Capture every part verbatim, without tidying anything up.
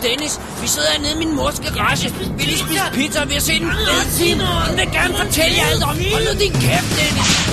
Dennis. Vi sidder hernede i min mors garage. Vi lige spise pizza, og vi har set en fed film. Hun vil gerne fortælle jer alt om. Hold nu din kæft, Dennis.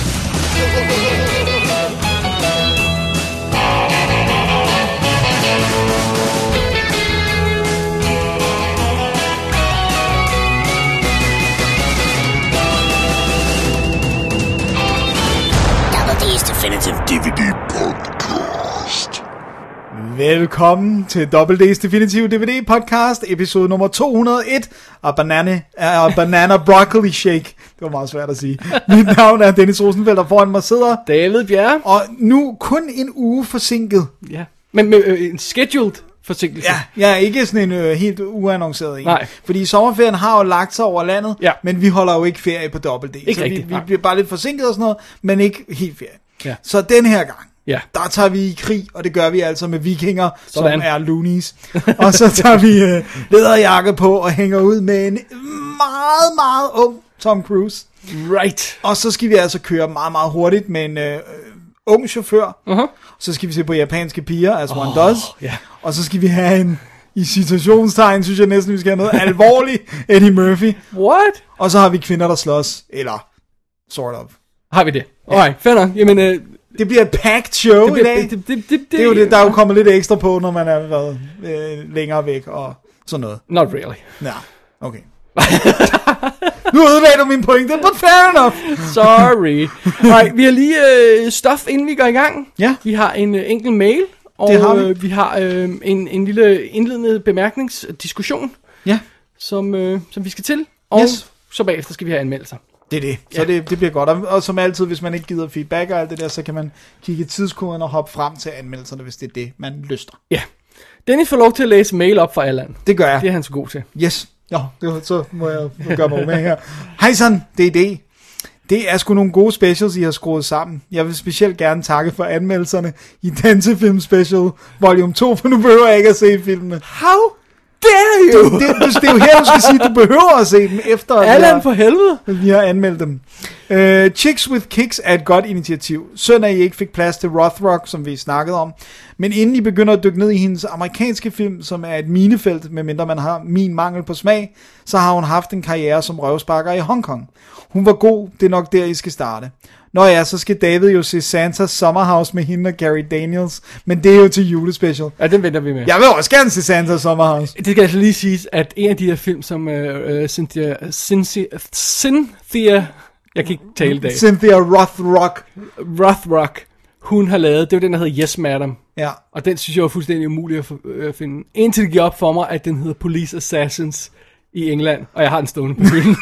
Double D's Definitive D V D Podcast. Velkommen til Double D's Definitive D V D Podcast, episode nummer to hundrede og en af Banana, uh, Banana Broccoli Shake. Det var meget svært at sige. Mit navn er Dennis Rosenfeldt, og foran mig sidder David Bjerre. Og nu kun en uge forsinket. Ja, men med øh, en scheduled forsinkelse. Ja, ja, ikke sådan en øh, helt uannonceret en. Nej. Fordi sommerferien har jo lagt sig over landet, ja. Men vi holder jo ikke ferie på Double D. Ikke så rigtigt, vi, vi bliver bare lidt forsinket og sådan noget, men ikke helt ferie. Ja. Så den her gang, ja. Der tager vi i krig, og det gør vi altså med vikinger, Sådan. som er loonies. Og så tager vi øh, læderjakke på og hænger ud med en meget, meget ung Tom Cruise. Right. Og så skal vi altså køre meget, meget hurtigt med en øh, ung chauffør. Uh-huh. Så skal vi se på japanske piger, as one oh, does. Yeah. Og så skal vi have en, i citationstegn, synes jeg næsten, vi skal have noget alvorlig Eddie Murphy. What? Og så har vi kvinder, der slås, eller sort of. Har vi det? Alright, fair nok. Jamen, øh, det bliver et packed show det bliver, i dag. Det, det, det, det, det er jo det, der er jo kommet lidt ekstra på, når man er været øh, længere væk og sådan noget. Not really. Ja, okay. Nu ødelagde du min pointe, but fair enough. Sorry. Alright, vi har lige øh, stof, inden vi går i gang. Ja. Vi har en øh, enkelt mail, og det har vi. Øh, vi har øh, en, en lille indledende bemærkningsdiskussion, ja. som, øh, som vi skal til, og yes. så bagefter skal vi have anmeldelser. Det er det, så ja. det, det bliver godt. Og, og som altid, hvis man ikke gider feedback og alt det der, så kan man kigge i tidskoden og hoppe frem til anmeldelserne, hvis det er det, man lyster. Ja. Dennis får lov til at læse mail op for Allan. Det gør jeg. Det er han så god til. Yes. Nå, det, så må jeg gøre mig med her. Hej sådan, det er det. Det er sgu nogle gode specials, I har skruet sammen. Jeg vil specielt gerne takke for anmeldelserne i Dansefilm Special Volume to, for nu behøver jeg ikke at se filmene. How dare you? Det, det, det er jo her, du skal sige, du behøver at se dem efter, Allan, for helvede. Vi har anmeldt dem. Uh, Chicks with Kicks er et godt initiativ. Synd, at I ikke fik plads til Rothrock, som vi snakkede om. Men inden I begynder at dykke ned i hendes amerikanske film, som er et minefelt, medmindre man har min mangel på smag, så har hun haft en karriere som røvsparker i Hongkong. Hun var god, det er nok der, I skal starte. Nå ja, så skal David jo se Santa's Summerhouse med hende og Gary Daniels, men det er jo til julespecial. Ja, den venter vi med. Jeg vil også gerne se Santa's Summerhouse. Det skal altså lige siges, at en af de her film, som uh, Cynthia, Cynthia, Cynthia, jeg kan ikke tale i dag. Cynthia Rothrock. Rothrock, hun har lavet, det var den, der hedder Yes Madam. Ja. Og den synes jeg var fuldstændig umulig at, f- at finde. Indtil det gik op for mig, at den hedder Police Assassins i England, og jeg har den stående på hylden.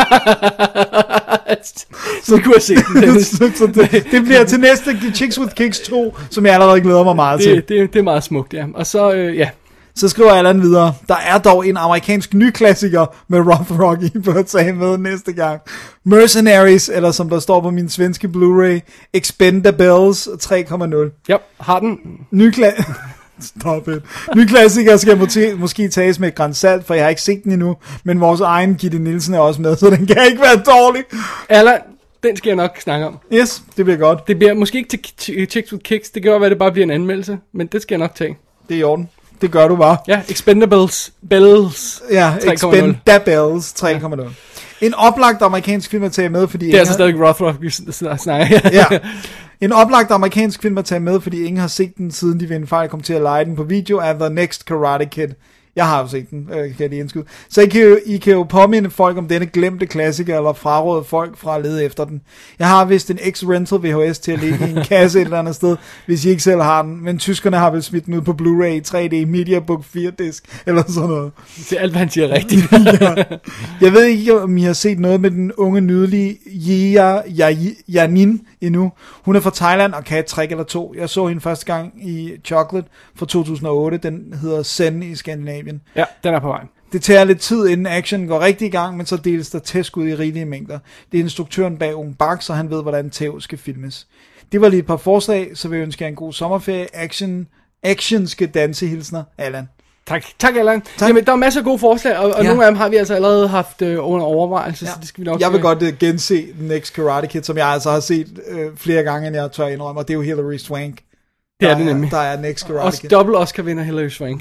Så du kunne have set den. så, så det, det bliver til næste Chicks with Kicks to, som jeg allerede glæder mig meget til. Det, det, det er meget smukt, ja. Og så, øh, ja. Så skriver Allan videre, der er dog en amerikansk ny klassiker med Rothrock, I bør tage med næste gang. Mercenaries, eller som der står på min svenske Blu-ray, Expendables tre komma nul. Ja, har den. Ny kla- Stop it. Ny klassiker skal måske, måske tages med et gran salt, for jeg har ikke set den endnu, men vores egen Gitte Nielsen er også med, så den kan ikke være dårlig. Allan, den skal jeg nok snakke om. Yes, det bliver godt. Det bliver måske ikke til Chicks with Kicks, det kan godt være, det bare bliver en anmeldelse, men det skal jeg nok tage. Det er i orden. Det gør du bare. Ja, Expendables Bells. Ja, Expendables tre komma nul. En oplagt amerikansk film at tage med, fordi... Det er altså stadig Rothrock, vi snakker. Ja. En oplagt amerikansk film at tage med, fordi ingen har set den, siden de ved en fejl kom til at lege den på video, er The Next Karate Kid. Jeg har jo set den, øh, kan jeg lige indskyde. Så I kan, jo, I kan jo påminde folk om denne glemte klassiker, eller fraråde folk fra at lede efter den. Jeg har vist en X-Rental V H S til at ligge i en kasse et eller andet sted, hvis I ikke selv har den. Men tyskerne har vel smidt den ud på Blu-ray, tre D, Mediabook fire disk, eller sådan noget. Det er alt, hvad han siger rigtigt. Ja. Jeg ved ikke, om I har set noget med den unge, nydelige Jia Yanin endnu. Hun er fra Thailand og kan et trick eller to. Jeg så hende første gang i Chocolate fra to tusind og otte. Den hedder Zen i Skandinavien. Ja, den er på vej. Det tager lidt tid, inden action går rigtig i gang, men så deles der tæskud i rigelige mængder. Det er instruktøren bag Ung Bak, så han ved, hvordan tæv skal filmes. Det var lige et par forslag, så vil jeg ønske jer en god sommerferie. Action, action skal dansehilsner. Allan. Tak, tak Allan. Tak. Jamen, der er masser af gode forslag, og, og ja. nogle af dem har vi altså allerede haft øh, under overvejelse, ja. Så det skal vi nok... Jeg vil godt uh, gense The Next Karate Kid, som jeg altså har set uh, flere gange, end jeg tør indrømme, og det er jo Hilary Swank. Det er der det nemlig. Der er Next Karate Også Kid. dobbelt Oscar vinder Hilary Swank.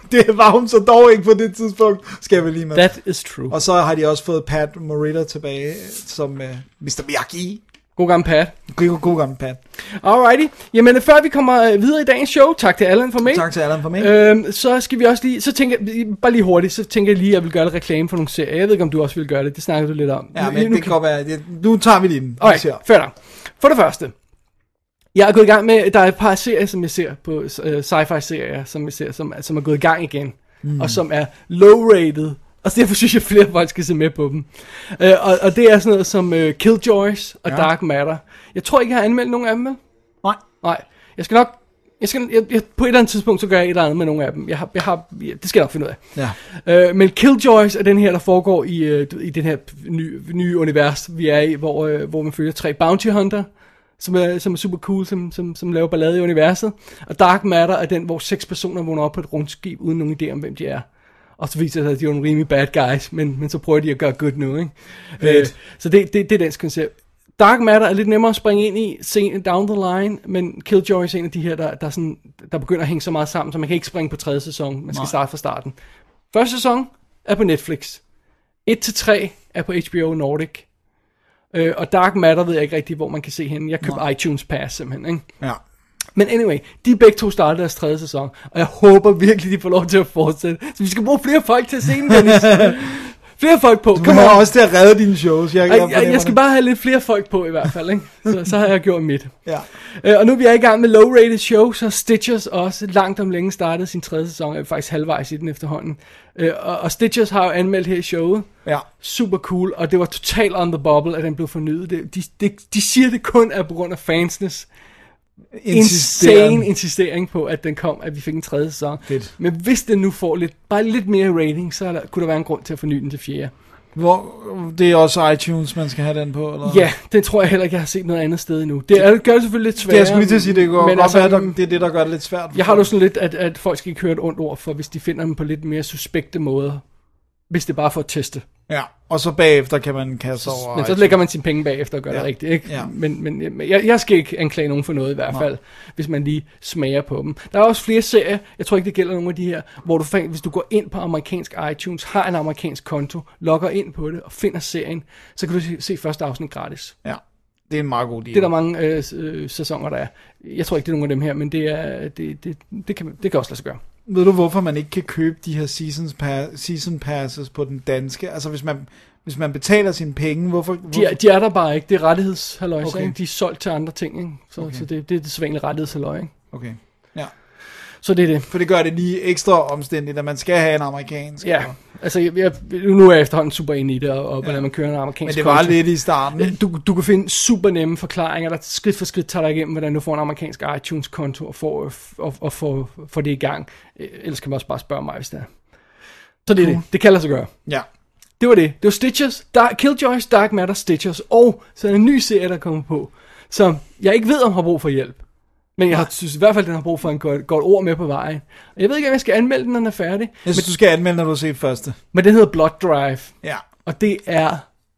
Det var hun så dog ikke på det tidspunkt, skal vi lige med. That is true. Og så har de også fået Pat Morita tilbage, som uh, mister Miyagi. God gammel Pat. God, god gammel Pat. Alrighty. Jamen, før vi kommer videre i dagens show, tak til Allan for mig. Tak til Allan for mig. Øhm, så skal vi også lige, så tænker jeg, bare lige hurtigt, så tænker jeg lige, at jeg vil gøre lidt reklame for nogle serier. Jeg ved ikke, om du også vil gøre det, det snakker du lidt om. Ja, men nu, nu det kan godt være, det, nu tager vi lige den. Alright, fair nok. For det første, jeg er gået i gang med, der er et par serier, som jeg ser på, uh, sci-fi serier, som jeg ser, som, som er gået i gang igen, mm. og som er low-rated. Og derfor synes jeg, at flere folk skal se med på dem. Uh, og, og det er sådan noget som uh, Killjoys og ja. Dark Matter. Jeg tror ikke, jeg har anmeldt nogen af dem, vel? Nej. Nej. Jeg skal nok... Jeg skal, jeg, jeg, på et eller andet tidspunkt, så gør jeg et eller andet med nogle af dem. Jeg har, jeg har, jeg, det skal jeg nok finde ud af. Ja. Uh, men Killjoys er den her, der foregår i, uh, i den her nye, nye univers, vi er i, hvor, uh, hvor man følger tre bounty hunter, som er, som er super cool, som, som, som laver ballade i universet. Og Dark Matter er den, hvor seks personer vågner op på et rumskib, uden nogen idé om, hvem de er. Og så viser det sig, at de er nogle rimelig bad guys, men, men så prøver de at gøre good nu, ikke? Øh, så det, det, det er dens koncept. Dark Matter er lidt nemmere at springe ind i sen, down the line, men Killjoy er en af de her, der, der, sådan, der begynder at hænge så meget sammen, så man kan ikke springe på tredje sæson. Man skal Nej. starte fra starten. Første sæson er på Netflix. et til tre er på H B O Nordic. Øh, og Dark Matter ved jeg ikke rigtig, hvor man kan se hende. Jeg købte iTunes Pass simpelthen, ikke? Ja. Men anyway, de begge to startede deres tredje sæson, og jeg håber virkelig, de får lov til at fortsætte. Så vi skal bruge flere folk til at se den, Dennis. Flere folk på. Du har også til at redde dine shows. Jeg, jeg, jeg, jeg skal bare have lidt flere folk på i hvert fald, ikke? Så, så har jeg gjort mit. Ja. Øh, og nu er vi i gang med low-rated show, så Stitchers også langt om længe startede sin tredje sæson. Jeg er faktisk halvvejs i den efterhånden. Øh, og, og Stitchers har jo anmeldt her i showet. Ja. Super cool, og det var totalt on the bubble, at den blev fornyet. Det, de, de, de siger det kun er på grund af fansnes insane insistering på, at den kom, at vi fik en tredje sæson. Fedt. Men hvis den nu får lidt, bare lidt mere rating, så der, kunne der være en grund til at forny den til fjerde. Hvor, det er også iTunes, man skal have den på, eller? Ja, det tror jeg heller ikke, jeg har set noget andet sted endnu. Det, er, det gør det selvfølgelig lidt svært. Det jeg skulle lige til at sige, det går men godt altså, være, der, det er det, der gør det lidt svært. Jeg har jo sådan lidt, at, at folk skal ikke høre et ondt ord for, hvis de finder dem på lidt mere suspekte måder. Hvis det er bare for at teste. Ja, og så bagefter kan man kaste over. Men så lægger man sine penge bagefter og gør ja. det rigtigt, ikke? Ja. Men, men jeg, jeg skal ikke anklage nogen for noget i hvert fald, Nej. hvis man lige smager på dem. Der er også flere serier, jeg tror ikke det gælder nogle af de her, hvor du hvis du går ind på amerikansk iTunes, har en amerikansk konto, logger ind på det og finder serien, så kan du se, se første afsnit gratis. Ja, det er en meget god deal. Det er der mange øh, øh, sæsoner, der er. Jeg tror ikke, det er nogen af dem her, men det, er, det, det, det, kan, det kan også lade sig gøre. Ved du, hvorfor man ikke kan købe de her seasons pass, season passes på den danske? Altså, hvis man, hvis man betaler sine penge, hvorfor... hvorfor? De, er, de er der bare ikke. Det er rettighedshalløj, okay. De er solgt til andre ting, ikke? Så, okay. så det, det er det sædvanlige rettighedshalløj, ikke? Okay, ja. Så det er det. For det gør det lige ekstra omstændigt, at man skal have en amerikansk. Ja, altså jeg, jeg, nu er jeg efterhånden super inde i det, og, og hvordan ja. man kører en amerikansk. Men det var konto. lidt i starten. Du, du kan finde super nemme forklaringer, der skridt for skridt tager dig igennem, hvordan du får en amerikansk iTunes-konto og får, og, og får, får det i gang. Ellers kan man også bare spørge mig, hvis det er. Så det er cool. det. Det kan lade sig gøre. Ja. Det var det. Det var Stitchers, Dark, Killjoys, Dark Matter, Stitchers, og så er der en ny serie, der kommer på, som jeg ikke ved, om har brug for hjælp. Men jeg har, synes i hvert fald, at den har brug for en godt, godt ord med på vejen. Jeg ved ikke, om jeg skal anmelde den, når den er færdig. Jeg synes, men, du skal anmelde, når du har set første. Men den hedder Blood Drive. Ja. Og det er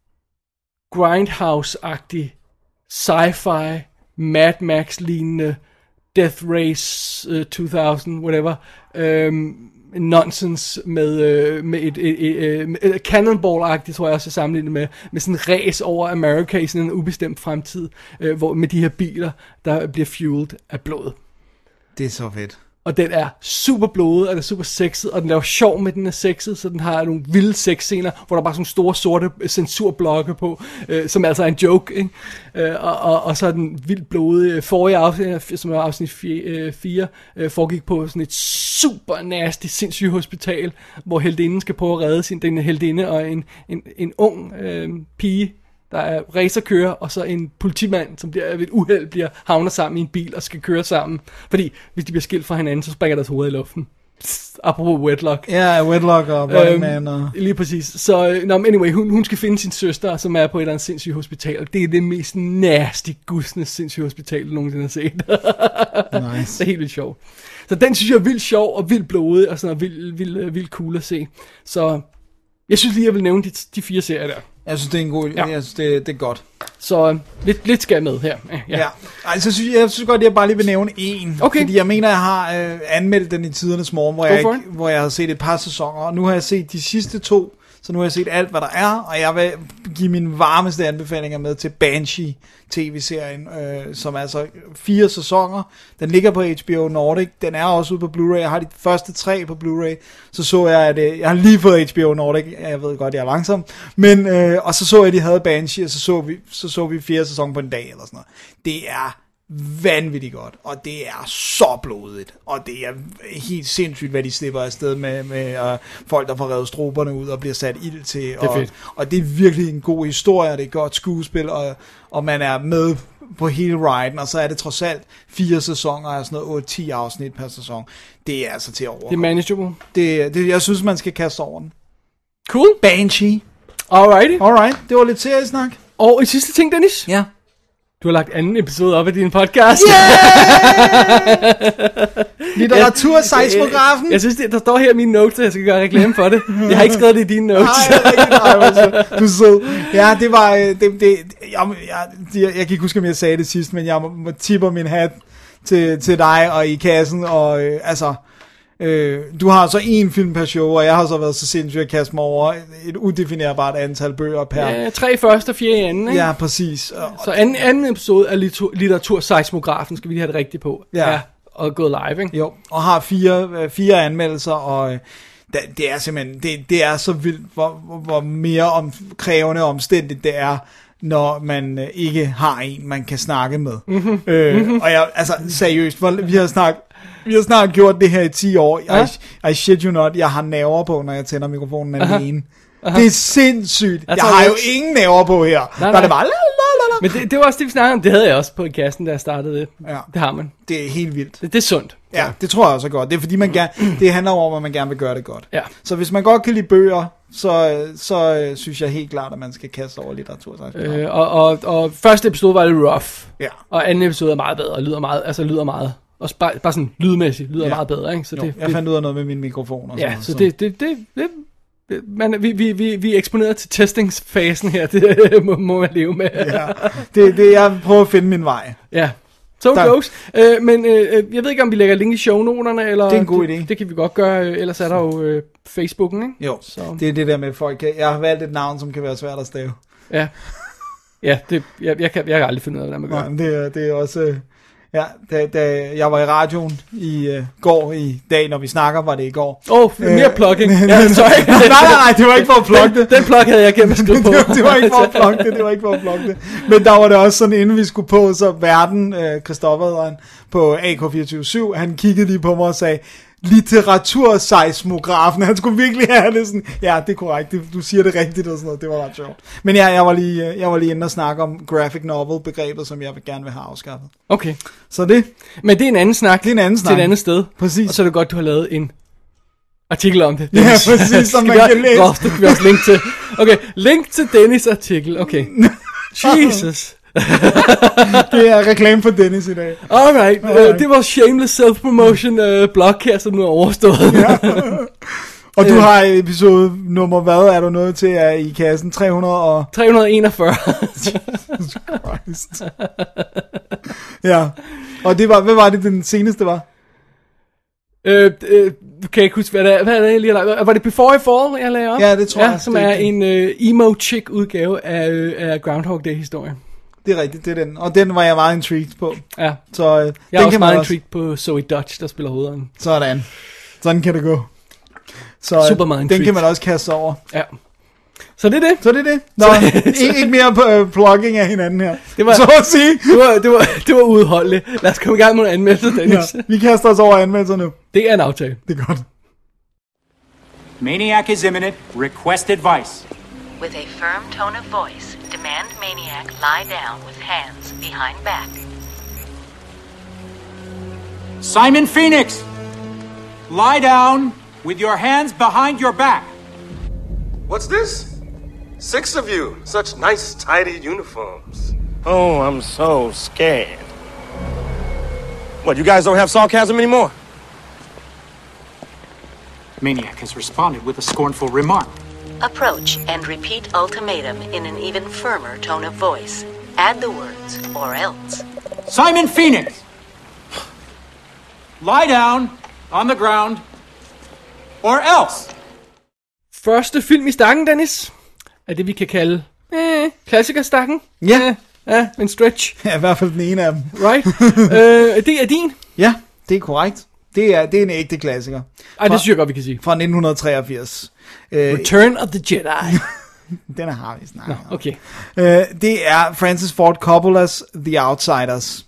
Grindhouse-agtig, sci-fi, Mad Max-lignende, Death Race uh, to tusind, whatever, um, nonsense med, uh, med et, et, et, et, et Cannonball-agtigt, tror jeg også, at sammenligne med, med sådan en race over America i sådan en ubestemt fremtid, uh, hvor med de her biler, der bliver fueled af blod. Det er så fedt. Og den er super blodet, og den er super sexet, og den laver sjov med, den er sexet, så den har nogle vilde sexscener, hvor der er bare sådan nogle store sorte censurblokke på, øh, som altså er en joke, ikke? Øh, og, og, og så er den vildt blodet. Forrige afsnit, som er afsnit fire, øh, foregik på sådan et super nasty sindssygt hospital, hvor heldinden skal prøve at redde sin, den heldinde og en, en, en ung øh, pige, der er racerkører, og så en politimand, som bliver ved et uheld bliver havner sammen i en bil og skal køre sammen. Fordi hvis de bliver skilt fra hinanden, så springer deres hoved i luften. Psst, apropos Wedlock. Ja, Wedlock og Running øhm, Man. Og... Lige præcis. Så no, anyway, hun, hun skal finde sin søster, som er på et eller andet sindssygt hospital. Det er det mest nasty, gusne sindssygt hospital, du nogensinde har set. Nice. Det er helt vildt sjovt. Så den synes jeg er vildt sjov og vildt blodig og sådan noget vildt, vildt, vildt cool at se. Så jeg synes lige, jeg vil nævne de, de fire serier der. Jeg synes, det er en god idé. Ja. Jeg synes, det, det er godt. Så øh, lidt, lidt skal jeg med her. Ja. ja. Altså, synes, jeg synes godt, at jeg bare lige vil nævne en. Okay. Fordi jeg mener, jeg har øh, anmeldt den i tidernes morgen, hvor jeg, ikke, hvor jeg har set et par sæsoner. Og nu har jeg set de sidste to. Så nu har jeg set alt, hvad der er, og jeg vil give mine varmeste anbefalinger med til Banshee tv-serien, øh, som er altså fire sæsoner. Den ligger på H B O Nordic, den er også ude på Blu-ray. Jeg har de første tre på Blu-ray. Så så jeg, at øh, jeg har lige fået H B O Nordic. Jeg ved godt, jeg er langsom. Men, øh, og så så jeg, at de havde Banshee, og så så vi, så så vi fire sæsoner på en dag, eller sådan noget. Det er vanvittigt godt, og det er så blodigt, og det er helt sindssygt, hvad de slipper afsted med, med uh, folk, der får revet stroberne ud og bliver sat ild til, det er og, fedt. og det er virkelig en god historie, og det er et godt skuespil, og, og man er med på hele riden, og så er det trods alt fire sæsoner, og sådan noget otte til ti afsnit per sæson. Det er altså til over. Det er manageable. Det, det, jeg synes, man skal kaste over den. Cool. Banshee. Alrighty. Alright, det var lidt seriesnak. Og en sidste ting, Dennis. Ja. Du har lagt anden episode op af din podcast. Yeah! Litteraturseismografen. Jeg, jeg synes, det, der står her i mine notes, at jeg skal gøre reklame for det. Jeg har ikke skrevet det i dine notes. Nej, nej, nej, du er sød. Ja, det var... Det, det, jeg, jeg, jeg kan ikke huske, om jeg sagde det sidst, men jeg må, må tipper min hat til, til dig og i kassen. Og øh, altså... Øh, du har så en film per show, og jeg har så været så sindssygt at kaste mig over et udefinerbart antal bøger per... Ja, tre første og fire i anden, ikke? Ja, præcis. Så anden, anden episode af litteratur, litteraturseismografen, skal vi lige have det rigtigt på. Ja. Ja, og gået live, ikke? Jo, og har fire, fire anmeldelser, og øh, det, det er simpelthen, det, det er så vildt, hvor, hvor mere om, krævende og omstændigt det er, når man øh, ikke har en, man kan snakke med. Mm-hmm. Øh, mm-hmm. Og jeg, altså seriøst, hvor, vi har snakket Vi har snart gjort det her i ti år. Ja. I, I shit you not, jeg har nerver på, når jeg tænder mikrofonen alene. Det er sindssygt. Jeg, jeg har jo ingen nerver på her. Nej, der er det bare... Men det, det var også det, vi snakkede om. Det havde jeg også på i kassen, da jeg startede det. Ja. Det har man. Det er helt vildt. Det, det er sundt. Ja, det tror jeg også er godt. Det er fordi, man gerne, det handler om, at man gerne vil gøre det godt. Ja. Så hvis man godt kan lide bøger, så, så uh, synes jeg helt klart, at man skal kaste over litteratur. Øh, og, og, og første episode var lidt rough. Ja. Og anden episode er meget bedre, og lyder meget, altså lyder meget... Og bare, bare sådan lydmæssigt lyder ja. meget bedre, ikke? Så jo, det, jeg fandt ud af noget med min mikrofon og ja, sådan så noget, det, det, det, det, det man, vi, vi, vi, vi er eksponeret til testingsfasen her, det må, må man leve med. Ja, det, det, jeg prøver at finde min vej. Ja, so it goes. Øh, men øh, jeg ved ikke, om vi lægger link i shownoterne, eller... Det er en god idé. Det, det kan vi godt gøre, ellers er der jo øh, Facebooken, ikke? Jo, så. Det er det der med folk kan, jeg har valgt et navn, som kan være svært at stave. Ja, ja det, jeg, jeg, kan, jeg kan aldrig finde ud af, hvordan man gør. Nej, det, er, det er også... Øh, ja, da, da jeg var i radioen i øh, går i dag, når vi snakker, var det i går. Åh, oh, mere plugging. Ja, sorry. nej, nej, nej, det var ikke for at plukke det. Den, den plug havde jeg gennem at skrive på. det, det var ikke for at plukke det, det var ikke for at plukke det. Men der var det også sådan, inden vi skulle på, så Verden, øh, Christoffer hedder han, på A K fireogtyve syv, han kiggede lige på mig og sagde, litteraturseismografen. Han skulle virkelig have det sådan, ja, det er korrekt, du siger det rigtigt og sådan noget, det var ret sjovt. Men ja, jeg var lige, jeg var lige inde og snakke om graphic novel begrebet, som jeg vil gerne vil have afskaffet. Okay. Så det. Men det er en anden snak. Det er en anden snak. Til et andet sted. Præcis. Og så er det godt, du har lavet en artikel om det. Ja, præcis, som man kan læse. Godt, det kan vi også link til. Okay, link til Dennis' artikel, okay. Jesus. Det er reklame for Dennis i dag. Alright, Alright. Uh, det var shameless self-promotion uh, blog her, som nu er overstået. Ja. Og du har episode nummer, hvad er du nået til er i kassen? tre hundrede og... tre hundrede og enogfyrre. Jesus Christ. Ja, og det var, hvad var det den seneste var? Øh, øh, du kan ikke huske, hvad det er, hvad er det, jeg lige har lavet? Var det Before I Fall, jeg lavede op? Ja, det tror ja, jeg. Som det, er en uh, emo-chick udgave af, uh, af Groundhog Day-historien. Det er rigtigt, det er den. Og den var jeg meget intrigued på. Ja. Så uh, jeg den er også kan meget også... intrigued på Zoe Dutch, der spiller hovedånden. Sådan. Sådan kan det gå. Så super meget den kan man også kaste over. Ja. Så det er det. Så det er det. Nå, ikke, ikke mere på uh, plugging af hinanden her. Det var, så at sige. Det var, det var, det var udholdeligt. Lad os komme i gang med en anmeldelse, Dennis. Ja, vi kaster os over anmeldelser nu. Det er en aftale. Det er godt. Maniac is imminent. Request advice. With a firm tone of voice, demand Maniac lie down with hands behind back. Simon Phoenix, lie down with your hands behind your back. What's this? Six of you. Such nice, tidy uniforms. Oh, I'm so scared. What, you guys don't have sarcasm anymore? Maniac has responded with a scornful remark. Approach and repeat ultimatum in an even firmer tone of voice. Add the words, or else. Simon Phoenix! Lie down on the ground, or else! Første film i stakken, Dennis, er det, vi kan kalde eh, klassikerstakken. Ja. Ja, ja, en stretch. Ja, i hvert fald den ene af dem. Right. øh, det er din. Ja, det er korrekt. Det er, det er en ægte klassiker. Ej, det synes jeg godt, vi kan sige. Fra nitten treogfirs. Øh, Return of the Jedi. Den har vi snakket Nå, okay. øh, Det er Francis Ford Coppola's The Outsiders,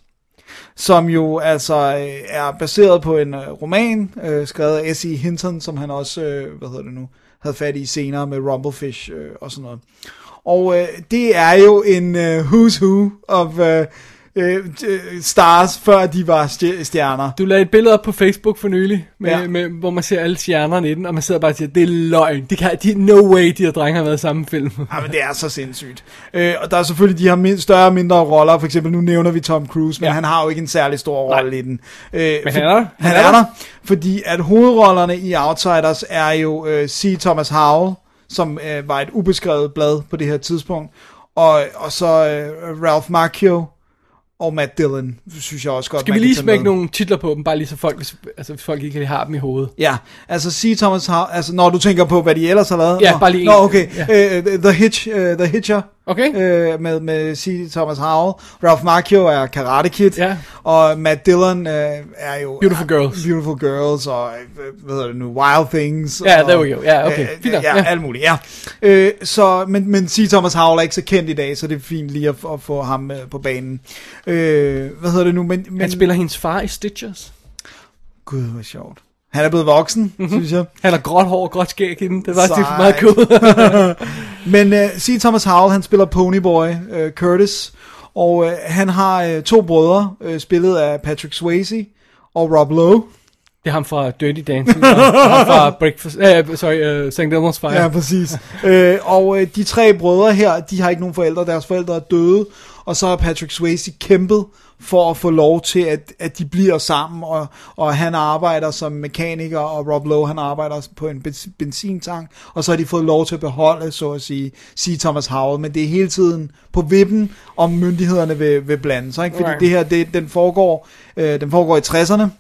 som jo altså øh, er baseret på en øh, roman, øh, skrevet af S E Hinton, som han også, øh, hvad hedder det nu, havde fat i senere med Rumblefish øh, og sådan noget. Og øh, det er jo en øh, who's who of øh, øh, stars, før de var stjerner. Du lagde et billede op på Facebook for nylig, med, Ja. med, hvor man ser alle stjernerne i den, og man sidder bare og siger, det er løgn. De kan, de, no way, de her drenge har været i samme film. Ja, men det er så sindssygt. Øh, og der er selvfølgelig de her min- større og mindre roller. For eksempel, nu nævner vi Tom Cruise, men Ja. han har jo ikke en særlig stor rolle i den. Øh, Men for, han er der. Han er der, fordi at hovedrollerne i Outsiders er jo øh, C. Thomas Howell, som øh, var et ubeskrevet blad på det her tidspunkt, og, og så øh, Ralph Macchio og Matt Dillon, synes jeg også godt, Skal vi lige smække nogle titler på dem, bare lige så folk, hvis, altså, hvis folk ikke har dem i hovedet. Ja, altså C. Thomas Howell, altså når du tænker på, hvad de ellers har lavet. Ja, Nå, bare lige Nå, en. okay. Ja. Uh, The Hitch, uh, The Hitcher. Okay. Uh, med, med C. Thomas Howell. Ralph Macchio er Karate Kid. Ja. Og Matt Dillon uh, er jo... Beautiful Girls. Beautiful Girls, og uh, hvad hedder det nu, Wild Things. Ja, og, there we go. Ja, okay. Uh, Fint nok. ja, Ja. alt muligt, ja. Uh, så, men, men C. Thomas Howell er ikke så kendt i dag, så det er fint lige at, at få ham uh, på banen. Uh, hvad hedder det nu? Men, men, Han spiller hendes far i Stitches. Gud, hvor sjovt. Han er blevet voksen, mm-hmm. synes jeg. Han har gråt hår og gråt skæg i den. Det var Sejt. faktisk meget cool. Men uh, C. Thomas Howell, han spiller Ponyboy uh, Curtis, og uh, han har uh, to brødre, uh, spillet af Patrick Swayze og Rob Lowe. Det er ham fra Dirty Dancing, og ham fra Breakfast, uh, sorry, uh, Saint Elmo's Fire. Ja, præcis. uh, og uh, de tre brødre her, de har ikke nogen forældre, deres forældre er døde, og så har Patrick Swayze kæmpet for at få lov til, at, at de bliver sammen, og, og han arbejder som mekaniker, og Rob Lowe, han arbejder på en bens- benzintank, og så har de fået lov til at beholde, så at sige, C. Thomas Howell, men det er hele tiden på vippen, om myndighederne vil, vil blande sig, ikke? Fordi Right. det her, det, den, foregår, øh, den foregår i tresserne,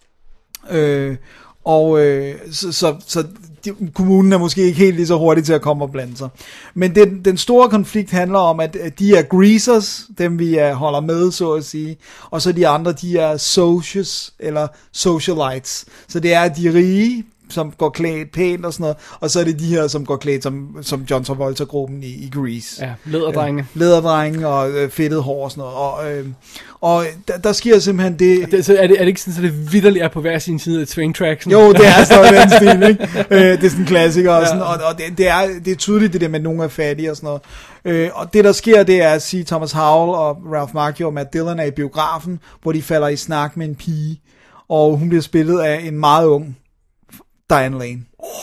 øh, og øh, så, så, så de, kommunen er måske ikke helt lige så hurtig til at komme og blande sig. Men den, den store konflikt handler om, at, at de er greasers, dem vi er, holder med, så at sige, og så de andre, de er socials, eller socialites. Så det er de rige, som går klædt pænt og sådan noget, og så er det de her, som går klædt som, som John Travolta-gruppen i, i Grease. Ja, lederdrenge. Øh, lederdrenge og øh, fedtet hår og sådan noget. Og, øh, og der, der sker simpelthen det... det så er, det, er det ikke sådan, at det vitterligt er på hver sin side af train tracksen? Jo, det er sådan en stil, ikke? Øh, det er sådan en klassiker, og, sådan, og, og det, det, er, det er tydeligt, det der med, at nogen er fattige og sådan noget. Øh, og det, der sker, det er, at C. Thomas Howell og Ralph Macchio og Matt Dillon er i biografen, hvor de falder i snak med en pige, og hun bliver spillet af en meget ung Diane Lane.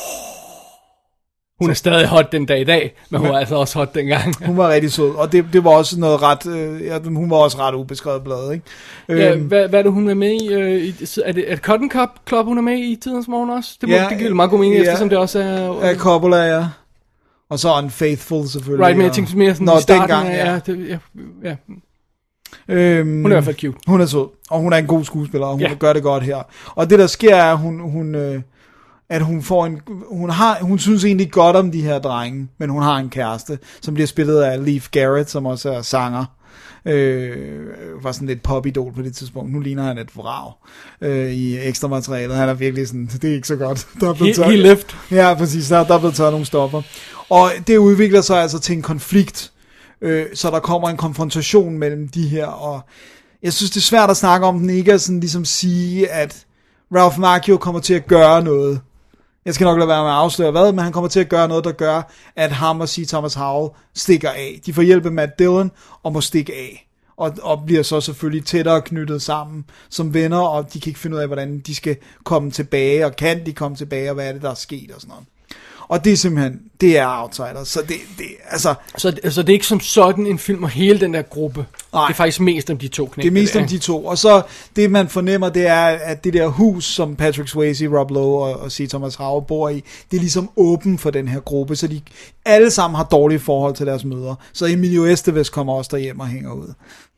Hun er stadig hot den dag i dag, men hun var altså også hot dengang. Hun var rigtig sød, og det, det var også noget ret, øh, ja, hun var også ret ubeskrevet blad, ikke? Ja, Øhm, hvad, hvad er det, hun er med i? Øh, i er, det, er det Cotton Cup Club, hun er med i Tidens Morgen også? Det, må, Ja, det giver meget god mening, ja. eftersom det også er... af Coppola, ja. Og så Unfaithful, selvfølgelig. Right, men jeg og- tænkte mere sådan Nå, i starten dengang, af... ja. Ja, det, ja, ja. Øhm, Hun er i hvert fald cute. Hun er sød, og hun er en god skuespiller, og hun Ja. gør det godt her. Og det der sker er, at hun, hun, øh, at hun får en, hun har, hun synes egentlig godt om de her drenge, men hun har en kæreste, som bliver spillet af Leif Garrett, som også er sanger. Øh, var sådan lidt popidol på det tidspunkt. Nu ligner han et vrag øh, i ekstra materialet. Han er virkelig sådan, det er ikke så godt. Der er blevet He, taget- he left. Ja, præcis. Der, der er blevet taget nogle stoffer. Og det udvikler sig altså til en konflikt. Øh, så der kommer en konfrontation mellem de her, og jeg synes, det er svært at snakke om den, ikke at sådan ligesom sige, at Ralph Macchio kommer til at gøre noget. Jeg skal nok lade være med at afsløre hvad, men han kommer til at gøre noget, der gør, at ham og C. Thomas Howell stikker af. De får hjælp af Matt Dillon og må stikke af. Og, og bliver så selvfølgelig tættere knyttet sammen som venner, og de kan ikke finde ud af, hvordan de skal komme tilbage, og kan de komme tilbage, og hvad er det, der er sket og sådan noget. Og det er simpelthen, det er Outsiders. Så det, det altså... Så, så det er ikke som sådan en film om hele den der gruppe? Nej. Det er faktisk mest om de to knægte. Det er mest om de to. Og så det, man fornemmer, det er, at det der hus, som Patrick Swayze, Rob Lowe og, og C. Thomas Howell bor i, det er ligesom åben for den her gruppe, så de alle sammen har dårlige forhold til deres mødre. Så Emilio Estevez kommer også derhjem og hænger ud.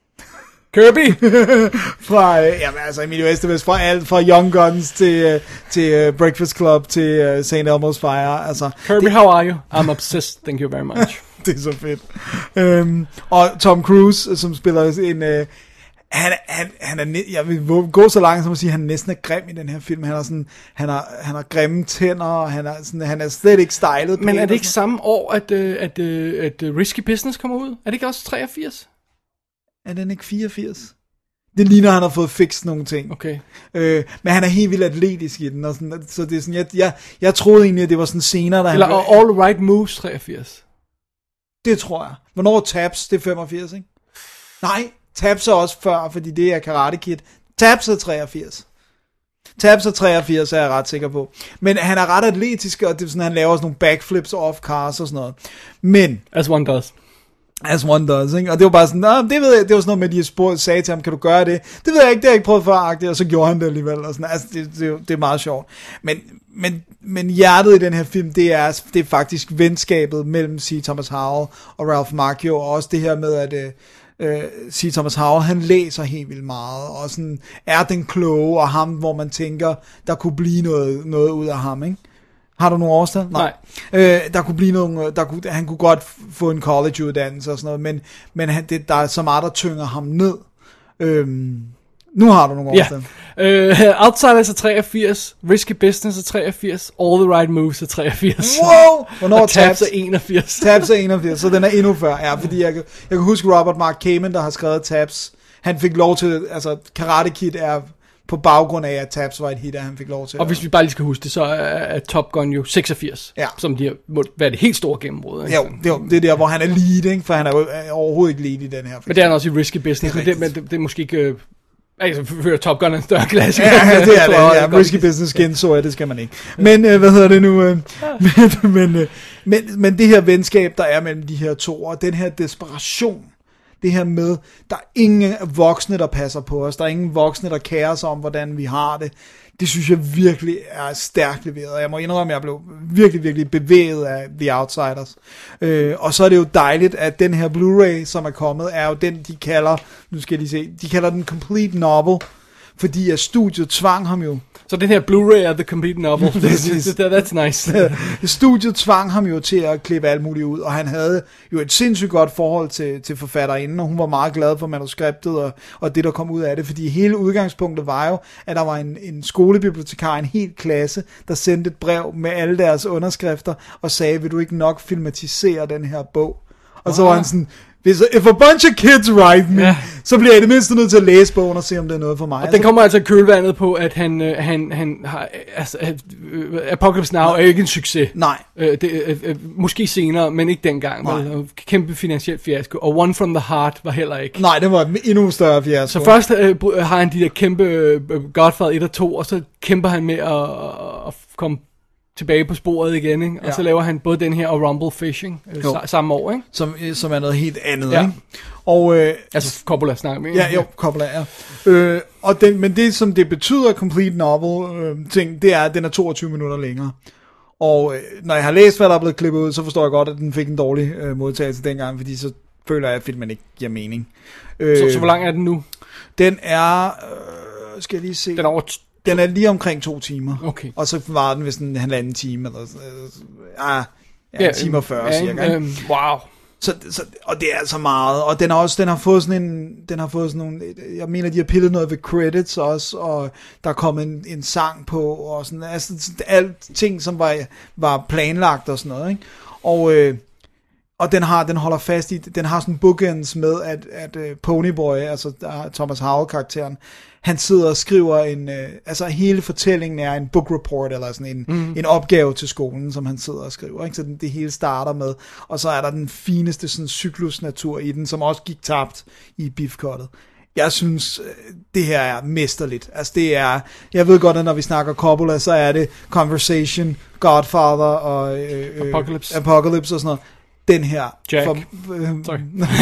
Kirby! fra, øh, jamen altså Emilio Estevez, fra alt, fra Young Guns til, øh, til øh, Breakfast Club til øh, Saint Elmo's Fire. Altså, Kirby, det, how are you? I'm obsessed, thank you very much. det er så fedt. Øhm, og Tom Cruise, som spiller en... Øh, han, han, han er, jeg vil gå så langt som at sige, at han næsten er grim i den her film. Han har sådan, han har, han har grimme tænder, og han er, sådan, han er slet ikke stylet. Men er det ikke samme år, at, at, at, at, at Risky Business kommer ud? Er det ikke også treogfirs? Er den ikke fireogfirs? Det ligner, han har fået fikset nogle ting. Okay. Øh, men han er helt vildt atletisk i den. Og sådan, så det er sådan, jeg, jeg, jeg troede egentlig, at det var sådan senere, der Eller han... All Right Moves treogfirs. Det tror jeg. Hvornår er Taps? Det er femogfirs, ikke? Nej, Taps er også før, fordi det er Karate Kid. Taps er treogfirs. Taps er treogfirs, er jeg ret sikker på. Men han er ret atletisk, og det er sådan, han laver sådan nogle backflips off cars og sådan noget. Men... As one does. As one does, ikke? Og det var bare sådan, nej, det ved jeg, det var sådan noget med, at de spurgte, sagde til ham, kan du gøre det? Det ved jeg ikke, det har jeg ikke prøvet før, og så gjorde han det alligevel, og sådan, altså, det, det, det er meget sjovt. Men, men, men hjertet i den her film, det er, det er faktisk venskabet mellem C. Thomas Howell og Ralph Macchio, og også det her med, at øh, C. Thomas Howell, han læser helt vildt meget, og sådan er den kloge, og ham, hvor man tænker, der kunne blive noget, noget ud af ham, ikke? Har du nogle årstal? Nej. Nej. Øh, der kunne blive nogle, der kunne, han kunne godt få en college-uddannelse og sådan noget, men, men han, det, der er så meget, der tynger ham ned. Øhm, nu har du nogle årstal. Ja. Uh, Outsiders er treogfirs, Risky Business er treogfirs, All the Right Moves er treogfirs. Wow! Hvornår og Taps er enogfirs. Taps er enogfirs, så den er endnu før. Ja, fordi jeg, jeg kan huske Robert Mark Kamen, der har skrevet Taps. Han fik lov til, altså Karate Kid er... på baggrund af, at Taps var et hit, at han fik lov til. Og hvis vi bare lige skal huske det, så er Top Gun jo seksogfirs, ja. Som de har måtte være det helt store gennembrud. Jo, det er, det er der, hvor han er lead, ikke? For han er jo overhovedet ikke lead i den her. Men det er han også i Risky Business, det men, det, men det, det er måske ikke... Altså, for Top Gun er en større klassiker. Ja, det er det. Ja, Risky Business genså, ja, det skal man ikke. Men, øh, hvad hedder det nu? Øh, men, men, øh, men, men det her venskab, der er mellem de her to, og den her desperation, det her med, der er ingen voksne, der passer på os. Der er ingen voksne, der kærer sig om, hvordan vi har det. Det synes jeg virkelig er stærkt leveret. Jeg må indrømme, at jeg blev virkelig, virkelig bevæget af The Outsiders. Øh, og så er det jo dejligt, at den her Blu-ray, som er kommet, er jo den, de kalder, nu skal de se, de kalder den Complete Novel, fordi at studiet tvang ham jo. Så den her Blu-ray er the complete novel. That's nice. Studiet tvang ham jo til at klippe alt muligt ud, og han havde jo et sindssygt godt forhold til, til forfatterinden, og hun var meget glad for manuskriptet og, og det, der kom ud af det, fordi hele udgangspunktet var jo, at der var en, en skolebibliotekar, en hel klasse, der sendte et brev med alle deres underskrifter, og sagde, vil du ikke nok filmatisere den her bog? Og så var han sådan... Hvis if a bunch of kids write me, ja. Så bliver jeg det mindste nødt til at læse bogen og se, om det er noget for mig. Og altså, den kommer altså kølvandet på, at han, øh, han, han har, altså, øh, Apocalypse Now er ikke en succes. Nej. Øh, det, øh, øh, måske senere, men ikke dengang. Vel, kæmpe finansiel fiasko. Og One from the Heart var heller ikke. Nej, det var endnu større fiasko. Så først øh, har han de der kæmpe øh, Godfather et og to, og så kæmper han med at, at komme tilbage på sporet igen, ikke? Og ja. Så laver han både den her og Rumble Fishing øh, samme år, ikke? Som, som er noget helt andet, ja. Ikke? Og, øh, altså Coppola snakker med. Ja, jo, Coppola, ja. Øh, og den, men det, som det betyder, Complete Novel øh, ting, det er, at den er toogtyve minutter længere. Og øh, når jeg har læst, hvad der er blevet klippet ud, så forstår jeg godt, at den fik en dårlig øh, modtagelse dengang, fordi så føler jeg, at filmen ikke giver mening. Øh, så, så hvor lang er den nu? Den er, øh, skal jeg lige se... Den er over... Den er lige omkring to timer. Okay. Og så var den vist en halvanden time, eller ah, ja, en time og fyrre ja, cirka. Um, wow. Så, så, og det er altså meget, og den har også, den har fået sådan en, den har fået sådan nogle, jeg mener, de har pillet noget ved credits også, og der er kommet en, en sang på, og sådan, altså alt ting, som var, var planlagt og sådan noget, ikke? Og, øh, og den har, den holder fast i, den har sådan bookends med, at, at uh, Ponyboy, altså der, Thomas Howell-karakteren, han sidder og skriver en, øh, altså hele fortællingen er en book report, eller sådan en, mm. en opgave til skolen, som han sidder og skriver, ikke? Så det, det hele starter med, og så er der den fineste sådan cyklusnatur i den, som også gik tabt i beefcuttet. jeg synes, det her er mesterligt. Altså det er, jeg ved godt, at når vi snakker Coppola, så er det Conversation, Godfather og øh, Apocalypse. Apocalypse og sådan noget. Den her. Jack. For, øh, Sorry.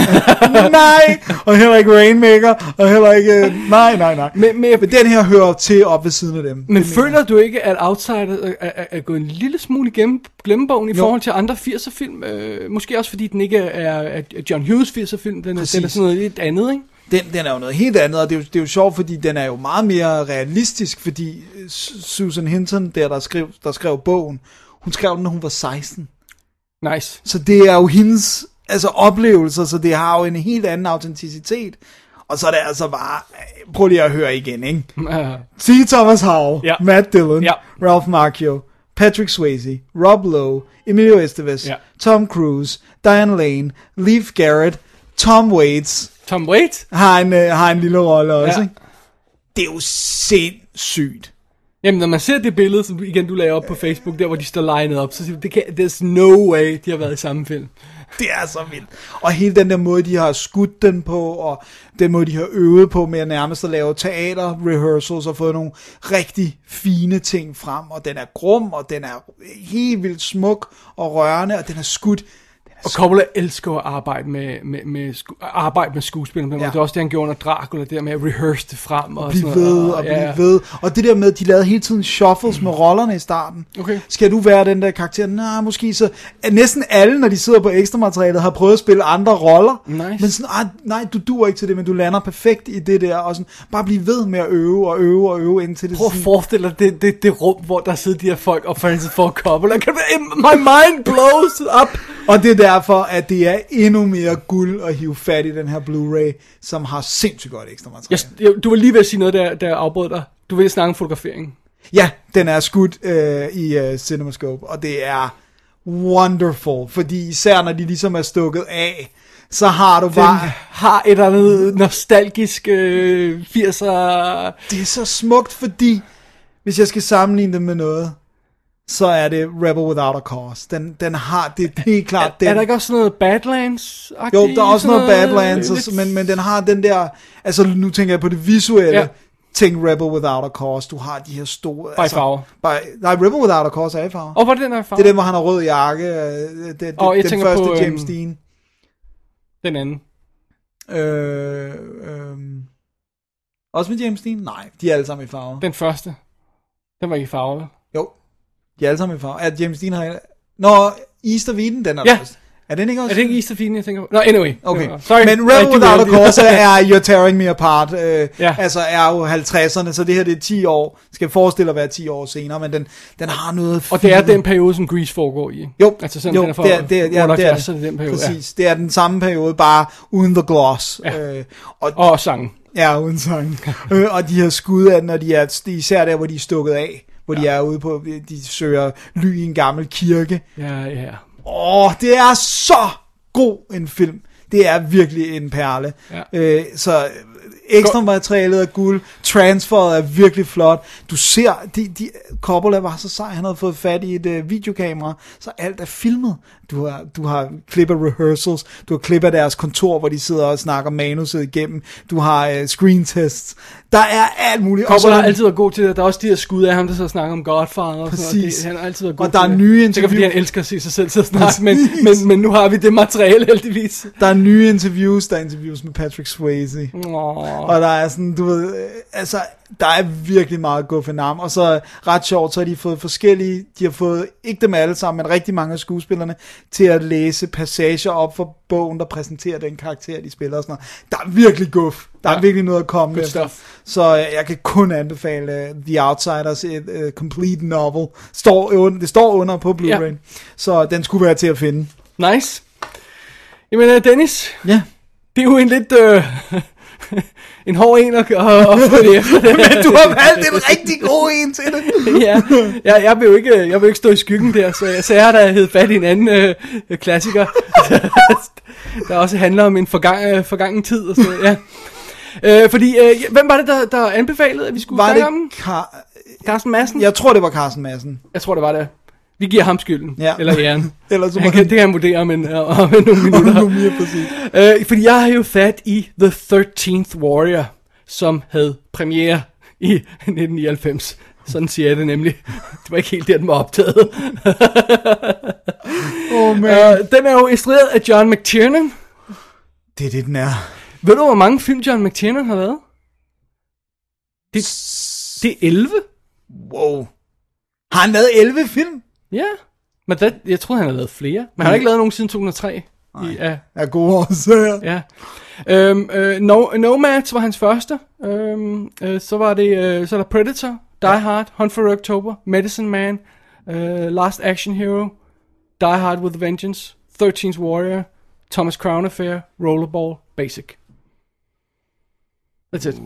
nej, og heller ikke Rainmaker, og heller ikke, øh, nej, nej, nej. Men, men, men den her hører til op ved siden af dem. Men føler du ikke, at Outsider er, er, er gået en lille smule igennem glemmebogen i jo. forhold til andre firser film? Øh, måske også fordi den ikke er, er John Hughes firser film, den, den er sådan noget lidt andet, ikke? Den, den er jo noget helt andet, og det er jo, det er jo sjovt, fordi den er jo meget mere realistisk, fordi Susan Hinton, der, der, skrev, der skrev bogen, hun skrev den, når hun var seksten. Nice. Så det er jo hendes altså, oplevelser, så det har jo en helt anden autenticitet. Og så er det altså bare, prøv lige at høre igen, ikke? Uh. C. Thomas Howell, yeah. Matt Dillon, yeah. Ralph Macchio, Patrick Swayze, Rob Lowe, Emilio Estevez, yeah. Tom Cruise, Diane Lane, Leif Garrett, Tom Waits. Tom Waits? Har en, uh, har en lille rolle også, ja. Ikke? Det er jo sindssygt. Jamen, når man ser det billede, som igen du lagde op på Facebook, der hvor de står legnet op, så siger det kan, there's no way, de har været i samme film. Det er så vildt. Og hele den der måde, de har skudt den på, og den måde, de har øvet på med at nærmest at lave teater-rehearsals, og fået nogle rigtig fine ting frem, og den er grum, og den er helt vildt smuk og rørende, og den er skudt. Og Coppola elsker at arbejde med, med, med, sku, arbejde med skuespillere. Ja. Det er også det, han gjorde under Dracula, det der med at rehearse det frem. Og blive ved, og, og ja. blive ved. Og det der med, at de lavede hele tiden shuffles med rollerne i starten. Okay. Skal du være den der karakter? Nej, måske så. Næsten alle, når de sidder på ekstra materialet, har prøvet at spille andre roller. Nice. Men sådan, nej, du duer ikke til det, men du lander perfekt i det der. Og sådan, bare blive ved med at øve og øve og øve indtil det. Prøv at forestille dig det, det, det rum, hvor der sidder de her folk og Francis Ford Coppola. My mind blows up. Og det er derfor, at det er endnu mere guld at hive fat i den her Blu-ray, som har sindssygt godt ekstra materiale. Jeg, du var lige ved at sige noget, der, der afbrød dig. Du vil snakke om fotografering. Ja, den er skudt øh, i øh, CinemaScope, og det er wonderful, fordi især når de ligesom er stukket af, så har du bare... Den har et eller andet nostalgisk øh, firser... Det er så smukt, fordi hvis jeg skal sammenligne det med noget, så er det Rebel Without a Cause. Den, den har, det er helt klart... Er, den, er der ikke også noget Badlands? Jo, der er også noget Badlands, lidt... men, men den har den der... Altså, nu tænker jeg på det visuelle ja. ting, Rebel Without a Cause. Du har de her store... By altså, farver. By, nej, Rebel Without a Cause er i farver. Og hvor er det, den er i farver? Det er den, hvor han har rød jakke. Det, det, og jeg den tænker første på... James um, Dean. Den anden. Øh, øh, også med James Dean? Nej, de er alle sammen i farver. Den første. Den var ikke i farver. Jo. De er alle sammen i farve. Er James Dean har... Nå, East of Eden, den er ja. først. Er den ikke også? Er det ikke East of Eden, jeg tænker på? Nå, no, anyway. Okay. Sorry. Men Rebel Without a Cause er You're Tearing Me Apart. Øh, ja. Altså er jo halvtredserne, så det her det er ti år. Skal forestille at være ti år senere, men den, den har noget... Og det er den periode, som Grease foregår i. Jo, altså sådan, jo den er for, det, er, det, er, ja, det er det. Så det er den periode. Præcis, ja. Det er den samme periode, bare uden the gloss. Ja. Øh, og, og sangen. Ja, uden sangen. øh, og de her skud af, når de er, især der, hvor de er stukket af. Hvor ja. de er ude på, de søger ly i en gammel kirke. Ja, ja. Åh, det er så god en film. Det er virkelig en perle. Ja. Øh, så ekstra materialet er guld. Transferet er virkelig flot. Du ser, de, de, Coppola var så sej, han havde fået fat i et uh, videokamera, så alt er filmet. Du har, du har klip af rehearsals, du har klip af deres kontor, hvor de sidder og snakker manuset igennem. Du har uh, screen tests. Der er alt muligt. Coppola har altid været god til det. Der er også de her skud af ham, der så snakker om Godfather. Og sådan noget. Det, han har altid været god og der til er nye interviews. Det er fordi, han elsker at se sig selv så snart, men, men, men nu har vi det materiale heldigvis. Der er nye interviews, der er interviews med Patrick Swayze. Oh. Og der er sådan, du ved, altså, der er virkelig meget guf i navn. Og så ret sjovt, så har de fået forskellige, de har fået, ikke dem alle sammen, men rigtig mange af skuespillerne, til at læse passager op for bogen, der præsenterer den karakter, de spiller og sådan noget. Der er virkelig guf. Der er ja. virkelig noget at komme med. Så jeg kan kun anbefale uh, The Outsiders, et uh, complete novel. Står under, det står under på Blu-ray. Ja. Så den skulle være til at finde. Nice. Jamen Dennis. Ja. Det er jo en lidt... Øh... en hård en at, at få det efter. Men du har valgt en rigtig god en til det. Ja, jeg, jeg, vil jo ikke, jeg vil ikke stå i skyggen der, så jeg, så jeg har da hed fat i en anden øh, klassiker, der også handler om en forgang, øh, forgangen tid og sådan noget, ja. Øh, fordi, øh, hvem var det, der, der anbefalede, at vi skulle var snakke det om? Car- Carsten Madsen? Jeg tror, det var Carsten Madsen. Jeg tror, det var det. Vi giver ham skylden, ja. eller æren. Ellers han kan, det kan han vurdere om, en, om nogle minutter. mere præcis. Øh, fordi jeg har jo fat i The thirteenth Warrior, som havde premiere i nitten nioghalvfems. Sådan siger jeg det nemlig. Det var ikke helt der, den var optaget. oh, man. Øh, den er jo instrueret af John McTiernan. Det er det, den er. Ved du, hvor mange film John McTiernan har lavet? Det, det er elleve. Wow. Har han lavet elleve film? Ja, men det, jeg troede, han har lavet flere. Men han har ikke lavet nogen siden to tusind og tre. Nej, i, ja. er gode årsager. Ja. Øhm, øh, no, Nomads var hans første. Øhm, øh, så var det, øh, så er der Predator, Die Hard, Hunt for Red October, Medicine Man, øh, Last Action Hero, Die Hard with a Vengeance, thirteenth Warrior, Thomas Crown Affair, Rollerball, Basic. That's it.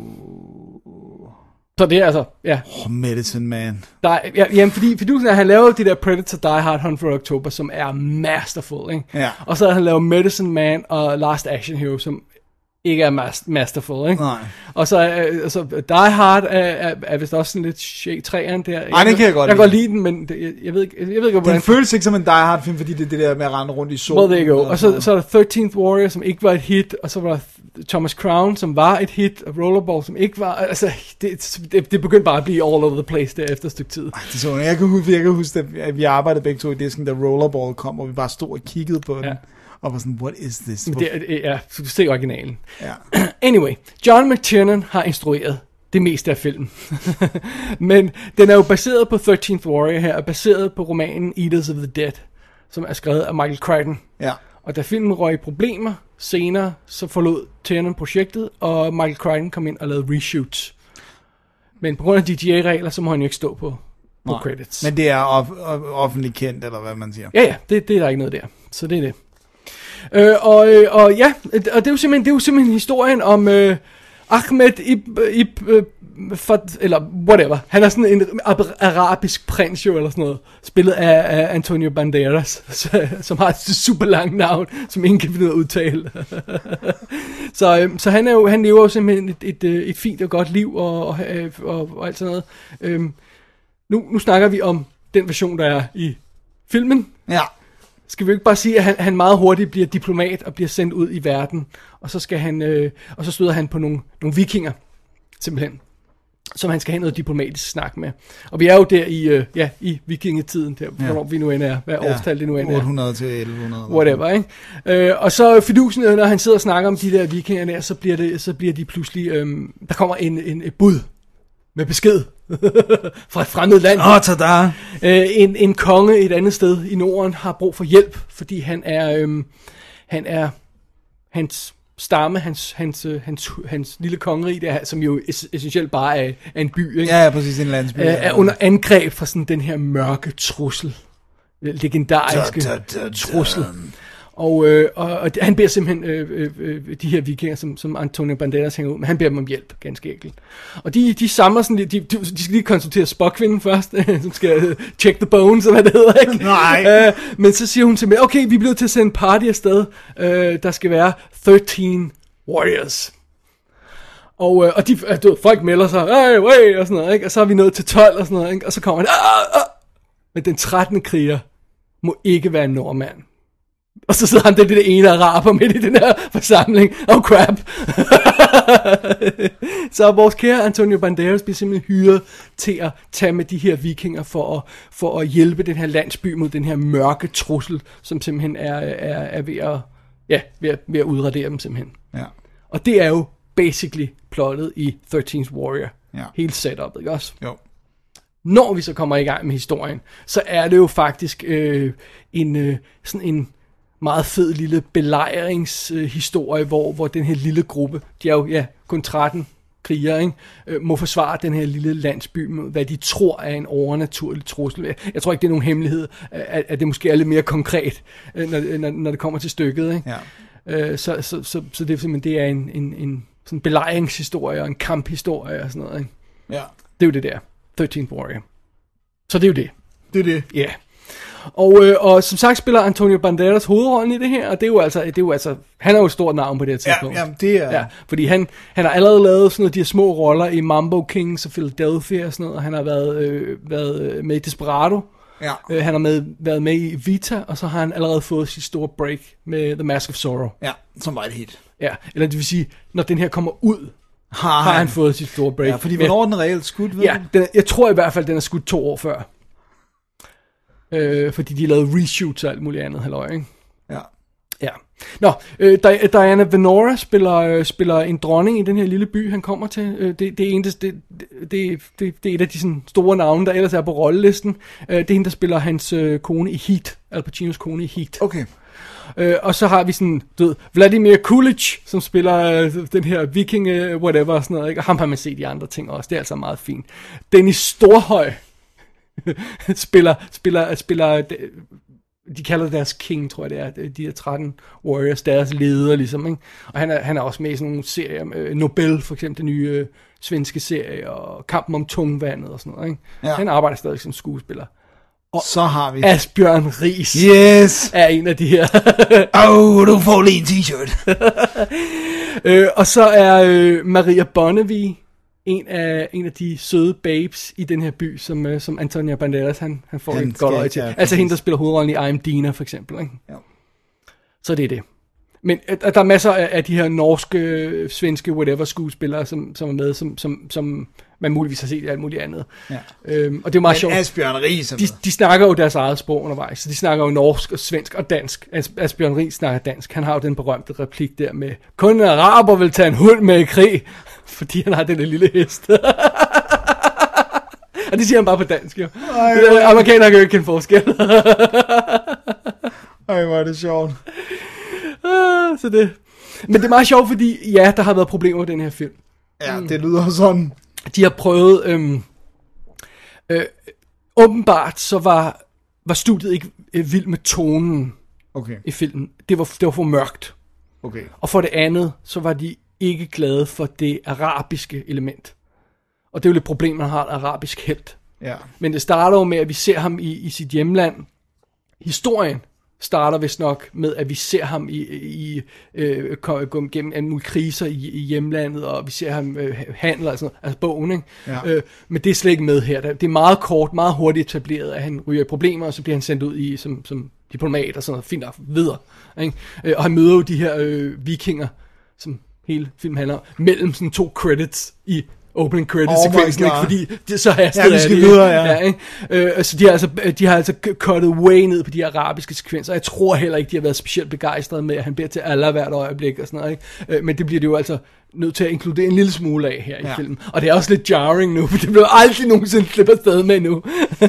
Så det er altså, ja. Oh, Medicine Man. Der, ja, jamen, fordi, fordi du, han laver det der Predator, Die Hard, Hunt for October, som er masterful, ikke? Ja. Og så har han lavet Medicine Man og Last Action Hero, som ikke er mas- masterful, ikke? Nej. Og så, øh, altså, Die Hard er, er, er vist også sådan lidt shake træeren der. Ej, den kan jeg godt Jeg lide. kan godt lide den, men det, jeg, jeg ved ikke, jeg ved ikke, hvordan... Den føles ikke som en Die Hard film, fordi det er det der med at rende rundt i solen. Well, there you go. Og så, så er der thirteenth Warrior, som ikke var et hit, og så var der Thomas Crown, som var et hit, og Rollerball, som ikke var... Altså, det, det, det begyndte bare at blive all over the place der efter et stykke tid. Ej, det er sådan, jeg kan huske, jeg kan huske at vi arbejdede begge to i disken, da Rollerball kom, og vi bare stod og kiggede på den. Ja. Og var sådan, what is this? Det, det, ja, så du ser originalen. Ja. Anyway, John McTiernan har instrueret det meste af filmen. Men den er jo baseret på thirteenth Warrior her, og baseret på romanen Eaters of the Dead, som er skrevet af Michael Crichton. Ja. Og da filmen røg i problemer senere, så forlod Tiernan projektet, og Michael Crichton kom ind og lavede reshoots. Men på grund af D G A-regler, så må han jo ikke stå på, på Nej. credits. Men det er off- off- offentligt kendt, eller hvad man siger. Ja, ja, det, det er der ikke noget der. Så det er det. Øh, og, øh, og ja, og det er jo simpelthen, det er jo simpelthen historien om øh, Ahmed Ib, Ib øh, for, eller whatever. Han er sådan en arabisk prins jo, eller sådan noget, spillet af, af Antonio Banderas, som har et super langt navn, som ingen kan finde ud af at udtale. så, øh, så han, er jo, han lever jo simpelthen et, et, et, et fint og godt liv, og, og, og, og alt sådan noget. Øh, nu, nu snakker vi om den version, der er i filmen. Ja. Skal vi ikke bare sige, at han, han meget hurtigt bliver diplomat og bliver sendt ud i verden, og så skal han, øh, og så støder han på nogle, nogle vikinger, simpelthen, som han skal have noget diplomatisk snak med. Og vi er jo der i, øh, ja, i vikingetiden, der, ja. Hvornår vi nu end er, hvad ja. Årstal det nu end er. otte hundrede til elleve hundrede. Whatever, ikke? Øh, og så fidusen, når han sidder og snakker om de der vikinger der, så bliver, det, så bliver de pludselig, øh, der kommer en, en, et bud med besked fra et fremmed land. Åh, oh, tada! Øh, en, en konge et andet sted i Norden har brug for hjælp, fordi han er, øhm, han er, hans stamme, hans, hans, hans, hans lille kongerige, der, som jo es- essentielt bare er, er en by, ikke? Ja, ja, præcis, en landsby. Er, er under angreb fra sådan den her mørke trussel, legendariske da, da, da, da. trussel. Og, øh, og, og han beder simpelthen øh, øh, de her vikinger, som, som Antonio Banderas hænger ud, men han beder dem om hjælp, ganske enkelt. Og de, de samler sådan, de, de, de skal lige konsultere Spock-kvinden først, som skal uh, check the bones, og hvad det hedder, ikke? Nej. Uh, men så siger hun simpelthen, okay, vi bliver til at sende en party afsted, uh, der skal være thirteen warriors. Og, uh, og de, uh, du ved, folk melder sig, hey, way, og sådan noget, ikke? Og så er vi nået til tolv, og sådan noget, ikke? Og så kommer han, ah, ah. Men den trettende kriger må ikke være en nordmand. Og så sidder han der, det ene araber midt i den her forsamling. Oh crap. Så vores kære Antonio Banderas bliver simpelthen hyret til at tage med de her vikinger for at, for at hjælpe den her landsby mod den her mørke trussel, som simpelthen er, er, er ved, at, ja, ved, at, ved at udradere dem simpelthen. Ja. Og det er jo basically plottet i thirteenth Warrior. Ja. Helt setup, ikke også? Jo. Når vi så kommer i gang med historien, så er det jo faktisk øh, en øh, sådan en meget fed lille belejringshistorie, øh, hvor, hvor den her lille gruppe, de er jo ja, kun tretten krigere, ikke, øh, må forsvare den her lille landsby mod, hvad de tror er en overnaturlig trussel. Jeg tror ikke, det er nogen hemmelighed, at, at det måske er lidt mere konkret, øh, når, når, når det kommer til stykket. Ikke? Ja. Øh, så, så, så, så det er simpelthen det er en, en, en sådan belejringshistorie og en kamphistorie og sådan noget. Ikke? Ja. Det er jo det der. thirteenth Warrior. Så det er jo det. Det er det. Ja. Yeah. Og, øh, og som sagt spiller Antonio Banderas hovedrollen i det her, og det er jo altså, det er jo altså han er jo et stort navn på det her tidspunkt. Ja, ja, det er... Ja, fordi han, han har allerede lavet sådan noget, de her små roller i Mambo Kings og Philadelphia og sådan noget, og han har været, øh, været med i Desperado, Ja. Øh, han har med, været med i Vita, og så har han allerede fået sit store break med The Mask of Sorrow. Ja, som var et hit. Ja, eller det vil sige, når den her kommer ud, har, har han fået sit store break. Ja, fordi hvornår er den reelt skudt, ved Ja, den, jeg tror i hvert fald, den er skudt to år før. Øh, fordi de lavede reshoots og alt muligt andet, halløj, ikke? Ja. Ja. Nå, øh, Diana Venora spiller, øh, spiller en dronning i den her lille by, han kommer til. Øh, det, det, er en, det, det, det, det, det er et af de sådan, store navne, der ellers er på rollelisten. Øh, det er hende, der spiller hans øh, kone i Heat. Al Pacinos kone i Heat. Okay. Øh, og så har vi sådan, du ved, Vladimir Coolidge, som spiller øh, den her viking, øh, whatever og sådan noget, ikke? Og ham har man set i andre ting også. Det er altså meget fint. Dennis Storhøj spiller, spiller, spiller, de kalder det deres king, tror jeg det er, de her tretten warriors, deres leder ligesom, ikke? Og han er, han er også med i sådan nogle serier, øh, Nobel for eksempel, den nye øh, svenske serie, og Kampen om tungvandet og sådan noget, ikke? Ja. Han arbejder stadig som skuespiller. Og så har vi Asbjørn Riis yes. er en af de her. Åh, oh, du får lige en t-shirt. øh, og så er øh, Maria Bonnevie en af, en af de søde babes i den her by, som, øh, som Antonio Banderas han, han får han et godt øje til. Ja, altså hende, der spiller hovedrollen i I Am Dina, for eksempel. Ikke? Ja. Så det er det. Men at, at der er masser af, af de her norske, svenske, whatever skuespillere, som, som er med, som, som, som man muligvis har set i alt muligt andet. Ja. Øhm, og det er meget sjovt. Asbjørn Riis de, de snakker jo deres eget sprog undervejs, så de snakker jo norsk og svensk og dansk. As, Asbjørn Riis snakker dansk. Han har jo den berømte replik der med, kun en araber vil tage en hund med i krig, fordi han har den der lille hest. Og det siger han bare på dansk, jo. Amerikanere kan jo ikke kende forskel. Ej, hvor er det sjovt. Ah, så det. Men det er meget sjovt, fordi ja, der har været problemer med den her film. Ja, det lyder sådan. De har prøvet, øhm, øh, åbenbart så var, var studiet ikke øh, vild med tonen okay. i filmen. Det var, det var for mørkt. Okay. Og for det andet, så var de ikke glade for det arabiske element. Og det er jo lidt problem, man har et arabisk helt. Ja. Men det starter jo med, at vi ser ham i, i sit hjemland. Historien starter vist nok med, at vi ser ham i, i øh, gå gennem alle mulige kriser i, i hjemlandet, og vi ser ham øh, handle, altså, altså bogen, ikke? Ja. Øh, men det er slet ikke med her. Det er meget kort, meget hurtigt etableret, at han ryger i problemer, og så bliver han sendt ud i som, som diplomat og sådan noget, fint og videre. Ikke? Øh, og han møder jo de her øh, vikinger, som hele filmen handler om, mellem sådan to credits i opening credits sekvensen, oh fordi det så hastet ja, vi skal videre, ja. ja ikke? Øh, altså, de har altså de har altså cuttet way ned på de arabiske sekvenser. Jeg tror heller ikke, de har været specielt begejstrede med, at han beder til Allah hvert øjeblik og sådan noget, ikke? Øh, men det bliver det jo altså nødt til at inkludere en lille smule af her ja. i filmen. Og det er også lidt jarring nu, for det bliver aldrig nogensinde slippe afsted med nu.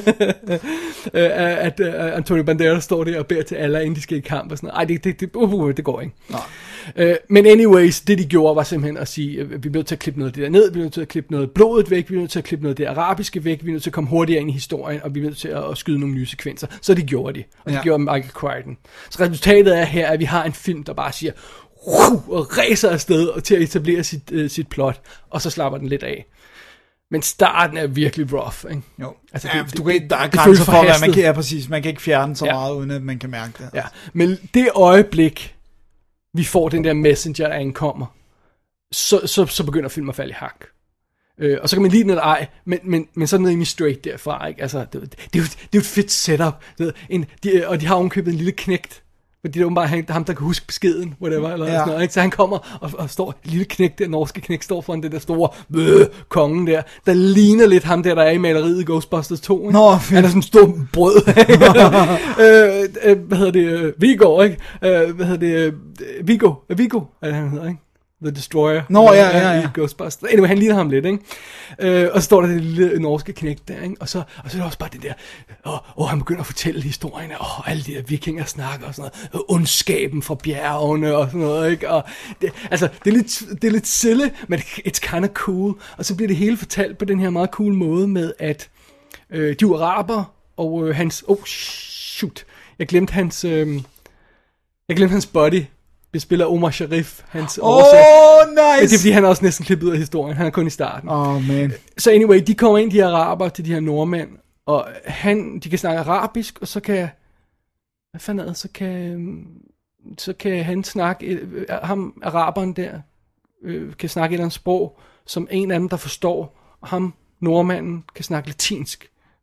at uh, Antonio Banderas står der og beder til Allah, inden de skal i kamp og sådan noget. Ej, det, det, det, uh, det går ikke. Nej. Uh, men anyways, det de gjorde var simpelthen at sige, uh, vi bliver nødt til at klippe noget af det der ned, vi bliver nødt til at klippe noget blodet væk, vi bliver nødt til at klippe noget af det arabiske væk, vi er nødt til at komme hurtigere ind i historien, og vi er nødt til at, at skyde nogle nye sekvenser. Så det gjorde de, og det ja. gjorde Michael Crichton. Så resultatet er her, at vi har en film, der bare siger, uh, og ræser afsted og til at etablere sit, uh, sit plot, og så slapper den lidt af. Men starten er virkelig rough, ikke? Jo. Altså, ja, det, du det, kan, der er det, grænser for, hvad man kan, ja, præcis, man kan ikke fjerne så ja. meget, uden at man kan mærke det. Ja, men det øjeblik, vi får den der messenger, der ankommer, så, så, så begynder filmen at falde i hak. Øh, og så kan man lide den eller ej, men, men, men så er den rimelig straight derfra, ikke? Altså, det, det, det, er jo, det er jo et fedt setup, det, en, de, og de har omkøbet en lille knægt, fordi det er jo bare ham, der kan huske beskeden, whatever, eller ja. sådan noget, ikke? Så han kommer og, og står, lille knægt, der norske knægt, står foran den der store øh, kongen der, der ligner lidt ham der, der er i maleriet i Ghostbusters to, ikke? Nå, han er sådan en stor brød, øh, øh, hvad hedder det, Viggo, ikke? Øh, hvad hedder det, Viggo, Viggo, er det han hedder, ikke? The Destroyer. Nå, ja, ja, ja. I Ghostbusters. Anyway, han ligner ham lidt, ikke? Øh, og så står der det lille norske knægt der, ikke? Og så, og så er det også bare det der, åh, åh, han begynder at fortælle historien, åh, alle de der vikinger snakker og sådan noget, ondskaben fra bjergene og sådan noget, ikke? Og det, altså, det er lidt, det er lidt silly, men it's kind of cool. Og så bliver det hele fortalt på den her meget cool måde med, at øh, de er araber, og øh, hans, oh, shoot, jeg glemte hans, øh, jeg glemte hans body, vi spiller Omar Sharif, hans Åh, oh, nice! Men det er fordi, han er også næsten klippet ud af historien. Han er kun i starten. Åh, oh, man. Så anyway, de kommer ind, de her araber, til de her nordmænd, og han, de kan snakke arabisk, og så kan, hvad fanden er det, så kan, så kan han snakke, ham, araberen der, øh, kan snakke et eller andet sprog, som en af dem, der forstår, og ham, nordmanden, kan snakke latinsk.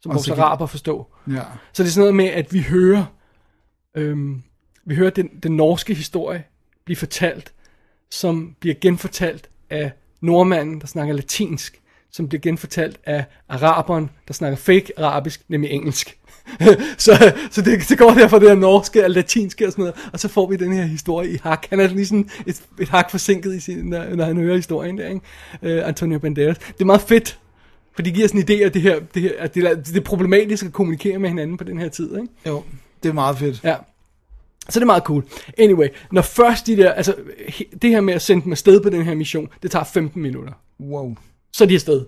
som vores araber forstå. Ja. Så det er sådan noget med, at vi hører, øhm, vi hører den, den norske historie blive fortalt, som bliver genfortalt af nordmanden, der snakker latinsk, som bliver genfortalt af araberen, der snakker fake arabisk, nemlig engelsk. så så det, det går derfor det der norske og latinske og sådan noget, og så får vi den her historie i hak. Han er lige sådan et, et hak forsinket, i sin, når, når han hører historien der, ikke? Uh, Antonio Banderas. Det er meget fedt, for det giver sådan en idé af det her, det her at det, er, det er problematisk at kommunikere med hinanden på den her tid, ikke? Jo, det er meget fedt. Ja. Så det er meget cool. Anyway, når først de der, altså det her med at sende dem afsted på den her mission, det tager femten minutter. Wow. Så er de afsted.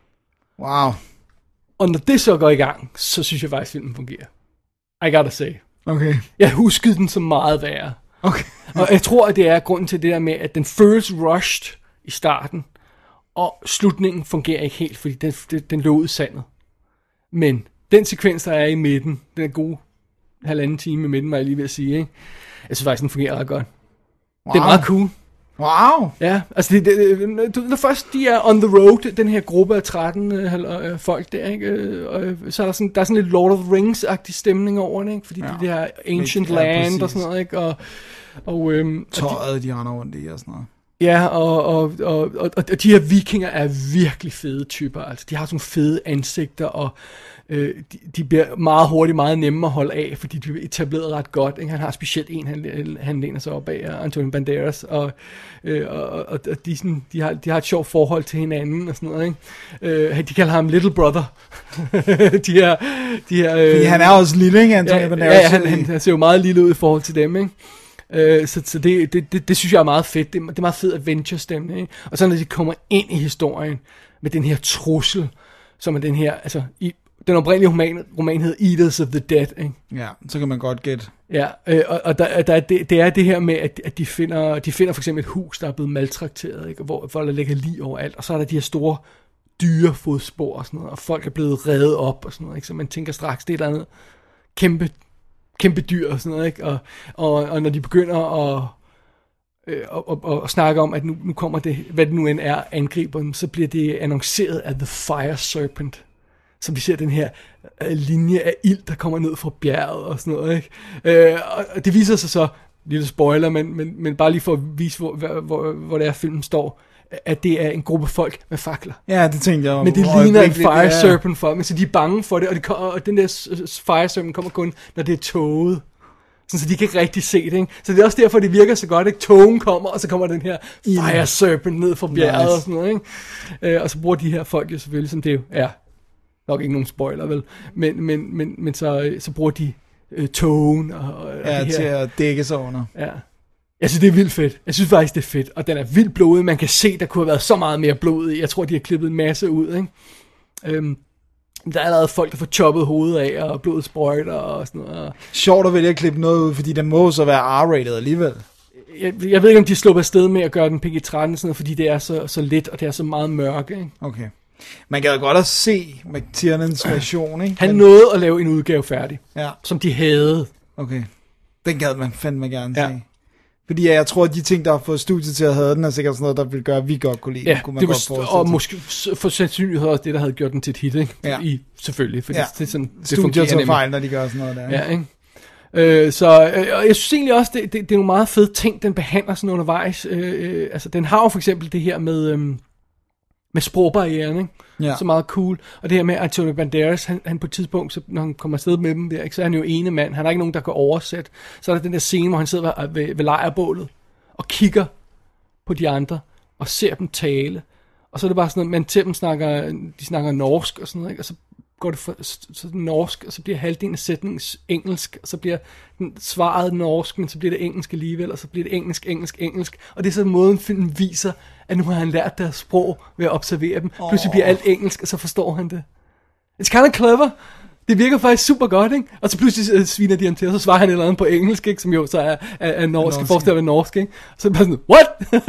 Wow. Og når det så går i gang, så synes jeg faktisk, filmen fungerer. I gotta say. Okay. Jeg huskede den så meget værre. Okay. Og jeg tror, at det er grunden til det der med, at den føles rushed i starten, og slutningen fungerer ikke helt, fordi den, den, den lå ud i sandet. Men den sekvens, der er i midten, den er god halvanden time i midten, var jeg lige ved at sige, ikke? Jeg synes faktisk, den fungerer ret godt. Wow. Det er meget cool. Wow. Ja, altså det, det, det, det først, de er on the road, den her gruppe af tretten øh, folk der, ikke? Øh, så er der sådan, der er sådan lidt Lord of the Rings-agtig stemning over det, ikke? Fordi ja. det der ancient ja, land og sådan noget, ikke? Og, og, øhm, tøjet, de, de render rundt i og sådan noget. Ja, og, og, og, og, og de her vikinger er virkelig fede typer, altså de har sådan fede ansigter, og øh, de, de bliver meget hurtigt meget nemme at holde af, fordi de er etableret ret godt, ikke? Han har specielt en, han, han læner sig op af, Antonio Banderas, og, øh, og, og, og de, sådan, de, har, de har et sjovt forhold til hinanden, og sådan noget, ikke? Øh, de kalder ham Little Brother. de her, de her, øh, fordi han er også lille, ikke, Antonio ja, Banderas? Ja, han, han, han ser jo meget lille ud i forhold til dem, ikke? Uh, så så det, det, det, det synes jeg er meget fedt. Det, det er meget fed adventure-stemning, ikke? Og så når de kommer ind i historien med den her trussel, som er den her, altså i, den oprindelige roman, roman hedder Eaters of the Dead, ikke? Ja, så kan man godt gætte. Ja, øh, og, og der, der er det, det er det her med, at, at de finder de finder for eksempel et hus, der er blevet maltrakteret, ikke? Hvor, hvor der ligger lig overalt, og så er der de her store dyrefodspor og sådan noget, og folk er blevet revet op og sådan noget, ikke? Så man tænker straks, det er et eller andet kæmpe kæmpe dyr og sådan noget, ikke? Og, og, og når de begynder at, øh, at, at, at snakke om, at nu, nu kommer det, hvad det nu end er, angriber dem, så bliver det annonceret af The Fire Serpent. Så vi ser den her øh, linje af ild, der kommer ned fra bjerget og sådan noget, ikke? Øh, og det viser sig så, lille spoiler, men, men, men bare lige for at vise, hvor, hvor, hvor det er, filmen står, at det er en gruppe folk med fakler. Ja, det tænkte jeg. Men det ligner en Fire Serpent for dem, så de er bange for det, og, de, og den der Fire Serpent kommer kun, når det er tåget. Så de kan ikke rigtig se det, ikke? Så det er også derfor, det virker så godt, ikke? Togen kommer, og så kommer den her Fire Serpent ned fra bjerget nice. Og sådan noget, ikke? Øh, og så bruger de her folk jo selvfølgelig, som det jo er, nok ikke nogen spoiler, vel? Men, men, men, men så, så bruger de øh, togen og, og ja, de her, til at dække sig under. Ja. Jeg synes, det er vildt fedt. Jeg synes faktisk, det er fedt. Og den er vildt blodig. Man kan se, der kunne have været så meget mere blod i. Jeg tror, de har klippet en masse ud, ikke? Øhm, der er allerede folk, der får choppet hovedet af, og blodet sprøjter og sådan noget. Sjovt at vælge at klippe noget ud, fordi den må så være R-rated alligevel. Jeg, jeg ved ikke, om de slår afsted med at gøre den P G tretten, sådan noget, fordi det er så, så let, og det er så meget mørke, ikke? Okay. Man kan jo godt at se McTiernans version, ikke? Han nåede at lave en udgave færdig, ja. Som de havde. Okay. Den gad man fandme gerne ja. se. Fordi ja, jeg tror, at de ting, der har fået studiet til at have den, er sikkert sådan noget, der vil gøre, at vi godt kunne lide. Ja, kunne man det godt var, og måske for sandsynlighed også det, der havde gjort den til et hit, ikke? Ja. I, selvfølgelig, for ja. det, det er sådan, det studier fungerer tager nemlig. fejl, når de gør sådan noget der. Ja, ikke? Øh, så øh, jeg synes egentlig også, det, det, det er nogle meget fede ting, den behandler sådan undervejs. Øh, øh, altså, den har jo for eksempel det her med, øh, med sprogbarrieren, ikke? Ja. Så meget cool. Og det her med Antonio Banderas, han, han på et tidspunkt, så, når han kommer afsted med dem der, ikke, så er han jo ene mand. Han har ikke nogen, der kan oversætte. Så er der den der scene, hvor han sidder ved, ved, ved lejrbålet og kigger på de andre og ser dem tale. Og så er det bare sådan noget, man til dem snakker, de snakker norsk og sådan noget, ikke? Og så går det for, så det norsk, og så bliver halvdelen af sætningen engelsk, og så bliver den svaret norsk, men så bliver det engelsk alligevel, og så bliver det engelsk, engelsk, engelsk. Og det er så måden, filmen viser, at nu har han lært deres sprog ved at observere dem. Oh. Pludselig bliver alt engelsk, og så forstår han det. It's kind of clever. Det virker faktisk super godt, ikke? Og så pludselig sviner de ham til, og så svarer han et eller andet på engelsk, ikke? Som jo så er, er, er norsk, forestiller ved norsk, ikke? Så er det bare sådan, what?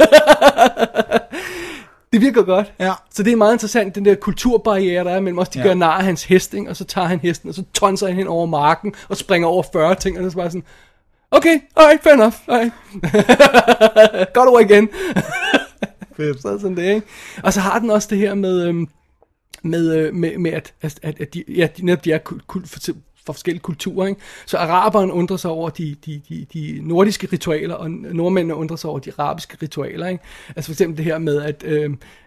Det virker godt. Ja. Så det er meget interessant, den der kulturbarriere, der er mellem os. De ja. gør nar af hans hest, ikke? Og så tager han hesten, og så tonser han hen over marken, og springer over fyrre ting, og så bare sådan, okay, alright, fair enough, alright. Godt ord igen. Fedt. Så sådan det, ikke? Og så har den også det her med, øhm, med, med, med at, at, at de, ja, de, netop de er kul, kul, for, for forskellige kulturer, ikke? Så araberne undrer sig over de, de, de, de nordiske ritualer, og nordmændene undrer sig over de arabiske ritualer, ikke? Altså for eksempel det her med, at øh,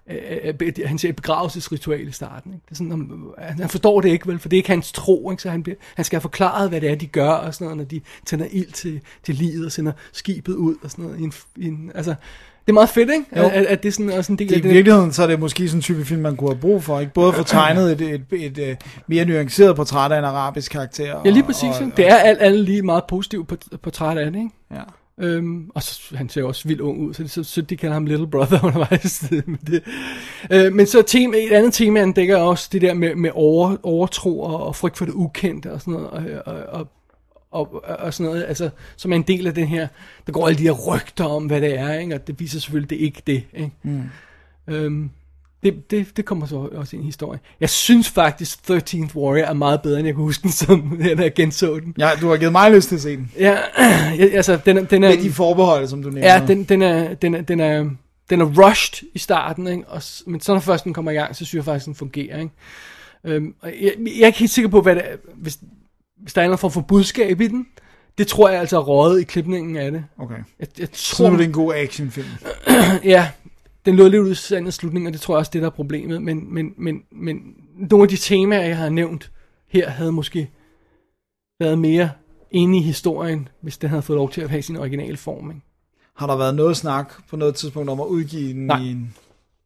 øh, han siger et begravelsesritual i starten, ikke? Det er sådan, han, han forstår det ikke, vel, for det er ikke hans tro, ikke? Så han, bliver, han skal have forklaret, hvad det er, de gør, og sådan noget, når de tænder ild til, til livet, og sender skibet ud, og sådan noget, i en, i en, altså... Det er meget fedt, ikke? At, at det er sådan også en del det, af det. I virkeligheden så er det måske sådan en type film, man kunne have brug for, ikke? Både for tegnet et, et, et, et mere nuanceret portræt af en arabisk karakter. Ja, lige præcis. Og, og, det er alt, alt lige meget positivt portræt af det, ikke? Ja. Øhm, og så, han ser også vildt ung ud, så, det, så, så de kalder ham Little Brother undervejs. med det. Øh, men så tema, et andet tema, han dækker også det der med, med over, overtro og, og frygt for det ukendte og sådan noget, og, og, og Og, og sådan noget, altså, som er en del af den her, der går alle de her rygter om, hvad det er, ikke? Og det viser selvfølgelig, det er ikke det, ikke? Mm. Øhm, det, det, det kommer så også ind i historien. Jeg synes faktisk, thirteenth Warrior er meget bedre, end jeg kunne huske den, som da jeg genså den. Ja, du har givet mig lyst til at se den. Ja, altså, den, er, den er... Med de forbehold, som du nævner. Ja, den, den, er, den, er, den, er, den er rushed i starten, ikke? Og, men så når først den kommer i gang, så synes jeg faktisk, den fungerer, ikke? Øhm, og jeg, jeg er ikke helt sikker på, hvad det er, hvis... Hvis der er noget form for budskab i den, det tror jeg altså er røget i klipningen af det. Okay. Jeg, jeg tror, tror du, det er en god actionfilm? Ja, den lå lidt ud i sandets slutning, og det tror jeg også, det der er problemet. Men, men, men, men nogle af de temaer, jeg har nævnt her, havde måske været mere inde i historien, hvis den havde fået lov til at have sin originale form. Ikke? Har der været noget snak på noget tidspunkt om at udgive den Nej. i en...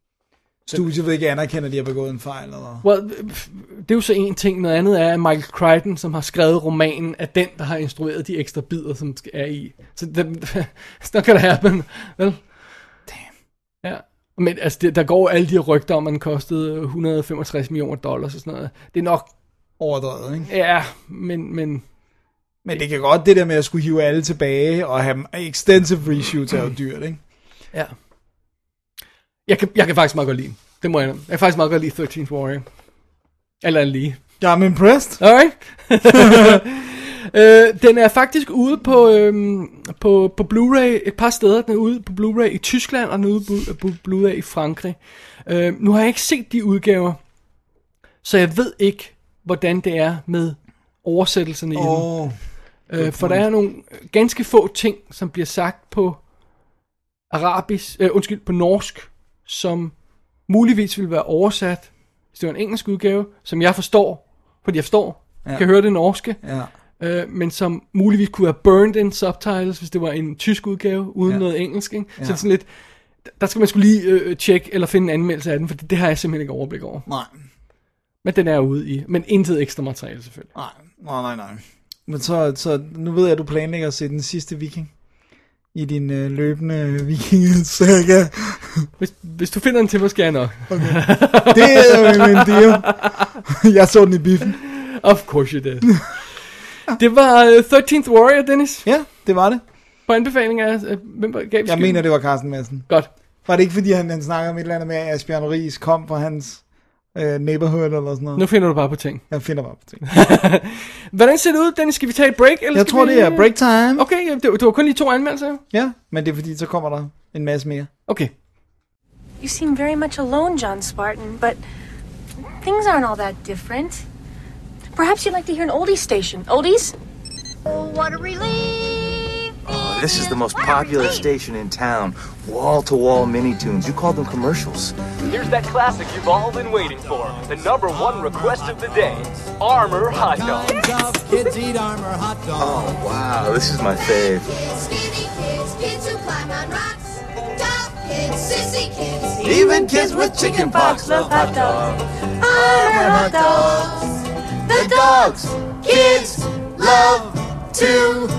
Studiet vil ikke anerkende, at de har begået en fejl, eller? Well, det er jo så en ting. Noget andet er, at Michael Crichton, som har skrevet romanen, er den, der har instrueret de ekstra bidder, som er i. Så det, så kan det happen. Vel? Damn. Ja. Men altså, det, der går alle de rygter om, at den kostede et hundrede og femogtres millioner dollars og sådan noget. Det er nok... Overdrevet, ikke? Ja, men... Men, men det kan godt, det der med at skulle hive alle tilbage, og have extensive reshoots er jo dyrt, ikke? Ja. Jeg kan, jeg kan faktisk meget godt lide. Det må jeg. Jeg kan faktisk meget godt lide thirteenth Warrior. Eller lige. I'm impressed. Alright. øh, den er faktisk ude på, øhm, på, på Blu-ray et par steder. Den er ude på Blu-ray i Tyskland, og den er ude på, på Blu-ray i Frankrig. Øh, nu har jeg ikke set de udgaver, så jeg ved ikke, hvordan det er med oversættelserne i oh, den. Øh, for der er nogle ganske få ting, som bliver sagt på arabisk, øh, undskyld, på norsk, som muligvis vil være oversat, hvis det var en engelsk udgave, som jeg forstår, fordi jeg forstår, ja. Kan høre det norske, ja. øh, men som muligvis kunne have burned in subtitles, hvis det var en tysk udgave, uden ja. Noget engelsk, ikke? Ja. Så det er sådan lidt, der skal man skulle lige øh, tjekke, eller finde en anmeldelse af den, for det, det har jeg simpelthen ikke overblik over. Nej. Men den er ude i, men intet ekstra materiale selvfølgelig. Nej, nej, nej, nej. Men så, så nu ved jeg, at du planlægger at se den sidste viking i din øh, løbende vikingesaga. Hvis, hvis du finder den til mig, skal jeg nok. Okay. Det er jo en deal. Jeg så den i biffen. Of course you did. Det var uh, thirteenth Warrior, Dennis. Ja, det var det. På anbefaling af, uh, hvem gav Jeg skylden? mener, det var Carsten Madsen. Godt. Var det ikke, fordi han, han snakkede om et eller andet med, at Asbjørn Ries kom fra hans uh, neighborhood eller sådan noget? Nu finder du bare på ting. Jeg finder bare på ting. Hvordan ser det ud, Dennis? Skal vi tage et break? Eller jeg tror, vi... det er break time. Okay, det, det var kun lige to anmeldelser. Ja, men det er fordi, så kommer der en masse mere. Okay. You seem very much alone, John Spartan, but things aren't all that different. Perhaps you'd like to hear an oldies station. Oldies? Oh, what a relief! Oh, this is the most popular station in town. Wall-to-wall mini-tunes. You call them commercials. Here's that classic you've all been waiting for. The number one request of the day. Armour hot dogs. Kids eat Armour hot dogs. Oh, wow. This is my fave. Skinny kids, kids who climb on rocks. Top kids, sissy kids. Even kids with chicken pox love hot dogs. Armour hot dogs. The dogs kids love to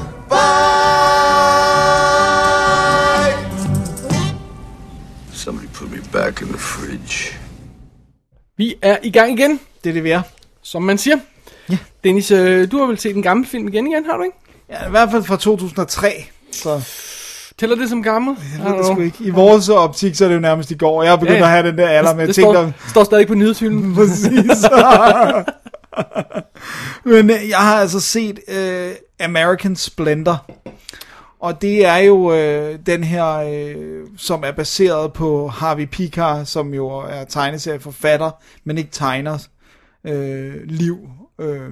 buy. Somebody put me back in the fridge. Vi er i gang igen. Det er det, vi er. Som man siger. Ja. Dennis, øh, du har vel set en gammel film igen igen, har du ikke? Ja, i hvert fald fra to tusind og tre. Så tæller det som gammel? Jeg ved det sgu ikke. I vores optik, så er det jo nærmest i går. Jeg har begyndt ja, ja. at have den der alder med det, ting, står, der... står stadig på nyhedshylden. Præcis. Men jeg har altså set uh, American Splendor. Og det er jo øh, den her, øh, som er baseret på Harvey Pekar, som jo er tegneserieforfatter, men ikke tegner øh, liv. Øh.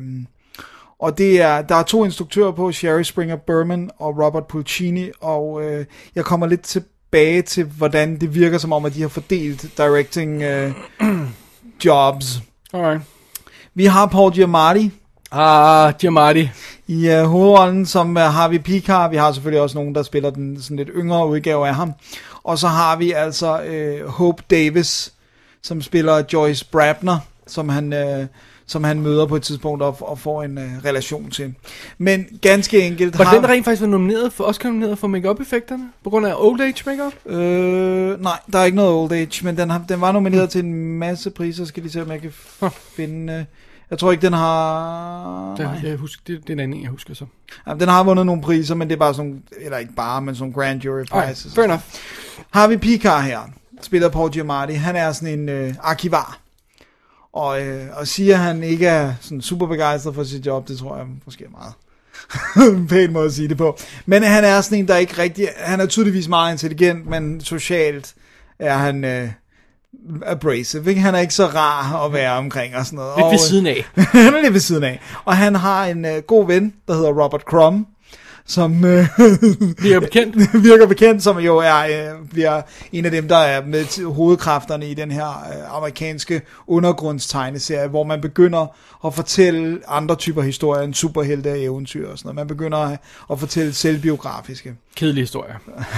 Og det er, der er to instruktører på, Sherry Springer Berman og Robert Pulcini, og øh, jeg kommer lidt tilbage til, hvordan det virker som om, at de har fordelt directing øh, jobs. Alright. Vi har Paul Giamatti. Ah, Giamatti. I uh, hovedrollen som uh, Harvey Pekar. Vi har selvfølgelig også nogen, der spiller den sådan lidt yngre udgave af ham. Og så har vi altså uh, Hope Davis, som spiller Joyce Brabner, som han, uh, som han møder på et tidspunkt og, og får en uh, relation til. Men ganske enkelt var har... den rent faktisk var nomineret for, også nomineret for make-up-effekterne? På grund af old age make-up? Øh, nej, der er ikke noget old age, men den, har, den var nomineret hmm. til en masse priser. Skal de se, om jeg kan huh. finde... Uh, Jeg tror ikke, den har... Det, jeg husker, det, det er en anden, jeg husker så. Jamen, den har vundet nogle priser, men det er bare sådan... Eller ikke bare, men sådan grand jury prizes. Okay, fair enough. Harvey Pekar her, spiller Paul Giamatti. Han er sådan en øh, arkivar. Og, øh, og siger, at han ikke er sådan super begejstret for sit job, det tror jeg måske er meget en pæn måde at sige det på. Men han er sådan en, der ikke rigtig... Han er tydeligvis meget intelligent, men socialt er han... Øh, abrasive, ikke? Han er ikke så rar at være omkring og sådan noget. Lidt og, ved siden af. Han er lidt ved siden af. Og han har en uh, god ven, der hedder Robert Crumb, som uh, virker bekendt. virker bekendt, som jo er uh, bliver en af dem, der er med hovedkræfterne i den her uh, amerikanske undergrundstegneserie, hvor man begynder at fortælle andre typer historier end superhelte og eventyr og sådan noget. Man begynder at, at fortælle selvbiografiske. Kedelige historier.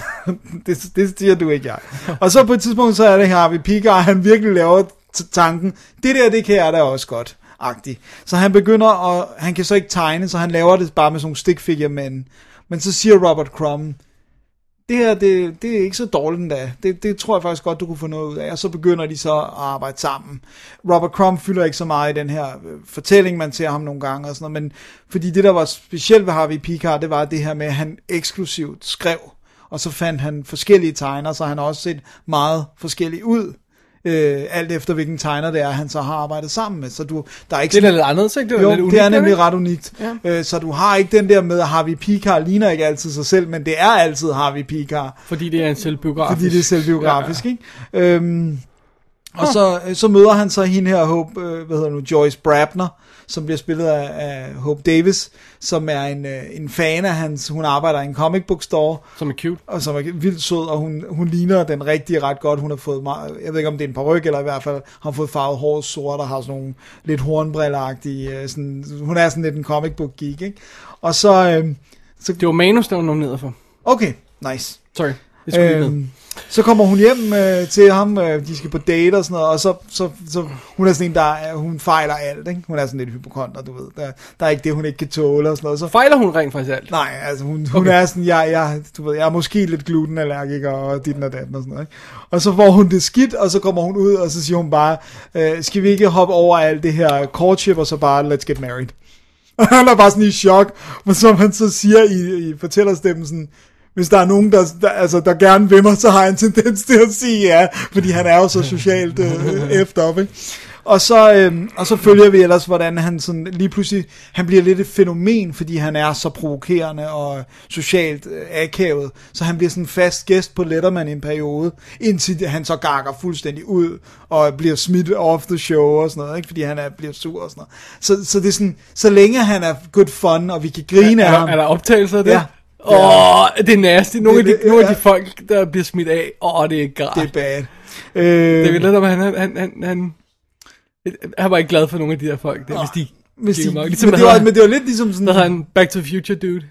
det, det siger du ikke, jeg. Og så på et tidspunkt, så er det Harvey Pekar, han virkelig laver t- tanken, det der, det kan jeg da også godt. Agtig. Så han begynder at, han kan så ikke tegne, så han laver det bare med sådan nogle stickfigure men, men så siger Robert Crumb, det her, det, det er ikke så dårligt endda, det, det tror jeg faktisk godt, du kunne få noget ud af, og så begynder de så at arbejde sammen. Robert Crumb fylder ikke så meget i den her fortælling, man ser ham nogle gange og sådan noget, men fordi det der var specielt ved Harvey Pekar, det var det her med, at han eksklusivt skrev, og så fandt han forskellige tegner, så han har også set meget forskellige ud. Øh, alt efter hvilken tegner det er, han så har arbejdet sammen med. Så du, der er ikke det er lidt andet, ikke? Det er, jo, lidt unikt, det er nemlig ret unikt. Ja. Øh, så du har ikke den der med, at Harvey Pekar ligner ikke altid sig selv, men det er altid Harvey Pekar. Fordi det er en selvbiografisk. Fordi det er selvbiografisk, ja, ja. Ikke? Øhm, og huh. så, så møder han så hende her, Hope, øh, hvad hedder nu, Joyce Brabner, som bliver spillet af, af Hope Davis, som er en, øh, en fan af hans, hun arbejder i en comic book store. Som er cute. Og som er vildt sød, og hun, hun ligner den rigtige ret godt. Hun har fået meget, jeg ved ikke om det er en paryk, eller i hvert fald har hun fået farvet hår sort, og har sådan nogle lidt hornbriller-agtige, sådan, hun er sådan lidt en comic book geek, ikke? Og så... Øh, så det var manus, der var nomineret for. Okay, nice. Sorry, det skulle øh, øh, Så kommer hun hjem øh, til ham, øh, de skal på date og sådan noget, og så, så, så hun er sådan en, der hun fejler alt, ikke? Hun er sådan lidt hypokonder, du ved. Der, der er ikke det, hun ikke kan tåle og sådan noget. Så fejler hun rent faktisk alt? Nej, altså hun, hun okay. er sådan, jeg, jeg, du ved, jeg er måske lidt glutenallergiker og dit og datten og sådan noget, ikke? Og så får hun det skidt, og så kommer hun ud, og så siger hun bare, øh, skal vi ikke hoppe over alt det her courtship, og så bare, let's get married. Og han er bare sådan i chok, men som han så siger i, i fortællerstemmen sådan, hvis der er nogen, der, der, altså, der gerne vil mig, så har jeg en tendens til at sige ja, fordi han er jo så socialt øh, efter, ikke? Og så, øh, og så følger vi ellers, hvordan han sådan lige pludselig, han bliver lidt et fænomen, fordi han er så provokerende og socialt øh, akavet, så han bliver sådan en fast gæst på Letterman i en periode, indtil han så gakker fuldstændig ud, og bliver smidt off the show og sådan noget, ikke? Fordi han er, bliver sur og sådan noget. Så, så det er sådan, så længe han er good fun, og vi kan grine er, af er ham. Er der optagelser af det? Ja. Åh, oh, det er nasty. Nogle, det, af, de, nogle ja. af de folk, der bliver smidt af, åh, oh, det er græt. Det er bad. Øh, det er lidt om, han, han, han, han, han, han var ikke glad for nogle af de der folk, der, oh, hvis de... Hvis de nok, ligesom, men, det var, men det var lidt ligesom sådan... Der havde han Back to the Future dude.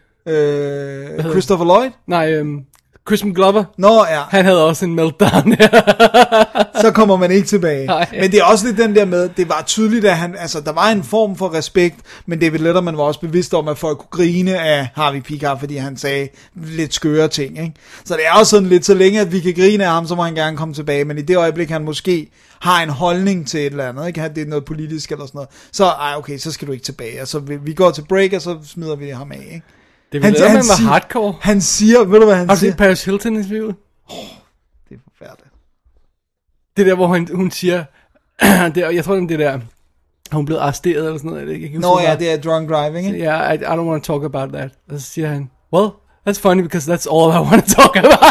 Øh, Christopher Lloyd? Nej, um, Crispin Glover. Nå, ja. Han havde også en meltdown. Så kommer man ikke tilbage. Nej. Men det er også lidt den der med, det var tydeligt, at han, altså, der var en form for respekt, men David Letterman var også bevidst om, at folk kunne grine af Harvey Pekar, fordi han sagde lidt skøre ting, ikke? Så det er også sådan lidt, så længe at vi kan grine af ham, så må han gerne komme tilbage, men i det øjeblik, han måske har en holdning til et eller andet, ikke? Det er noget politisk eller sådan noget, så ej, okay, så skal du ikke tilbage. Altså, vi, vi går til break, og så smider vi ham af, ikke? Det vil han, han var siger, hardcore. Han siger, ved du hvad han har siger? Har du set Paris Hilton i livet? Oh, det er forfærdeligt. Det der, hvor hun, hun siger, det, jeg tror det er der, hun blev arresteret eller sådan noget. Jeg kan Nå ja, det er drunk driving, ikke? Ja, yeah, I, I don't want to talk about that. Og så siger han, well, That's funny, because that's all I want to talk about.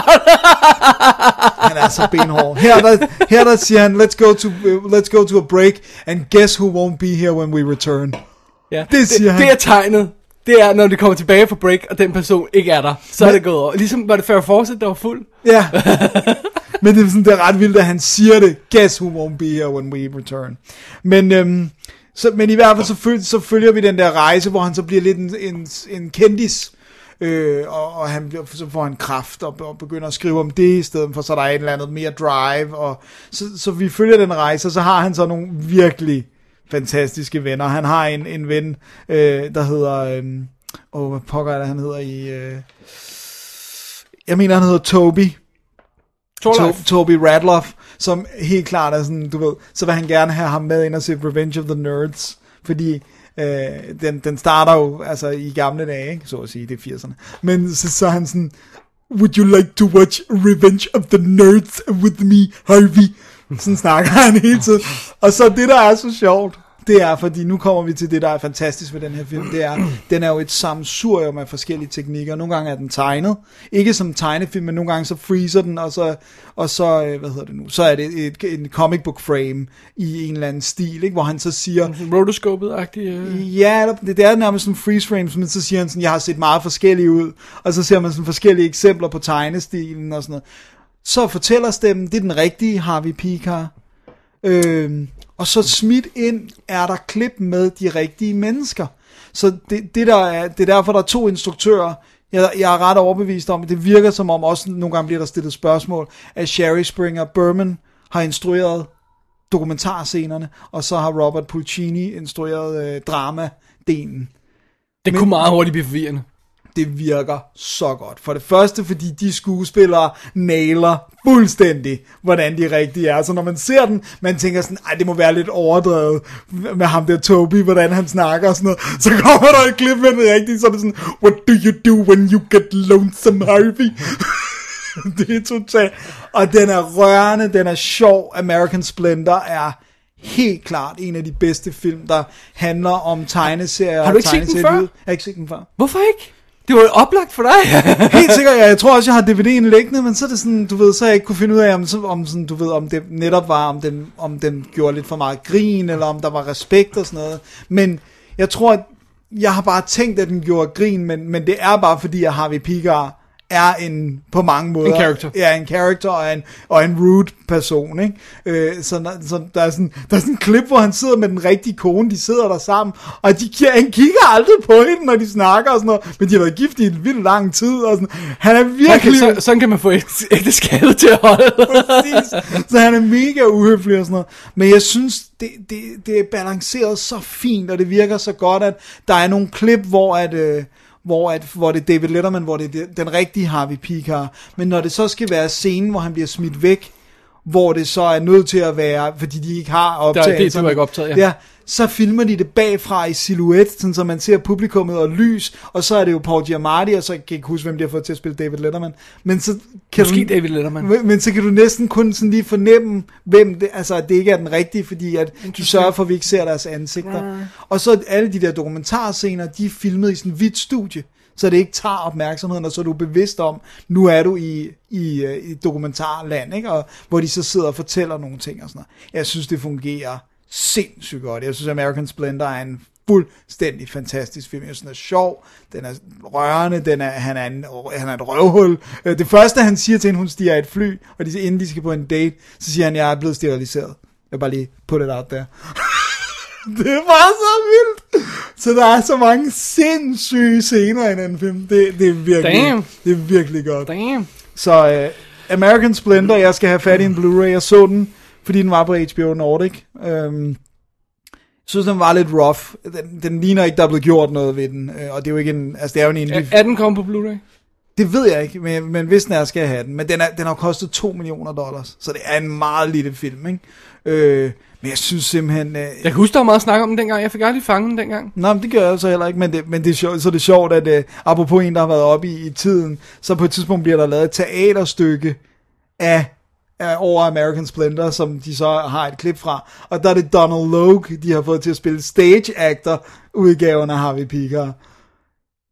Han er så benhård. Her der, her der siger han, let's go, to, uh, let's go to a break, and guess who won't be here when we return. Ja, det siger det, han. Det er tegnet. Det er, når de kommer tilbage fra break, og den person ikke er der, så men, er det gået over. Ligesom var det før Fawcett, der var fuld. Ja. Men det er, sådan, det er ret vildt, at han siger det. Guess who won't be here when we return. Men, øhm, så, men i hvert fald så, føl, så følger vi den der rejse, hvor han så bliver lidt en, en, en kendis. Øh, og, og han, så får han kraft og, og begynder at skrive om det, i stedet for så der er et eller andet mere drive. Og, så, så vi følger den rejse, og så har han så nogle virkelig fantastiske venner. Han har en, en ven, øh, der hedder... Øh, åh, hvad pokker er det, han hedder i... Øh, jeg mener, han hedder Toby. To- Toby Radloff, som helt klart er sådan, du ved, så vil han gerne have ham med ind og se Revenge of the Nerds, fordi øh, den, den starter jo altså i gamle dage, ikke? Så at sige, det er firserne. Men så, så er han sådan, would you like to watch Revenge of the Nerds with me, Harvey? Sådan snakker han hele tiden. Og så det, der er så sjovt, det er, fordi nu kommer vi til det, der er fantastisk ved den her film, det er, den er jo et sammensurium af forskellige teknikker. Nogle gange er den tegnet, ikke som tegnefilm, men nogle gange så freezer den, og så, og så hvad hedder det nu, så er det et, et, en comic book frame i en eller anden stil, ikke? Hvor han så siger... Rotoscopet-agtigt? Øh. Ja, det, det er nærmest sådan freeze frames, men så siger han sådan, jeg har set meget forskellige ud, og så ser man sådan forskellige eksempler på tegnestilen og sådan noget. Så fortæller stemmen, det er den rigtige Harvey Pekar. Øhm, og så smidt ind er der klip med de rigtige mennesker. Så det, det, der er, det er derfor, der er to instruktører. Jeg, jeg er ret overbevist om, at det virker som om, også nogle gange bliver der stillet spørgsmål, at Sherry Springer Berman har instrueret dokumentarscenerne, og så har Robert Pulcini instrueret øh, dramadelen. Det kunne meget hurtigt blive forvirrende. Det virker så godt. For det første, fordi de skuespillere nailer fuldstændig, hvordan de rigtige er. Så når man ser den, man tænker sådan, ej, det må være lidt overdrevet med ham der Toby, hvordan han snakker og sådan noget. Så kommer der et klip med den rigtige, så er det sådan, what do you do when you get lonesome, Harvey? Det er totalt. Og den er rørende, den er sjov. American Splendor er helt klart en af de bedste film, der handler om tegneserier. Har du ikke set den før? Jeg har ikke set den før. Hvorfor ikke? Det var jo oplagt for dig. Helt sikkert, ja. Jeg tror også, jeg har D V D'en liggende, men så er det sådan, du ved, så jeg ikke kunne finde ud af, om, så, om, sådan, du ved, om det netop var, om den, om den gjorde lidt for meget grin, eller om der var respekt og sådan noget. Men jeg tror, at jeg har bare tænkt, at den gjorde grin, men, men det er bare fordi, at Harvey Pekar er en, på mange måder... En character. Ja, en character og en, og en rude person, ikke? Øh, så, så der, er sådan, der er sådan en klip, hvor han sidder med den rigtige kone, de sidder der sammen, og de, han kigger aldrig på hende, når de snakker og sådan noget, men de har været gift i en vildt lang tid, og sådan. Han er virkelig... Okay, så, sådan kan man få ægteskabet til at holde. Præcis. Så han er mega uhøflig og sådan noget. Men jeg synes, det, det, det er balanceret så fint, og det virker så godt, at der er nogle klip, hvor at... Øh, Hvor, at, hvor det er David Letterman, hvor det er den rigtige Harvey Pekar. Men når det så skal være scenen, hvor han bliver smidt væk, hvor det så er nødt til at være, fordi de ikke har optaget. Det er ikke optaget, ja. ja. Så filmer de det bagfra i silhuet, sådan så man ser publikummet og lys, og så er det jo Paul Giamatti, og så kan jeg ikke huske, hvem de har fået til at spille David Letterman. Men så kan Måske du, David Letterman. Men, men så kan du næsten kun sådan lige fornemme, hvem det, altså at det ikke er den rigtige, fordi at de sørger for, at vi ikke ser deres ansigter. Ja. Og så alle de der dokumentarscener, de er filmet i sådan et hvidt studie, så det ikke tager opmærksomheden, og så er du bevidst om, nu er du i, i, i dokumentarland, ikke? Og hvor de så sidder og fortæller nogle ting og sådan noget. Jeg synes, det fungerer sindssygt godt. Jeg synes, American Splendor er en fuldstændig fantastisk film. Jeg synes, den er sjov, den er rørende, den er, han, er en, han er et røvhul. Det første, han siger til hende, hun stiger et fly, og de, inden de skal på en date, så siger han, jeg er blevet steriliseret. Jeg bare lige put it out there. Det er bare så vildt. Så der er så mange sindssyge scener i den film. Det, det er virkelig, Damn. det er virkelig godt. Damn. Så uh, American Splendor, jeg skal have fat i en Blu-ray. Jeg så den, fordi den var på H B O Nordic. Um, jeg synes, den var lidt rough. Den, den ligner ikke, der er blevet gjort noget ved den. Uh, og det er jo ikke en, altså det er jo en indie. Er den kommet på Blu-ray? Det ved jeg ikke, men, men hvis den er, skal jeg have den. Men den, er, den har kostet to millioner dollars, så det er en meget lille film, ikke? Øh, men jeg synes simpelthen... Øh, jeg kan huske, der var meget snak om den dengang. Jeg fik aldrig fanget den dengang. Nej, men det gør jeg så heller ikke, men det, men det er sjovt, så det er sjovt, at øh, apropos en, der har været oppe i, i tiden, så på et tidspunkt bliver der lavet et teaterstykke af, af over American Splendor, som de så har et klip fra. Og der er det Donald Logue, de har fået til at spille stage actor udgaven af Harvey Pekar.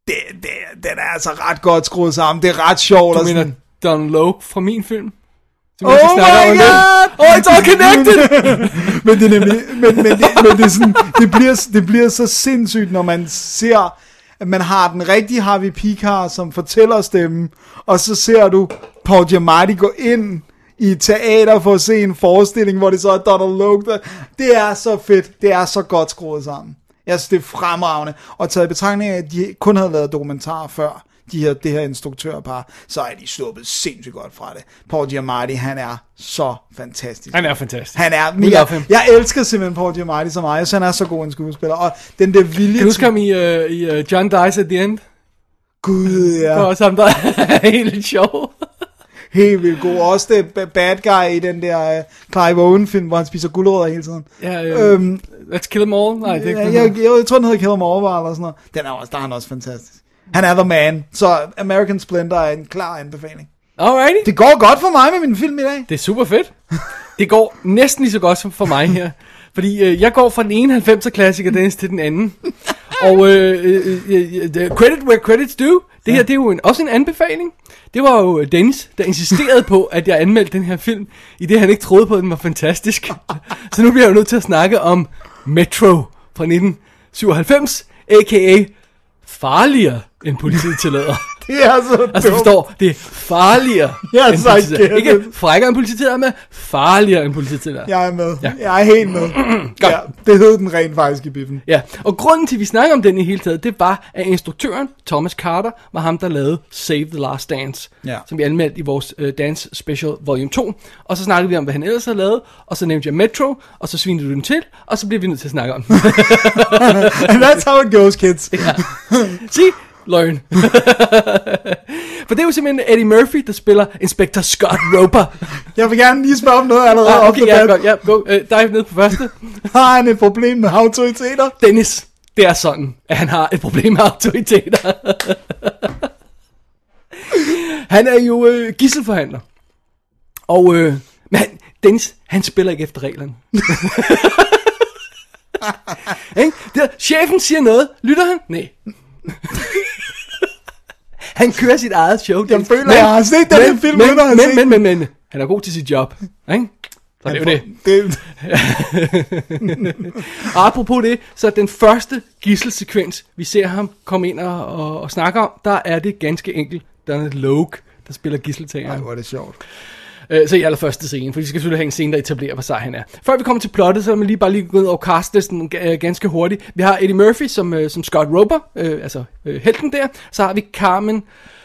det, det, den er altså ret godt skruet sammen. Det er ret sjovt. Du mener sådan... Donald Logue fra min film? Oh my god! Oh, it's all connected! men det er nemlig, men, men, det, men det, er sådan, det, bliver, det bliver så sindssygt, når man ser, at man har den rigtige Harvey Pekar som fortæller stemmen, og så ser du Paul Giamatti gå ind i et teater for at se en forestilling, hvor det så er Donald Logue. Der. Det er så fedt. Det er så godt skruet sammen. Jeg synes, det er fremragende. Og taget i betragtning af, at de kun havde lavet dokumentarer før, de her, det her instruktørpar, så er de sluppet sindssygt godt fra det. Paul Giamatti, han er så fantastisk. Han er fantastisk. Han er, jeg, jeg elsker simpelthen Paul Giamatti så meget, så han er så god en skuespiller. Og den der vilje... Kan du huske ham i, uh, i uh, John Dies at the End? Gud, ja. Det var også ham, der er helt sjov. Helt vildt god. Også det bad guy i den der uh, Clive Owen film, hvor han spiser gulerødder hele tiden. Ja, ja. Um, Let's Kill Them All. Nej, det er ikke jeg, jeg, jeg, jeg tror, den hedder Kill Them All, eller sådan noget. Den er også, der er han også fantastisk. Han er the man. Så American Splendor er en klar anbefaling. Alrighty. Det går godt for mig med min film i dag. Det er super fedt. Det går næsten lige så godt som for mig her. Fordi øh, jeg går fra den ene halvfemser klassiker Dennis til den anden. Og øh, øh, øh, credit where credit's due. Det her, det er jo en, også en anbefaling. Det var jo Dennis, der insisterede på, at jeg anmeldte den her film, i det han ikke troede på, at den var fantastisk. Så nu bliver jeg jo nødt til at snakke om Metro fra nitten syvoghalvfems, a k a farligere end politiet tillader. Det er så altså forstår, det er farligere yes, end politiet tillader. Ikke frækkere end politiet tillader, men farligere end politiet tillader. Jeg er med. Ja. Jeg er helt med. Ja, det hed den rent faktisk i biffen. Ja, og grunden til, at vi snakker om den i hele taget, det var, at instruktøren, Thomas Carter, var ham, der lavede Save the Last Dance, ja. som vi anmeldte i vores uh, Dance Special Volume to. Og så snakkede vi om, hvad han ellers havde lavet, og så nævnte jeg Metro, og så svinede du den til, og så bliver vi nødt til at snakke om den. And that's how it goes, kids. Ja. Se, learn. For det er jo simpelthen Eddie Murphy, der spiller Inspector Scott Roper. Jeg vil gerne lige spørge om noget allerede. Ah, okay, ja, godt, ja, go. Uh, dive ned på første. Har han et problem med autoriteter? Dennis, det er sådan, at han har et problem med autoriteter. Han er jo øh, gisselforhandler. Og øh, men han, Dennis, han spiller ikke efter reglerne. Der, chefen siger noget. Lytter han? Nej. Han kører sit eget show. Jeg føler, men, jeg har set den men, film, men, men, men, men, men, men, han er god til sit job. Ikke? Så det er jo det. det. Og apropos det, så den første gisselsekvens, vi ser ham komme ind og, og, og snakke om, der er det ganske enkelt Donald Logue, der spiller gisseltageren. Nej, hvor er det sjovt. Så i allerførste scene, for vi skal selvfølgelig have en scene, der etablerer, hvor sej han er. Før vi kommer til plottet, så er man lige bare lige gået over castlisten ganske hurtigt. Vi har Eddie Murphy som, som Scott Roper, øh, altså øh, helten der. Så har vi Carmen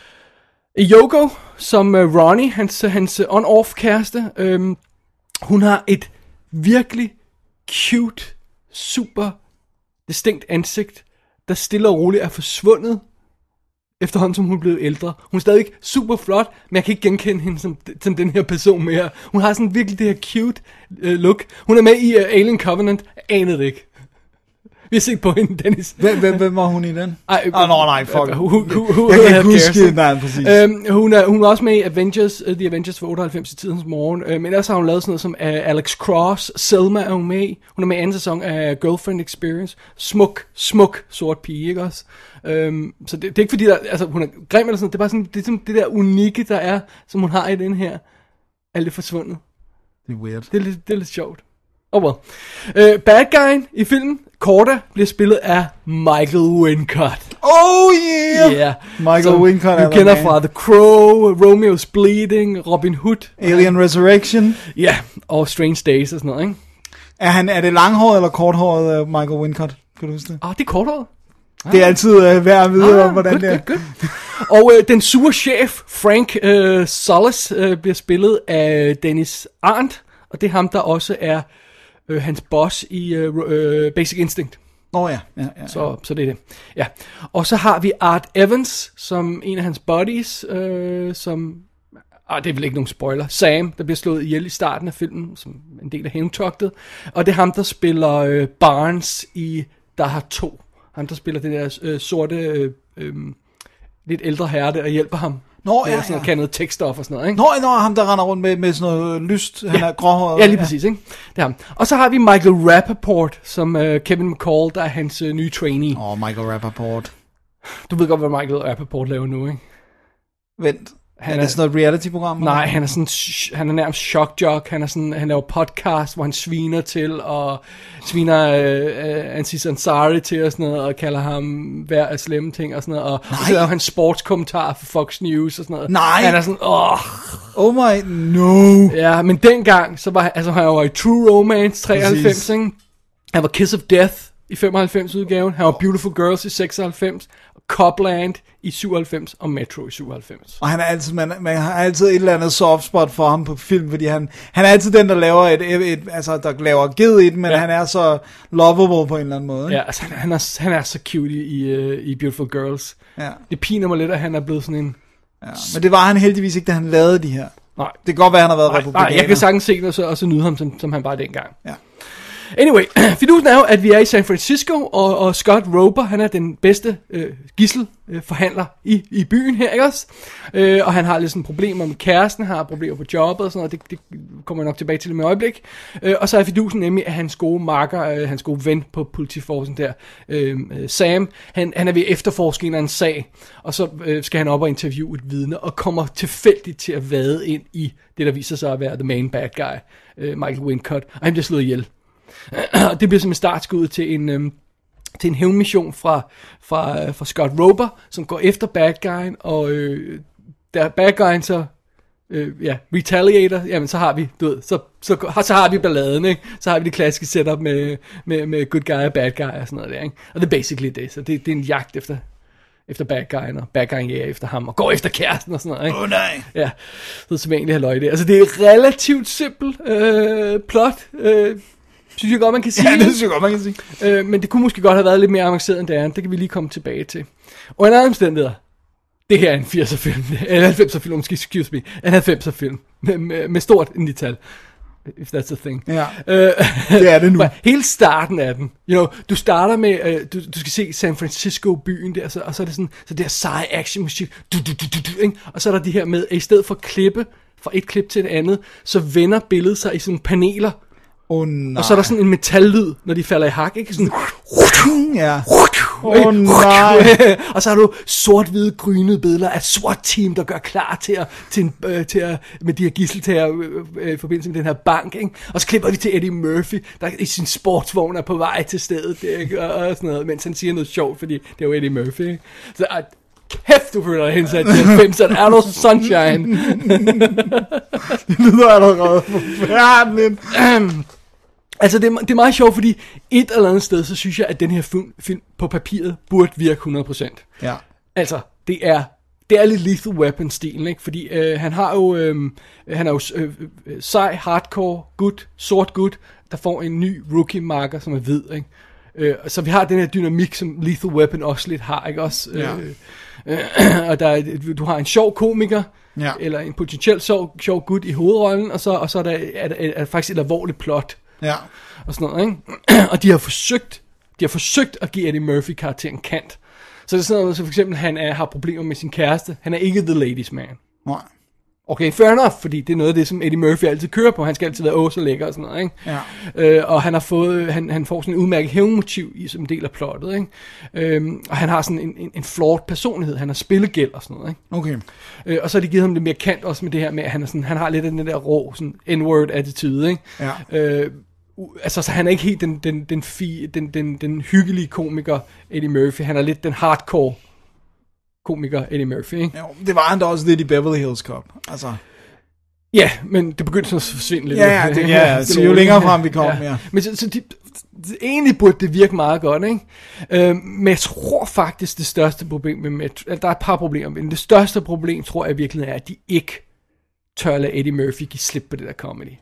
Ejogo som øh, Ronnie, hans, hans on-off kæreste. Øhm, hun har et virkelig cute, super distinkt ansigt, der stille og roligt er forsvundet, efterhånden som hun er blevet ældre. Hun er stadig super flot, men jeg kan ikke genkende hende som, som den her person mere. Hun har sådan virkelig det her cute uh, look. Hun er med i uh, Alien Covenant. Jeg anede det ikke. Vi har set på hende, Dennis. Hvem, hvem, hvem var hun i den? Ej, oh, no, nej, fuck. Uh, hu, hu, hu, jeg kan ikke huske, nej, præcis. Um, hun, er, hun var også med i Avengers, uh, The Avengers for otteoghalvfems i tidens morgen. Uh, men ellers har hun lavet sådan noget som uh, Alex Cross, Selma er hun med i. Hun er med i anden sæson af Girlfriend Experience. Smuk, smuk sort pige, ikke også? Um, så det, det er ikke fordi, der, altså, hun er grim eller sådan noget. Det er bare sådan, det, er sådan, det der unikke, der er, som hun har i den her, er lidt forsvundet. Det er weird. Det er lidt, det er lidt sjovt. Oh well. Uh, bad guyen i filmen, Corda, bliver spillet af Michael Wincott. Oh yeah! Yeah. Michael so, Wincott er du kender fra The Crow, Romeo's Bleeding, Robin Hood. Alien Resurrection. Ja, yeah, og Strange Days og sådan noget, ikke? Er, han, er det langhåret eller korthåret, uh, Michael Wincott? Kan du huske det? Ah, det er korthåret. Ah. Det er altid uh, værd at vide, ah, hvordan good, det er. Good, good. Og uh, den sure chef, Frank uh, Solis, uh, bliver spillet af Dennis Arndt. Og det er ham, der også er uh, hans boss i uh, uh, Basic Instinct. Åh oh, ja. Ja, ja, ja. Så, så det er det. Ja. Og så har vi Art Evans, som en af hans buddies, øh, som... Ah, det er vel ikke nogen spoiler. Sam, der bliver slået ihjel i starten af filmen, som en del af hævntogtet. Og det er ham, der spiller øh, Barnes i Der har to. Ham, der spiller det der øh, sorte, øh, øh, lidt ældre herre, der hjælper ham. Nå, ja, ja. Sådan noget, kan noget tekststof og sådan noget, ikke? Nå, nå, ham der render rundt med, med sådan noget lyst, han ja. er gråhåret. Ja, lige præcis, ikke? Det er ham. Og så har vi Michael Rappaport, som uh, Kevin McCall, der er hans uh, nye trainee. Åh, oh, Michael Rappaport. Du ved godt, hvad Michael Rappaport laver nu, ikke? Vent. Han er, er sådan noget reality-program? Nej, han er sådan, han er nærmest shock-jock. Han er sådan, han laver podcast, hvor han sviner til, og sviner uh, Aziz Ansari til, og sådan noget, og kalder ham hver af slemme ting, og sådan noget, og, og så laver han sportskommentar for Fox News, og sådan noget. Nej! Han er sådan, åh... Oh my, no! Ja, men dengang, så var han, altså han var i True Romance treoghalvfems, ikke? Han var Kiss of Death i femoghalvfems udgaven, han var Beautiful Girls i seksoghalvfems, Copland i syvoghalvfems og Metro i syvoghalvfems. Og han er altid, man, man har altid et eller andet soft spot for ham på film, fordi han, han er altid den, der laver et, et, et altså der laver ged i den, men ja. Han er så lovable på en eller anden måde. Ikke? Ja, altså han, han, er, han er så cute i, i, uh, i Beautiful Girls. Ja. Det piner mig lidt, at han er blevet sådan en... Ja, men det var han heldigvis ikke, da han lavede de her. Nej. Det kan godt være, han har været nej, republikaner. Nej, jeg kan sagtens se det, og så, og så nyde ham, som, som han bare dengang. Ja. Anyway, fidusen er jo, at vi er i San Francisco, og, og Scott Roper, han er den bedste øh, gisselforhandler øh, i, i byen her, ikke også? Øh, og han har lidt sådan problemer med kæresten, har problemer på jobbet og sådan noget, det, det kommer jeg nok tilbage til med et øjeblik. Øh, og så er fidusen nemlig, at hans gode makker, øh, hans gode ven på politiforsen der, øh, Sam, han, han er ved efterforske en eller anden sag, og så øh, skal han op og interviewe et vidne, og kommer tilfældigt til at vade ind i det, der viser sig at være the main bad guy, øh, Michael Wincott, og han bliver slået ihjel. Det bliver som en startskud til en øhm, til en hævnmission fra fra fra Scott Roper, som går efter bad guyen, og øh, der bad guyen så øh, ja retaliator, jamen så har vi du ved, så så så har vi balladen, ikke? Så har vi det klassiske setup med med med good guy og bad guy og sådan noget der, ikke? Og det er basically det, så det, det er en jagt efter efter bad guyen, og bad guyen jæger efter ham, og går efter kæresten og sådan noget, ikke? Åh oh, nej! Ja, så som egentlig halløj det. Altså det er relativt simpelt øh, plot, øh, synes jeg godt, man kan sige. Ja, det synes jeg godt, man kan sige. Øh, men det kunne måske godt have været lidt mere avanceret end det er. Det kan vi lige komme tilbage til. Og en anden omstændighed. Det her er en firser film. En halvfemser film, måske, excuse me. En halvfemser film. Med, med, med stort nital. If that's a thing. Ja, øh, det er det nu. Hele starten af den. You know, du starter med, øh, du, du skal se San Francisco byen der, så, og så er det sådan, så det er seje action musik. Du, du, du, du, du, ikke? Og så er der de her med, at i stedet for at klippe fra et klip til et andet, så vender billedet sig i sådan paneler. Oh, nej. Og så er der sådan en metallyd, når de falder i hak, ikke? Sådan... Ja. Åh oh, nej. Og så har du sort-hvide grynede billeder af et SWAT-team, der gør klar til at, til en, øh, til at med de her gisseltager øh, i forbindelse med den her bank, ikke? Og så klipper vi til Eddie Murphy, der i sin sportsvogn er på vej til stedet, ikke? Og, og sådan noget, mens han siger noget sjovt, fordi det er jo Eddie Murphy, ikke? Så øh, kæft, du føler dig hensat til halvfemserne. Er du sunshine? Det lyder allerede forfærdeligt. Altså, det er, det er meget sjovt, fordi et eller andet sted, så synes jeg, at den her film, film på papiret burde virke hundrede procent. Ja. Altså, det er, det er lidt Lethal Weapon-stilen, ikke? Fordi øh, han har jo, øh, han er jo øh, sej, hardcore, gut, sort gut, der får en ny rookie-marker, som er hvid, ikke? Øh, så vi har den her dynamik, som Lethal Weapon også lidt har, ikke også? Ja. Øh, øh, og der er, du har en sjov komiker, ja. Eller en potentielt sjov, sjov gut i hovedrollen, og så, og så er der er, er, er faktisk et alvorligt plot. Ja. Og sådan noget, ikke? Og de har forsøgt, de har forsøgt at give Eddie Murphy karakteren kant. Så det er sådan noget, så for eksempel, han er, har problemer med sin kæreste. Han er ikke the ladies man. Nej. Okay, fair enough, fordi det er noget af det, som Eddie Murphy altid kører på. Han skal altid være åh så lækker og sådan noget, ikke? Ja. Øh, og han har fået, han, han får sådan en udmærket hævnmotiv i som en del af plottet, ikke? Øhm, og han har sådan en, en, en flawed personlighed. Han har spillegæld og sådan noget, ikke? Okay. Øh, og så har de givet ham lidt mere kant også med det her med, at han, er sådan, han har lidt af den der rå, sådan N-word attitude, ikke? Ja. Øh, altså, så han er ikke helt den, den, den, fi, den, den, den hyggelige komiker, Eddie Murphy. Han er lidt den hardcore komiker, Eddie Murphy, ikke? Jo, det var han da også lidt i Beverly Hills Cop. Altså... Ja, men det begyndte sådan at forsvinde lidt. Ja, ja, det, ja, ja. Så jo længere frem vi kom, ja. ja. Men så, så de, egentlig burde det virke meget godt, ikke? Øh, men jeg tror faktisk, det største problem med Metro, der er et par problemer, men det største problem, tror jeg virkelig er, at de ikke tør lade Eddie Murphy give slip på det der comedy.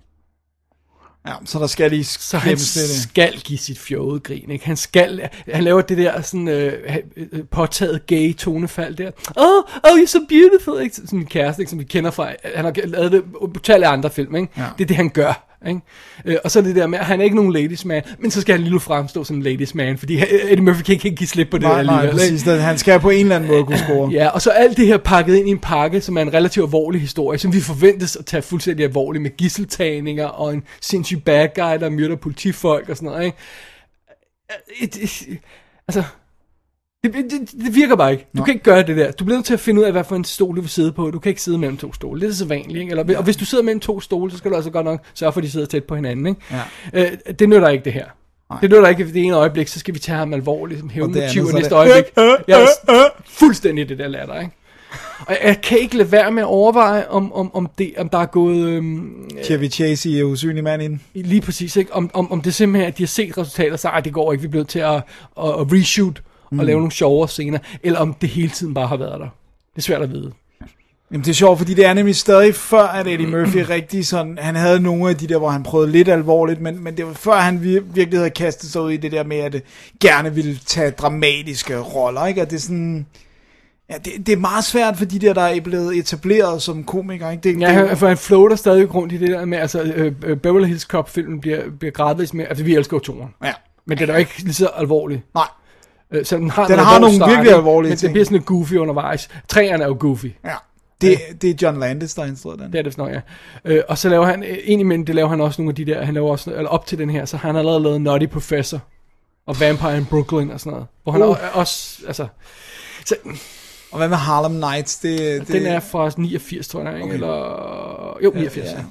Ja, så der skal lige så han skal give sit fjolede grin, ikke? Han skal, han laver det der sådan øh, påtaget gay tonefald der. Oh, oh, you're so beautiful, ikke? Sådan en kæreste, ikke? Som vi kender fra, han har lavet det på alle andre film, ikke? Ja. Det er det, han gør, ikke? Øh, og så er det der med, at han er ikke nogen ladies man, men så skal han lige fremstå som en ladies man, fordi Eddie Murphy kan ikke give slip på det nej, alligevel. Nej, præcis. Ikke? Han skal på en eller anden måde kunne score. Ja, og så alt det her pakket ind i en pakke, som er en relativt alvorlig historie, som vi forventes at tage fuldstændig alvorligt med gisseltagninger og en sindssyg bad guy, der myrder politifolk og sådan noget, ikke? Et, et, altså, Det, det, det virker bare ikke. Du Nå. kan ikke gøre det der. Du bliver nødt til at finde ud af, hvad for en stol du vil sidde på. Du kan ikke sidde mellem to stole. Det er så vanligt, ikke? Eller, ja. Og hvis du sidder mellem to stole, så skal du altså godt nok sørge for, at de sidder tæt på hinanden, ikke? Ja. Øh, det nytter ikke det her. Nej. Det nytter ikke, at det ene øjeblik, så skal vi tage ham alvorligt, som hævnmotiv, og næste øjeblik. Jeg er fuldstændig det der latter, ikke? Og jeg kan ikke lade være med at overveje, om, om, om, det, om der er gået... Øhm, Chevy Chase i Usynlig Mand ind. Lige præcis, ikke? Om, om, om det simpelthen, at de har set resultater, så ej, det går ikke, vi bliver til at, at, at reshoot mm. og lave nogle sjovere scener, eller om det hele tiden bare har været der. Det er svært at vide. Jamen det er sjovt, fordi det er nemlig stadig før, at Eddie Murphy rigtig sådan, han havde nogle af de der, hvor han prøvede lidt alvorligt, men, men det var før, han vir- virkelig havde kastet sig ud i det der med, at det gerne ville tage dramatiske roller, ikke? Og det er sådan... Ja, det, det er meget svært for de der, der er blevet etableret som komikere, ikke? Det, ja, det, for han floater stadig rundt i det der med, altså øh, Beverly Hills Cop-filmen bliver, bliver gradvist med, altså vi elsker jo toren. Ja. Men det er da ikke lige så alvorligt. Nej. Øh, så den har, den har nogle start, virkelig alvorlige men ting. Men det bliver sådan lidt goofy undervejs. Træerne er jo goofy. Ja. Det, det er John Landis, der har instrueret den. Det er det sådan, ja. Øh, og så laver han, ind imellem, det laver han også nogle af de der, han laver også, eller op til den her, så han har allerede lavet Nutty Professor, og Vampire in Brooklyn og sådan noget. Hvor han uh. også, altså... Så, og hvad med Harlem Nights? Det, det... Den er fra niogfirs, tror jeg, ikke? Okay. Eller... Jo, niogfirs, ja.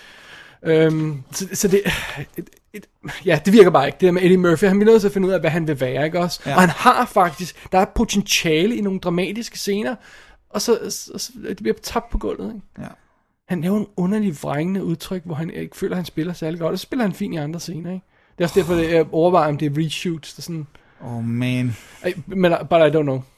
ja. Øhm, så, så det... Et, et, ja, det virker bare ikke. Det der med Eddie Murphy, han bliver nødt til at finde ud af, hvad han vil være, ikke også? Ja. Og han har faktisk... Der er potentiale i nogle dramatiske scener, og så, så, så det bliver tabt på gulvet, ikke? Ja. Han laver en underlig vrængende udtryk, hvor han ikke føler, at han spiller særlig godt, og så spiller han fint i andre scener, ikke? Det er også derfor, jeg overvejer, om det er reshoots, der sådan... Oh, man. Men, but I don't know.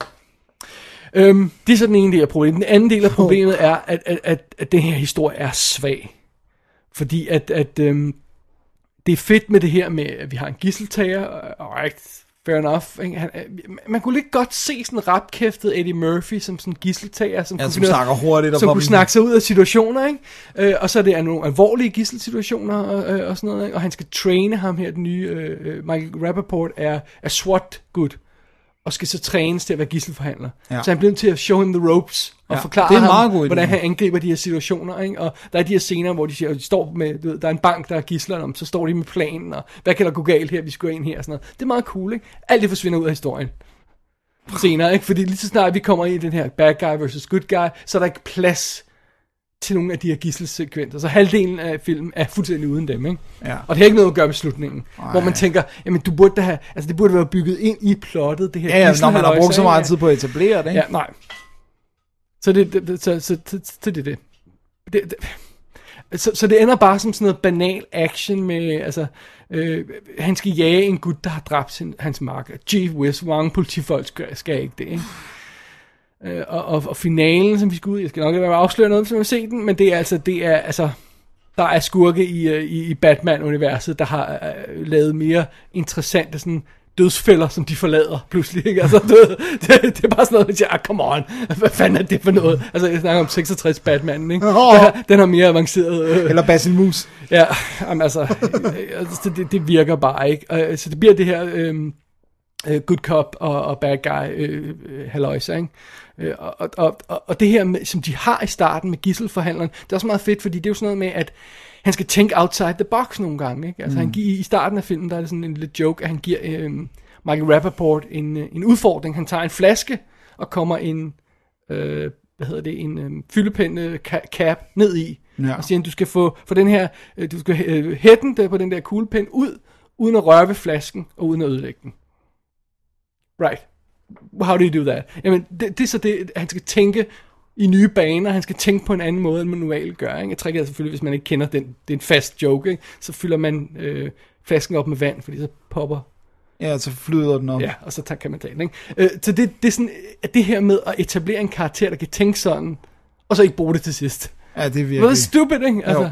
Øhm, det er så den ene del af problemet. Den anden del af problemet er, at, at, at, at den her historie er svag. Fordi at, at øhm, det er fedt med det her med, at vi har en gisseltager, alright, fair enough. Ikke? Han, man kunne lidt godt se sådan en rapkæftet Eddie Murphy som sådan en gisseltager, som, ja, kunne, som, snakker hurtigt, som kunne snakke sig ud af situationer, ikke? Øh, og så er det nogle alvorlige gisselsituationer og, øh, og sådan noget, ikke? Og han skal traine ham her, den nye øh, Michael Rappaport er, er SWAT-gut, og skal så trænes til at være gisselforhandler. Ja. Så han bliver nødt til at show him the ropes, og ja, forklare ham, hvordan han angriber de her situationer, ikke? Og der er de her scener, hvor de, siger, de står med, du ved, der er en bank, der er gisslerne, så står de med planen, og hvad kan der gå galt her, vi skal gå ind her, og sådan noget. Det er meget cool, ikke? Alt det forsvinder ud af historien. Senere, ikke? Fordi lige så snart vi kommer ind i den her bad guy versus good guy, så er der ikke plads til nogle af de her gisselsekvenser. Så halvdelen af filmen er fuldstændig uden dem, ikke? Ja. Og det har ikke noget at gøre med slutningen. Ej. Hvor man tænker, jamen du burde da have, altså det burde være bygget ind i plottet, det her. Ja, ja, når man har brugt så meget tid på at etablere det, ikke? Ja, nej. Så det, det, det så, så, så, så det, det, det, det. Så, så det ender bare som sådan noget banal action med, altså, øh, han skal jage en gut, der har dræbt sin, hans marker. Gee whiz, hvor mange politifolk skal, skal ikke det, ikke? Øh, og, og, og finalen, som vi skal ud i, jeg skal nok ikke være afsløre noget, som jeg har set den, men det er altså, det er, altså, der er skurke i, i, i Batman-universet, der har uh, lavet mere interessante sådan dødsfælder, som de forlader pludselig, ikke? Altså, det, det, det er bare sådan noget, at jeg, ah, come on, hvad fanden er det for noget? Altså, jeg snakker om seksogtres Batman, ikke? Den, har, den har mere avanceret... Øh, Eller Basil Mus. Ja, jamen, altså, altså det, det virker bare ikke. Og, så det bliver det her øh, good cop og, og bad guy øh, halløjse, ikke? Og, og, og, og det her, med, som de har i starten med gisselforhandleren, det er også meget fedt, fordi det er jo sådan noget med, at han skal tænke outside the box nogle gange, ikke? Altså mm. han giver, i starten af filmen, der er det sådan en lille joke, at han giver øh, Michael Rappaport en, en udfordring. Han tager en flaske og kommer en, øh, hvad hedder det, en øh, fyldepind øh, cap ned i, ja. Og siger, du skal få, få den her, øh, du skal øh, hætte den på den der kuglepind ud, uden at røre ved flasken og uden at ødelægge den. Right. How do you do that? Jamen, det, det er så det, han skal tænke i nye baner, han skal tænke på en anden måde, end man normalt gør, ikke? Jeg trækker altså selvfølgelig, hvis man ikke kender den, det er en fast joke, ikke? Så fylder man øh, flasken op med vand, fordi så popper. Ja, så flyder den op. Ja, og så tager, kan man tage den, ikke? Øh, så det, det er sådan, at det her med at etablere en karakter, der kan tænke sådan, og så ikke bruge det til sidst. Ja, det er virkelig. Det er stupid, ikke? Altså,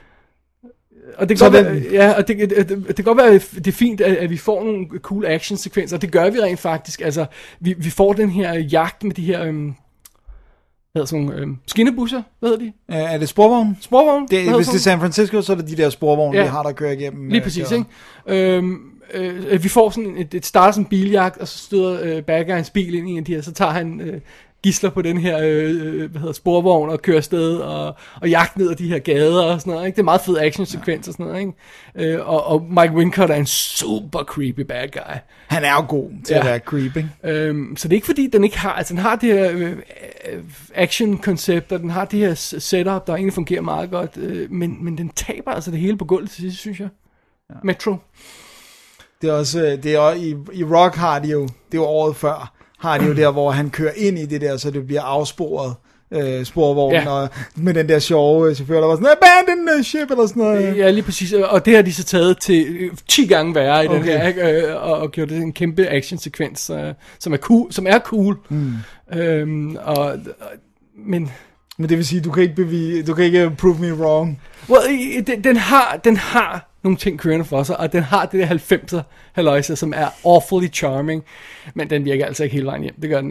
og det kan, godt være, ja, og det, det, det, det kan godt være, at det er fint, at, at vi får nogle cool action-sekvenser, og det gør vi rent faktisk. Altså, vi, vi får den her jagt med de her, øhm, hvad hedder sådan nogle, øhm, skinnebusser, hvad hedder de? Uh, er det sporvogn? Sporvogn? Det, hvis det er San Francisco, så er det de der sporvogne, ja. Vi har, der kører igennem. Lige præcis, ikke? Øhm, øh, vi får sådan et, et start som biljagt, og så støder øh, bad guyens bil ind i en af de her, så tager han øh, gidsler på den her øh, hvad hedder, sporvogn og kører afsted og, og jagt ned ad de her gader og sådan noget, ikke? Det er meget fed action-sekvens og sådan noget, ikke? Øh, og, og Mike Wincott er en super creepy bad guy. Han er jo god til ja. at være creepy. Øhm, så det er ikke fordi, den ikke har, altså den har det her øh, action-koncept, og den har det her setup, der egentlig fungerer meget godt, øh, men, men den taber altså det hele på gulvet til sidst, synes jeg. Ja. Metro. Det er også, det er også i, i Rock har de jo, det er jo året før, har de jo der, hvor han kører ind i det der, så det bliver afsporet, øh, sporvognen, ja. Og med den der sjove chauffør, der var sådan, abandon the ship, eller sådan noget. Ja, lige præcis, og det har de så taget til øh, ti gange værre i okay. den her, ikke? Øh, og, og gjort det en kæmpe action-sekvens, øh, som er cool, som er cool. Mm. Øhm, og, og, men... Men det vil sige, du kan ikke bevise, du kan ikke prove me wrong. Well, den, den har, den har nogle ting kørende for sig, og den har det der halvfemser halløjse, som er awfully charming, men den virker altså ikke hele vejen hjem. Det gør den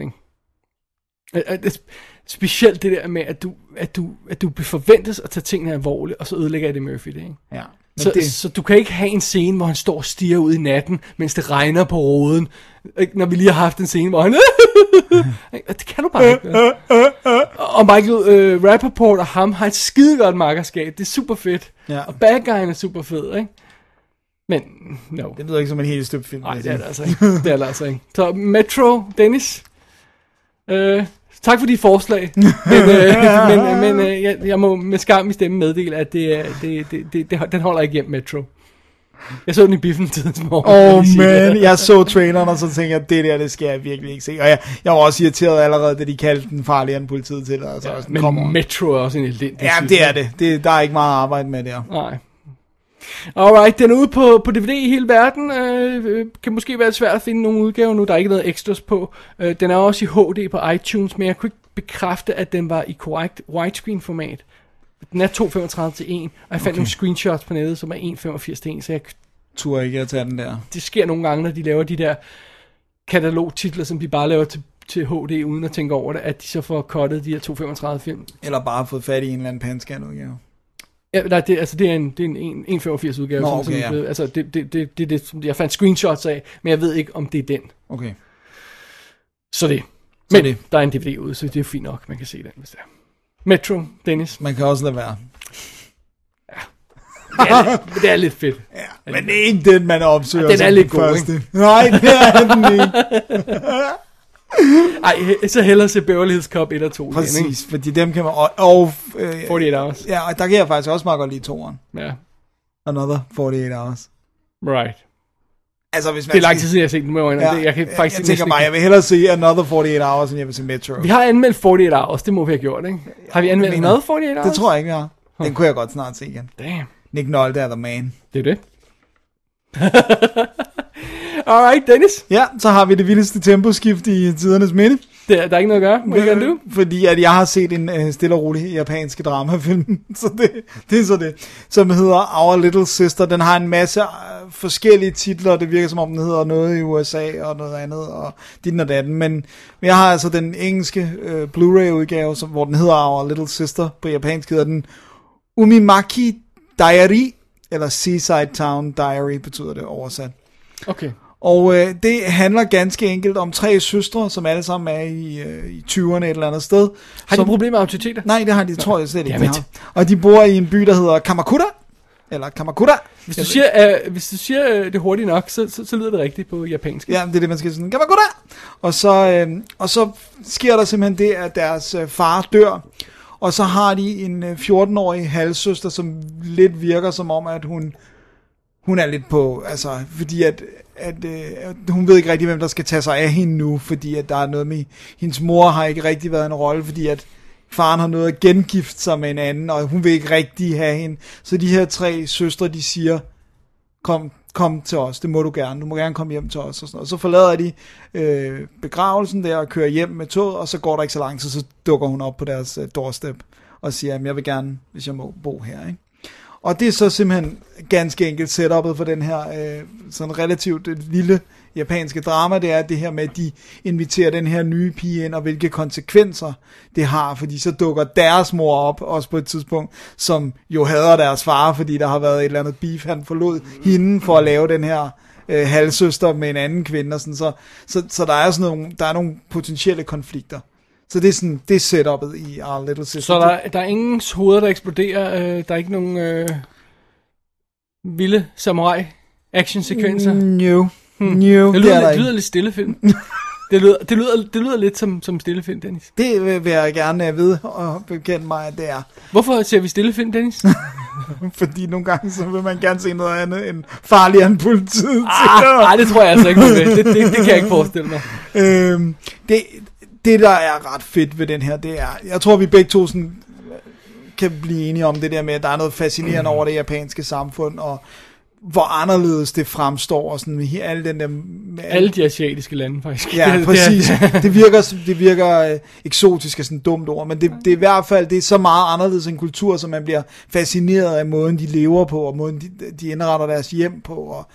ikke. Specielt det der med, at du, at du, at du forventes at tage tingene alvorligt, og så ødelægger Eddie Murphy det, ikke? Ja. Så, det... så du kan ikke have en scene, hvor han står og stiger ud i natten, mens det regner på roden, når vi lige har haft en scene, hvor han... det kan du bare ikke. Og Michael uh, Rappaport og ham har et skidegodt makkerskab. Det er super fedt. Ja. Og bad guyen er super fed, ikke? Men, no. Det lyder ikke som en helt støbt film. Nej, det er det altså ikke. Det er det altså ikke. Så Metro, Dennis. Uh, tak for de forslag. men uh, men, men uh, jeg, jeg må med skam i stemme meddele, at det, det, det, det, det, den holder ikke hjem Metro. Jeg så den i biffen tidens morgen. Åh, oh, man, jeg så traileren, og så tænkte jeg, det der, det skal jeg virkelig ikke se. Og jeg, jeg var også irriteret allerede, da de kaldte den farligere end politiet til. Altså, ja, men kommer. Metro er også en elendig. Ja, det er det. det. Der er ikke meget arbejde med der. Nej. Alright, den er ude på, på D V D i hele verden. Øh, kan måske være svært at finde nogle udgaver nu. Der er ikke noget extras på. Øh, den er også i H D på iTunes, men jeg kunne ikke bekræfte, at den var i korrekt widescreen format. Den er to femogtredive til en, og jeg fandt okay. nogle screenshots på nettet, som er en femogfirs til en, så jeg turde ikke at tage den der. Det sker nogle gange, når de laver de der katalogtitler, som de bare laver til, til H D, uden at tænke over det, at de så får cuttet de her to femogtredive film. Eller bare fået fat i en eller anden panscan udgave. Ja, nej, det, altså det er en, det er en en femogfirs udgave. Nå, som, okay, som, ja. Altså det, det, det, det, det, som jeg fandt screenshots af, men jeg ved ikke, om det er den. Okay. Så det. Men så det. Der er en D V D ude, så det er fint nok, man kan se den, hvis det er. Metro, Dennis. Man kan også lade være. Ja. Det er, lidt, det er lidt fedt. Ja, men det er ikke den, man opsøger. Ja, den er lidt god, første. Ikke? Nej, det er den ikke. Ej, så hellere se Beverly Hills Cop et og to. Præcis, igen, fordi dem kan man... Og, og, øh, forty-eight hours. Ja, og der kan jeg faktisk også meget godt lide toeren. Ja. Another forty-eight hours. Right. Altså, hvis man det er lang tid siden, jeg har set den. Må jeg, ja, jeg, kan faktisk jeg tænker bare, jeg vil hellere se Another forty-eight hours, end jeg vil se Metro. Vi har anmeldt forty-eight hours, det må vi have gjort, ikke? Har vi anmeldt Another forty-eight hours? Det tror jeg ikke, vi har. Den kunne jeg godt snart se igen. Damn. Nick Nolte er the man. Det er det. Alright, Dennis. Ja, så har vi det vildeste temposkift i tidernes midte. Det er, der er ikke noget at gøre. Hvad kan du? Fordi at jeg har set en uh, stille og rolig japansk dramafilm, så det, det er så det, som hedder Our Little Sister. Den har en masse uh, forskellige titler, det virker som om den hedder noget i U S A og noget andet, og dit og datten. Men, men jeg har altså den engelske uh, Blu-ray udgave, som, hvor den hedder Our Little Sister. På japansk hedder den Umimaki Diary, eller Seaside Town Diary betyder det oversat. Okay. Og øh, det handler ganske enkelt om tre søstre, som alle sammen er i, øh, i tyverne et eller andet sted. Har de som, problemer med autoriteter? Nej, det har de, tror jeg slet ikke, de har. Og de bor i en by, der hedder Kamakura. Eller Kamakura. Hvis du siger, øh, hvis du siger øh, det hurtigt nok, så, så, så lyder det rigtigt på japansk. Ja, det er det, man skal sådan, Kamakura. Og så, øh, og så sker der simpelthen det, at deres øh, far dør. Og så har de en fjorten-årig halvsøster, som lidt virker som om, at hun, hun er lidt på, altså, fordi at, at, at hun ved ikke rigtig, hvem der skal tage sig af hende nu, fordi at der er noget med, hendes mor har ikke rigtig været en rolle, fordi at faren har noget at gengifte sig med en anden, og hun vil ikke rigtig have hende. Så de her tre søstre, de siger, kom, kom til os, det må du gerne, du må gerne komme hjem til os, og sådan noget. Og så forlader de øh, begravelsen der, og kører hjem med toget, og så går der ikke så lang tid, så dukker hun op på deres øh, doorstep, og siger, at jeg vil gerne, hvis jeg må, bo her, ikke? Og det er så simpelthen ganske enkelt setupet for den her øh, sådan relativt øh, lille japanske drama, det er det her med, at de inviterer den her nye pige ind, og hvilke konsekvenser det har, fordi så dukker deres mor op, også på et tidspunkt, som jo hader deres far, fordi der har været et eller andet beef, han forlod hende for at lave den her øh, halvsøster med en anden kvinde, og sådan, så, så, så der er sådan nogle, der er nogle potentielle konflikter. Så det er sådan, det er setupet i Our Little Sister. Så der, der er ingen hoveder, der eksploderer, øh, der er ikke nogen øh, vilde samurai actionsekvenser? No. Hmm. No, det det lyder, er det der lyder lidt stillefilm. Det lyder, det, lyder, det lyder lidt som, som stillefilm, Dennis. Det vil jeg gerne vide og bekende mig, at det er. Hvorfor ser vi stillefilm, Dennis? Fordi nogle gange, så vil man gerne se noget andet end farligere end politiet. Nej, det tror jeg altså ikke. Det, det, det, det kan jeg ikke forestille mig. Øhm, det, det, der er ret fedt ved den her, det er, jeg tror, vi begge to sådan, kan blive enige om det der med, at der er noget fascinerende over det japanske samfund, og hvor anderledes det fremstår, og sådan alle den der... Alle de asiatiske lande, faktisk. Ja, præcis. Det virker, det virker øh, eksotisk, er sådan et dumt ord, men det, det er i hvert fald, det er så meget anderledes en kultur, som man bliver fascineret af måden, de lever på, og måden, de, de indretter deres hjem på, og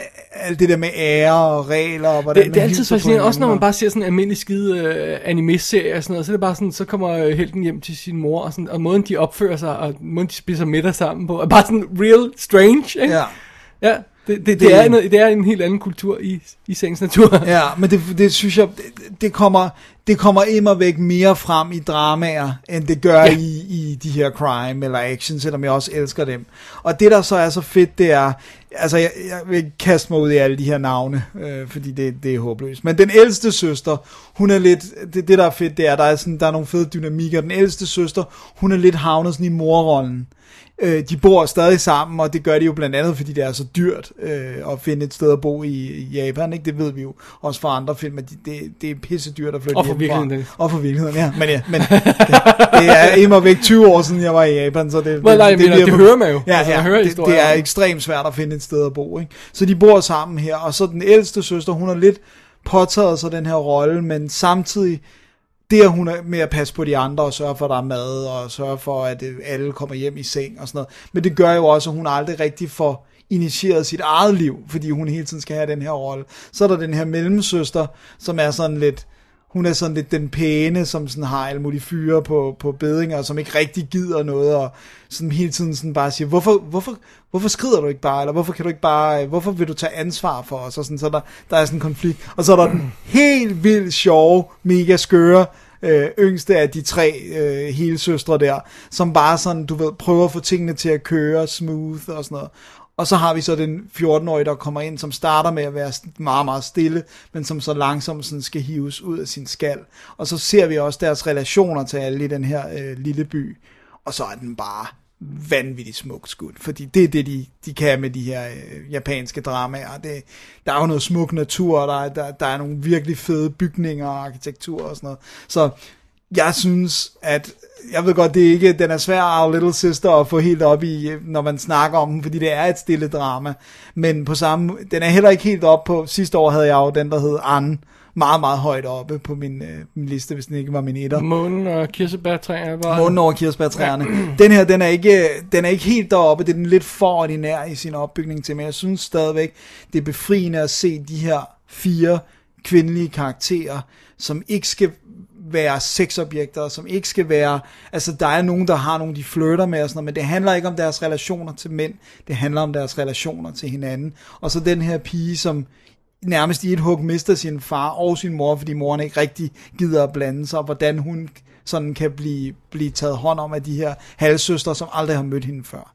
alt det der med ære og regler, og hvordan det, det er altid fascinerende, også når man bare ser sådan en almindelig skide uh, anime-serie og sådan noget, så er det bare sådan, så kommer helten hjem til sin mor, og, sådan, og måden de opfører sig, og måden de spiser middag sammen på, er bare sådan real strange, ikke? Ja. Ja, det, det, det, det, er en, det er en helt anden kultur i, i sagens natur. Ja, men det, det synes jeg, det, det kommer det kommer immer væk mere frem i dramaer, end det gør ja. i, i de her crime eller action, selvom jeg også elsker dem. Og det der så er så fedt, det er, altså jeg, jeg vil ikke kaste mig ud i alle de her navne, øh, fordi det, det er håbløst. Men den ældste søster, hun er lidt, det, det der er fedt, det er, der er, sådan, der er nogle fede dynamikker. Den ældste søster, hun er lidt havnet sådan i morrollen. De bor stadig sammen, og det gør de jo blandt andet, fordi det er så dyrt øh, at finde et sted at bo i Japan, ikke? Det ved vi jo også fra andre film, at de, det, det er pisse dyrt at flytte og for virkeligheden. Og for virkeligheden, ja. Men ja, men det, det er immer væk tyve år siden, jeg var i Japan, så det, well, det, det, det, det, det hører man jo. Ja, altså, ja, hører det, det er ekstremt svært at finde et sted at bo, ikke? Så de bor sammen her, og så den ældste søster, hun har lidt påtaget sig den her rolle, men samtidig det er hun er med at passe på de andre og sørge for, at der er mad og sørge for, at alle kommer hjem i seng og sådan noget. Men det gør jo også, at hun aldrig rigtig får initieret sit eget liv, fordi hun hele tiden skal have den her rolle. Så er der den her mellemsøster, som er sådan lidt, hun er sådan lidt den pæne, som sådan har alle mulige fyre på, på bedinger, som ikke rigtig gider noget, og sådan hele tiden sådan bare siger, hvorfor, hvorfor, hvorfor skrider du ikke bare, eller hvorfor kan du ikke bare, hvorfor vil du tage ansvar for os, og sådan, så der, der er sådan en konflikt. Og så er der den helt vildt sjove, mega skøre, øh, yngste af de tre øh, helsøstre der, som bare sådan, du ved, prøver at få tingene til at køre smooth og sådan noget. Og så har vi så den fjorten-årige, der kommer ind, som starter med at være meget, meget stille, men som så langsomt sådan skal hives ud af sin skal. Og så ser vi også deres relationer til alle i den her øh, lille by. Og så er den bare vanvittigt smukt skud, fordi det er det, de, de kan med de her øh, japanske dramaer. Det, der er jo noget smuk natur, der er, der, der er nogle virkelig fede bygninger og arkitektur og sådan noget. Så jeg synes, at jeg ved godt, det er ikke, den er svær Our Little Sister at få helt op i, når man snakker om den, fordi det er et stille drama, men på samme, den er heller ikke helt op på, sidste år havde jeg jo den, der hed Anne, meget, meget højt oppe på min, øh, min liste, hvis den ikke var min etter. Månen og kirsebærtræerne. Var... Månen over kirsebærtræerne. Ja. Den her, den er, ikke, den er ikke helt deroppe, det er den lidt for ordinær i sin opbygning til, men jeg synes stadigvæk, det er befriende at se de her fire kvindelige karakterer, som ikke skal være sexobjekter, som ikke skal være, altså der er nogen, der har nogen, de flirter med og sådan noget, men det handler ikke om deres relationer til mænd, det handler om deres relationer til hinanden. Og så den her pige, som nærmest i et hug mister sin far og sin mor, fordi moren ikke rigtig gider at blande sig, og hvordan hun sådan kan blive, blive taget hånd om af de her halvsøstre, som aldrig har mødt hende før.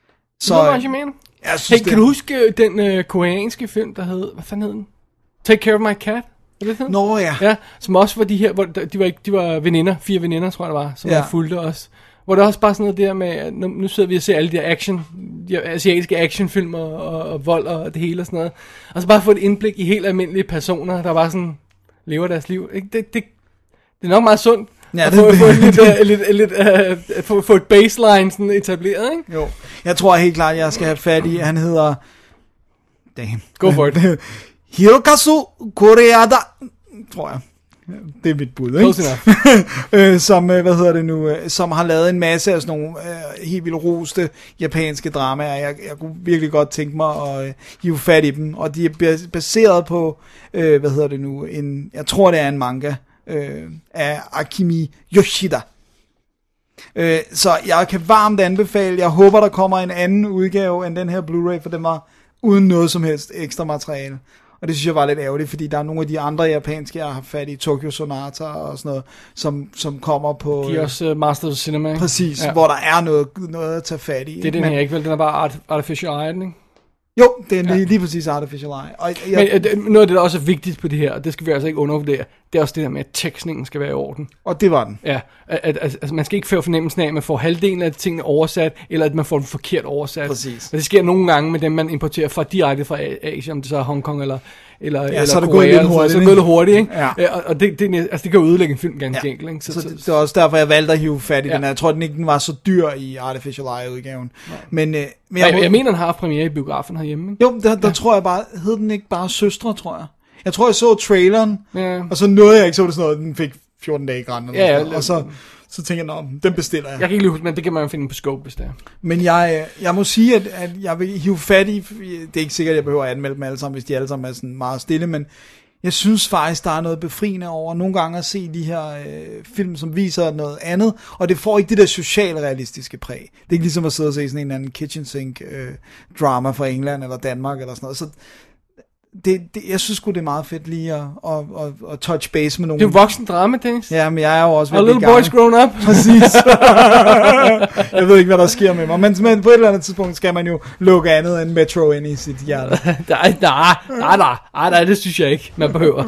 Så det var, jeg mener. Jeg synes, hey, kan det... du huske den øh, koreanske film, der hed, hvad fanden hed den? Take Care of My Cat? Nå ja. Ja, som også var de her, hvor de var, de var veninder, fire veninder, tror jeg det var, som ja. var fulgte os. Hvor der også bare sådan noget der med, nu, nu sidder vi og ser alle de her action, de asiatiske actionfilm og, og, og vold og det hele og sådan noget. Og så bare få et indblik i helt almindelige personer, der bare sådan lever deres liv. Det, det, det er nok meget sundt. Ja, at få, det, få, det, lidt, uh, lidt, lidt, uh, få, få et baseline sådan etableret, ikke? Jo, jeg tror helt klart, jeg skal have fat i, han hedder... Damn. Go for it. Hirokazu Koreeda, tror jeg. Det er mit bud, ikke? som, hvad hedder det nu, som har lavet en masse af sådan nogle uh, helt vildt roste japanske dramaer. Jeg, jeg kunne virkelig godt tænke mig at uh, hive fat i dem. Og de er baseret på, uh, hvad hedder det nu, en, jeg tror det er en manga uh, af Akimi Yoshida. Uh, så jeg kan varmt anbefale, jeg håber der kommer en anden udgave end den her Blu-ray, for den var uden noget som helst ekstra materiale. Og det synes jeg var lidt ærgerligt, fordi der er nogle af de andre japanske, jeg har haft fat i, Tokyo Sonata og sådan noget, som, som kommer på... De er også uh, Master of Cinema. Præcis, ja. Hvor der er noget, noget at tage fat i. Det er den her ikke vel, den er bare art, Artificial Eye, ikke? Jo, det er lige, ja. lige præcis Artificial Eye. Og jeg, Men noget af det, der også er vigtigt på det her, og det skal vi altså ikke undervurdere, det er også det der med, at tekstningen skal være i orden. Og det var den. Ja, at, at, at, altså man skal ikke få fornemmelsen af, at man får halvdelen af tingene oversat, eller at man får den forkert oversat. Præcis. Og det sker nogle gange med dem, man importerer fra direkte fra Asien, om det så er Hongkong eller eller, ja, eller så er det Korea, gået lidt hurtigt, så er det gået lidt hurtigt, ikke? Ja. Og, og det, det, altså, det kan jo ødelægge en film ganske ja. enkelt, ikke? Så, så, så, det, det var også derfor, jeg valgte at hive fat i ja. den her. Jeg tror, den ikke den var så dyr i Artificial Eye-udgaven. Men, øh, men jeg, jeg, jeg mener, den har premiere i biografen herhjemme, ikke? Jo, der, der ja. tror jeg bare, hed den ikke bare Søstre, tror jeg. Jeg tror, jeg så traileren, ja. og så nåede jeg ikke, så var det sådan noget, den fik fjorten dage i grænden. Ja, ja, og så, så tænker jeg, nå, den bestiller jeg. Jeg kan ikke lige huske, men det kan man jo finde på Scope, hvis det er. Men jeg, jeg må sige, at, at jeg vil hive fat i, det er ikke sikkert, at jeg behøver at anmelde dem alle sammen, hvis de alle sammen er sådan meget stille, men jeg synes faktisk, der er noget befriende over nogle gange at se de her øh, film, som viser noget andet, og det får ikke det der socialrealistiske præg. Det er ikke ligesom at sidde og se sådan en eller anden kitchen sink øh, drama fra England eller Danmark eller sådan noget. Så det, det, jeg synes sgu, det er meget fedt lige at, at, at, at touch base med nogen. Det er jo voksen drama, Dennis. Ja, men jeg er jo også A little boys grown up. Præcis. Jeg ved ikke, hvad der sker med mig. Men, men på et eller andet tidspunkt skal man jo lukke andet end Metro ind i sit hjerte. nej, nej, nej, nej, nej, det synes jeg ikke, man behøver.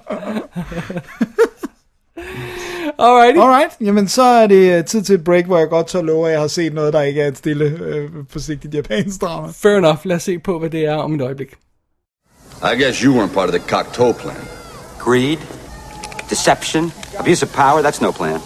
Alrighty. Alright, jamen så er det tid til et break, hvor jeg godt tør love, at jeg har set noget, der ikke er et stille, øh, forsigtigt japansk drama. Fair enough, lad os se på, hvad det er om et øjeblik. I guess you weren't part of the Cocteau plan. Greed, deception, abuse of power, that's no plan.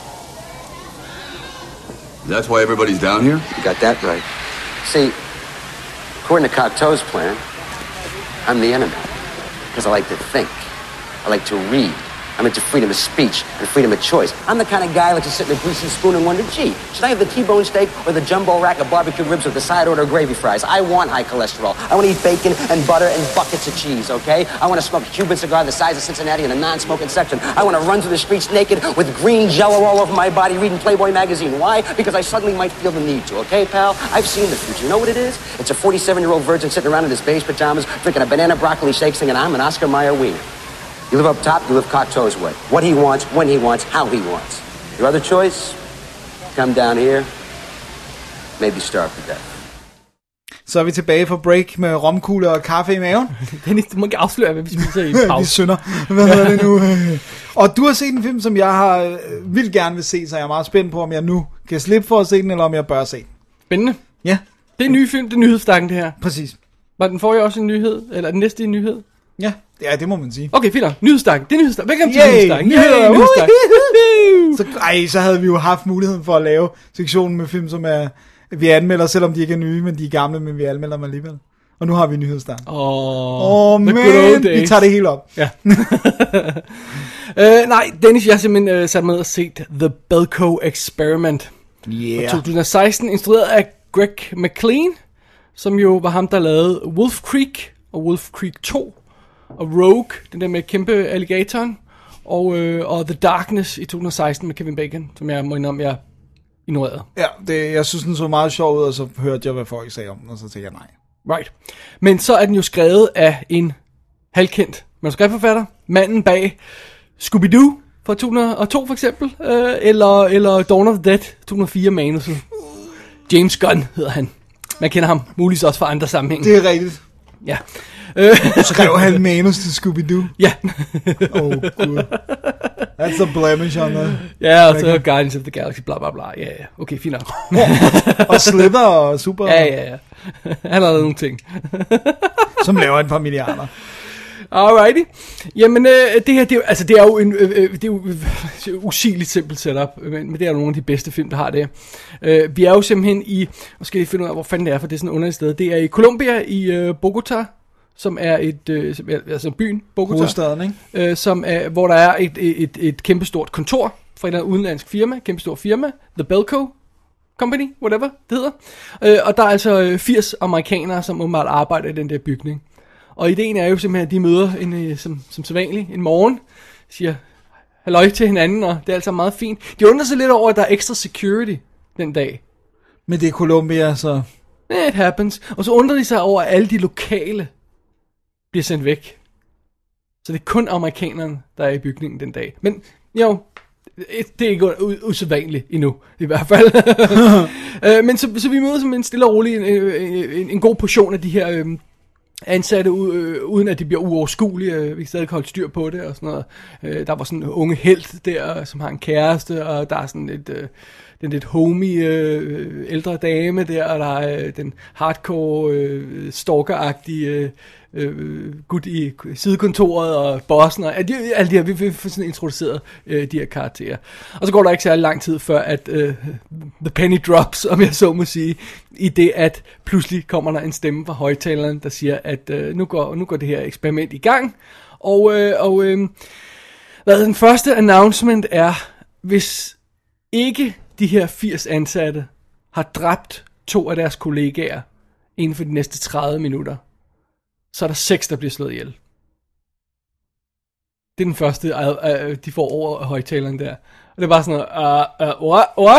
That's why everybody's down here? You got that right. See, according to Cocteau's plan, I'm the enemy. Because I like to think. I like to read. I'm into freedom of speech and freedom of choice. I'm the kind of guy who likes to sit in a greasy spoon and wonder, gee, should I have the T-bone steak or the jumbo rack of barbecue ribs with the side order of gravy fries? I want high cholesterol. I want to eat bacon and butter and buckets of cheese, okay? I want to smoke a Cuban cigar the size of Cincinnati in a non-smoking section. I want to run through the streets naked with green jello all over my body reading Playboy magazine. Why? Because I suddenly might feel the need to, okay, pal? I've seen the future. You know what it is? It's a forty-seven-year-old virgin sitting around in his beige pajamas drinking a banana broccoli shake singing, I'm an Oscar Mayer wiener. You live up top, you live Cocteau's way. What he wants, when he wants, how he wants. Your other choice? Come down here, maybe starve to death. Så er vi tilbage fra break med romkugler og kaffe i maven. Dennis, du må ikke afsløre, hvad vi spiser i pause. Vi synder. Hvad hedder det nu? Og du har set en film, som jeg har vildt gerne vil se, så jeg er meget spændt på, om jeg nu kan slippe for at se den, eller om jeg bør se den. Spændende. Ja. Det er en ny film, det er nyhedsstakken det her. Præcis. Var den forrige også en nyhed, eller den næste en nyhed? Ja, ja, det må man sige. Okay, fint. Nyhedsstakken, det er nyhedsstakken. Velkommen til Yay, nyhedsstakken. nyheder. Nyhedsstakken. Så, ej, så havde vi jo haft muligheden for at lave sektionen med film, som er, vi anmelder, selvom de ikke er nye, men de er gamle, men vi anmelder dem alligevel. Og nu har vi nyhedsstakken. Åh, oh, oh, man, vi tager det helt op. Ja. uh, nej, Dennis, jeg har simpelthen uh, sat med og set The Belko Experiment. Yeah. to tusind og seksten, instrueret af Greg McLean, som jo var ham, der lavede Wolf Creek og Wolf Creek to, og Rogue, den der med kæmpe alligatoren, og, øh, og The Darkness i to tusind og seksten med Kevin Bacon, som jeg må indrømme, jeg ignorerede. Ja, det, jeg synes, den så meget sjov ud, og så hørte jeg, hvad folk sagde om den, og så tænkte jeg nej. Right. Men så er den jo skrevet af en halvkendt manuskriptforfatter, manden bag Scooby-Doo fra to tusind og to for eksempel, øh, eller, eller Dawn of the Dead to tusind og fire manuset. James Gunn hedder han. Man kender ham muligvis også fra andre sammenhænge. Det er rigtigt. Ja. Skrev han manus til Scooby-Doo? Ja. Oh, gud. That's a blemish on that. Ja, og så Guardians of the Galaxy, bla bla bla. Ja, ja. Okay, fint nok. Og Slither og Super. Ja, ja, ja. Han har lavet nogle ting. Som laver et par milliarder. Alrighty. Jamen, øh, det her, det er, altså, det er jo en øh, det er jo, øh, usigeligt simpelt setup, men, men det er jo nogle af de bedste film, der har det. Øh, vi er jo simpelthen i, nu skal jeg finde ud af, hvor fanden det er, for det er sådan et underligt sted. Det er i Colombia, i øh, Bogota, som er et, øh, altså byen Bogota. Hovedstaden, ikke? Øh, som er, hvor der er et, et, et, et kæmpestort kontor fra et eller andet udenlandsk firma, kæmpestort firma, The Belko Company, whatever det hedder. Øh, og der er altså firs amerikanere, som åbenbart arbejder i den der bygning. Og ideen er jo simpelthen, at de møder en, som, som sædvanligt en morgen, siger halløj til hinanden, og det er altså meget fint. De undrer sig lidt over, at der er ekstra security den dag. Men det er Colombia, så... It happens. Og så undrer de sig over, at alle de lokale bliver sendt væk. Så det er kun amerikanerne, der er i bygningen den dag. Men jo, det er ikke u- usædvanligt endnu, i hvert fald. øh, men så, så vi møder som en stille og rolig, en, en, en god portion af de her øh, ansatte, øh, uden at de bliver uoverskuelige. Vi kan stadig holde styr på det og sådan noget. Øh, der var sådan en unge helt der, som har en kæreste, og der er sådan et... Øh, den lidt homie øh, ældre dame der, og der er øh, den hardcore øh, stalker-agtige øh, øh, gut i sidekontoret og bossen og alt de her, vi, vi får sådan introduceret øh, de her karakterer. Og så går der ikke særlig lang tid før, at øh, the penny drops, om jeg så må sige, i det, at pludselig kommer der en stemme fra højtaleren, der siger, at øh, nu, går, nu går det her eksperiment i gang, og, øh, og øh, hvad den første announcement er, hvis ikke de her firs ansatte har dræbt to af deres kollegaer inden for de næste tredive minutter, så er der seks, der bliver slået ihjel. Det er den første, uh, uh, de får over højtaleren der. Og det er bare sådan noget, uh, uh, what? what?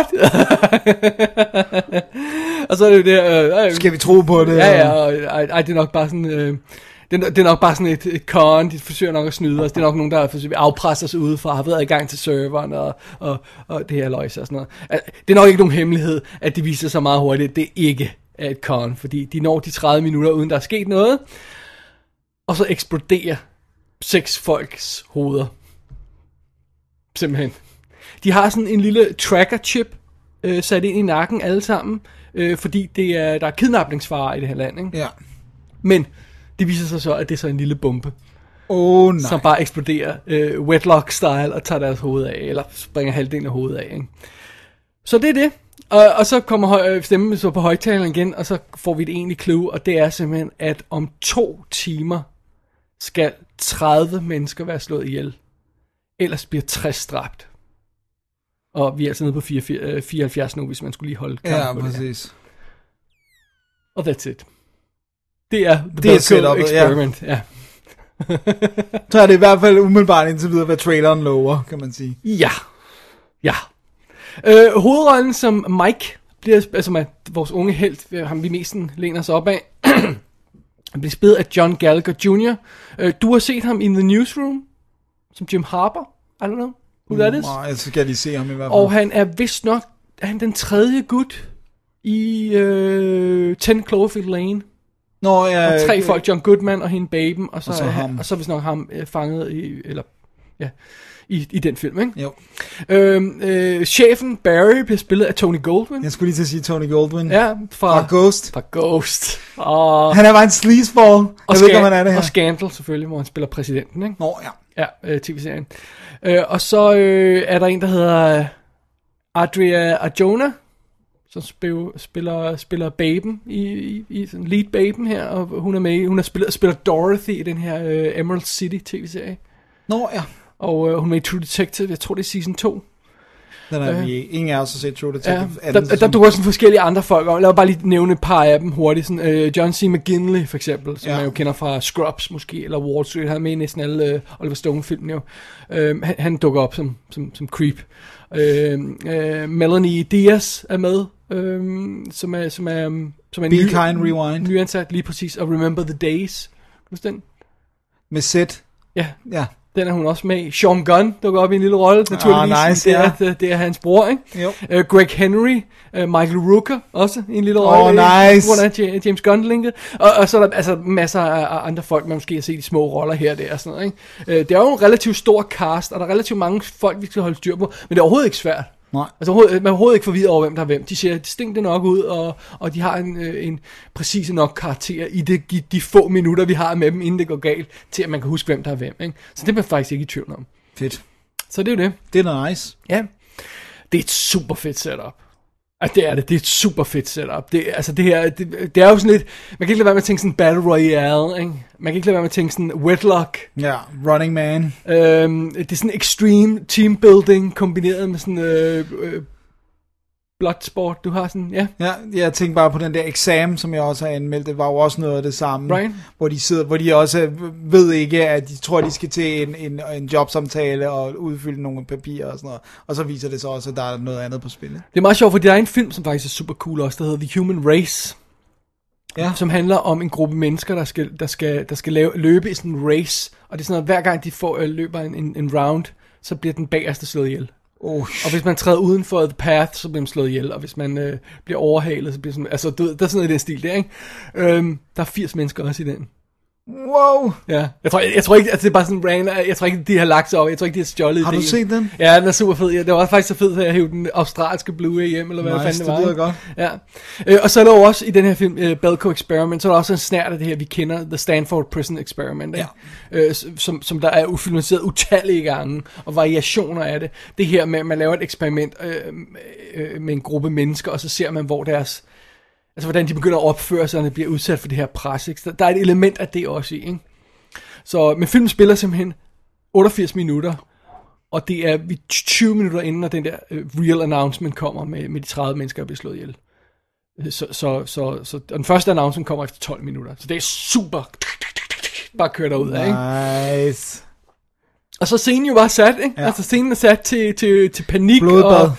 Og så er det jo der... Uh, uh, Skal vi tro på det? Ja, ja, og, ej, det er nok bare sådan... Uh, Det er, det er nok bare sådan et, et con, de forsøger nok at snyde os, det er nok nogen, der forsøger at afpresse os udefra, har været i gang til serveren og, og, og det her løjse og sådan noget. Det er nok ikke nogen hemmelighed, at det viser sig meget hurtigt, at det ikke er et con, fordi de når de tredive minutter, uden der er sket noget, og så eksploderer seks folks hoveder. Simpelthen. De har sådan en lille tracker chip øh, sat ind i nakken alle sammen, øh, fordi det er, der er kidnapningsfare i det her land, ikke? Ja. Men det viser sig så, at det er så en lille bombe. Oh, nej. Som bare eksploderer øh, Wetlock-style og tager deres hoved af, eller springer halvdelen af hovedet af. Ikke? Så det er det. Og, og så kommer høj, stemmen så på højtaleren igen, og så får vi et egentligt clue, og det er simpelthen, at om to timer skal tredive mennesker være slået ihjel. Ellers bliver tres dræbt. Og vi er altså nede på fireoghalvfjerds nu, hvis man skulle lige holde kamp ja, på præcis. det her. Og that's it. Det er det er setup, experiment, ja. ja. Så er det i hvert fald umiddelbart indtil videre, hvad traileren lover, kan man sige. Ja, ja. Øh, hovedrollen som Mike, bliver, altså vores unge helt, ham vi mest læner os op af, han bliver spillet af John Gallagher junior Øh, du har set ham i The Newsroom, som Jim Harper, I don't know, who that is. Nej, så skal jeg lige se ham i hvert fald. Og han er vist nok, er han den tredje gut i øh, ten Cloverfield Lane. Nå, ja, og tre folk, John Goodman og hende Baben, og så, og så, er, ham. og så er vist nok ham øh, fanget i, eller, ja, i, i den film, ikke? Jo. Øhm, øh, chefen Barry bliver spillet af Tony Goldwyn. Jeg skulle lige til at sige Tony Goldwyn. Ja, fra, fra Ghost. Fra Ghost. Og, han er bare en sleazeball. Jeg og ved ikke, om han er det her. Og Scandal selvfølgelig, hvor han spiller præsidenten, ikke? Nå, ja. Ja, øh, tv-serien. Øh, og så øh, er der en, der hedder Adria Arjona, som spiller, spiller, spiller Baben i, i, i sådan lead Baben her, og hun er med, hun har spillet, spiller Dorothy i den her uh, Emerald City tv-serie. Nå ja. Og uh, hun er med i True Detective, jeg tror det er season to. Den er uh, vi ingen af os har set True Detective. Ja, der, der dukker sådan forskellige andre folk, og lad mig bare lige nævne et par af dem hurtigt. Sådan, uh, John C. McGinley for eksempel, som ja. man jo kender fra Scrubs måske, eller Wall Street, han er med i næsten alle uh, Oliver Stone-film jo. Uh, han, han dukker op som, som, som creep. Uh, uh, Melanie Diaz er med. Øhm, som er som er som er Be ny, Kind Rewind. Nyansat lige præcis, og Remember the Days. Husk den? Med Seth. Ja. Ja. Den er hun også med i. Sean Gunn dukker op i en lille rolle, naturligvis. Ah, nice, det, er, ja. det, det er hans bror, ikke? Jo. Uh, Greg Henry, uh, Michael Rooker også i en lille Oh, rolle. nice. Hvor er James Gunn-linket. Og, og så er der altså masser af andre folk, man måske har set i små roller her og der og sådan noget, ikke? Uh, det er jo en relativt stor cast, og der er relativt mange folk, vi skal holde styr på, men det er overhovedet ikke svært. Nej. Altså man er overhovedet ikke forvirret over, hvem der er hvem. De ser distinkt nok ud, og, og de har en, en præcis nok karakter i det, de, de få minutter, vi har med dem, inden det går galt, til at man kan huske, hvem der er hvem. Ikke? Så det er man faktisk ikke i tvivl om. Fedt. Så det er jo det. Det er nice. Ja. Det er et super fedt setup. Altså, det er det. Det er et super fedt setup. Det, altså, det her, det, det er jo sådan lidt... Man kan ikke lade være med at tænke sådan Battle Royale, ikke? Man kan ikke lade være med at tænke sådan Wedlock. Ja, Running Man. Øhm, det er sådan extreme teambuilding kombineret med sådan... Øh, øh, Bloodsport, du har sådan, ja. Ja, jeg tænkte bare på den der eksamen, som jeg også har anmeldt. Det var jo også noget af det samme. Right. Hvor de sidder, hvor de også ved ikke, at de tror, de skal til en, en, en jobsamtale og udfylde nogle papirer og sådan noget. Og så viser det så også, at der er noget andet på spil. Det er meget sjovt, fordi der er en film, som faktisk er super cool også, der hedder The Human Race. Ja. Som handler om en gruppe mennesker, der skal, der skal, der skal lave, løbe i sådan en race. Og det er sådan noget, hver gang de får, øh, løber en, en, en round, så bliver den bagerste slået ihjel. Oh. Og hvis man træder uden for the path, så bliver man slået ihjel. Og hvis man øh, bliver overhalet, så bliver sådan... Altså, du, der er sådan noget i den stil der, ikke? Øhm, der er firs mennesker også i den. Wow. Ja, jeg tror, jeg, jeg tror ikke, at det er bare sådan random. Jeg tror ikke, de har lagt sig over. Jeg tror ikke, de har stjålet Har du ideen. set den? Ja, den er super fed. Ja, det var faktisk så fed, at jeg hævde den australske Blu-ray hjem, eller hvad nice, fanden det var. Det lyder godt. Ja. Øh, og så er der også i den her film, uh, Belko Experiment, så er der også en snært af det her, vi kender, The Stanford Prison Experiment, ja. øh, som, som der er ufilmatiseret utallige gange, og variationer af det. Det her med, at man laver et eksperiment øh, øh, med en gruppe mennesker, og så ser man, hvor deres... Altså, hvordan de begynder at opføre sig, når de bliver udsat for det her pres. Ikke? Der er et element af det også i, ikke? Så, men filmen spiller simpelthen otteogfirs minutter, og det er tyve minutter inden, når den der uh, real announcement kommer med, med de tredive mennesker, der bliver slået ihjel. Så, så, så, så den første announcement kommer efter tolv minutter, så det er super, bare kører derud af, ikke? Nice. Og så scenen jo bare sat, ikke? Ja. Altså scenen er sat til, til, til panik. Blodbad. Og,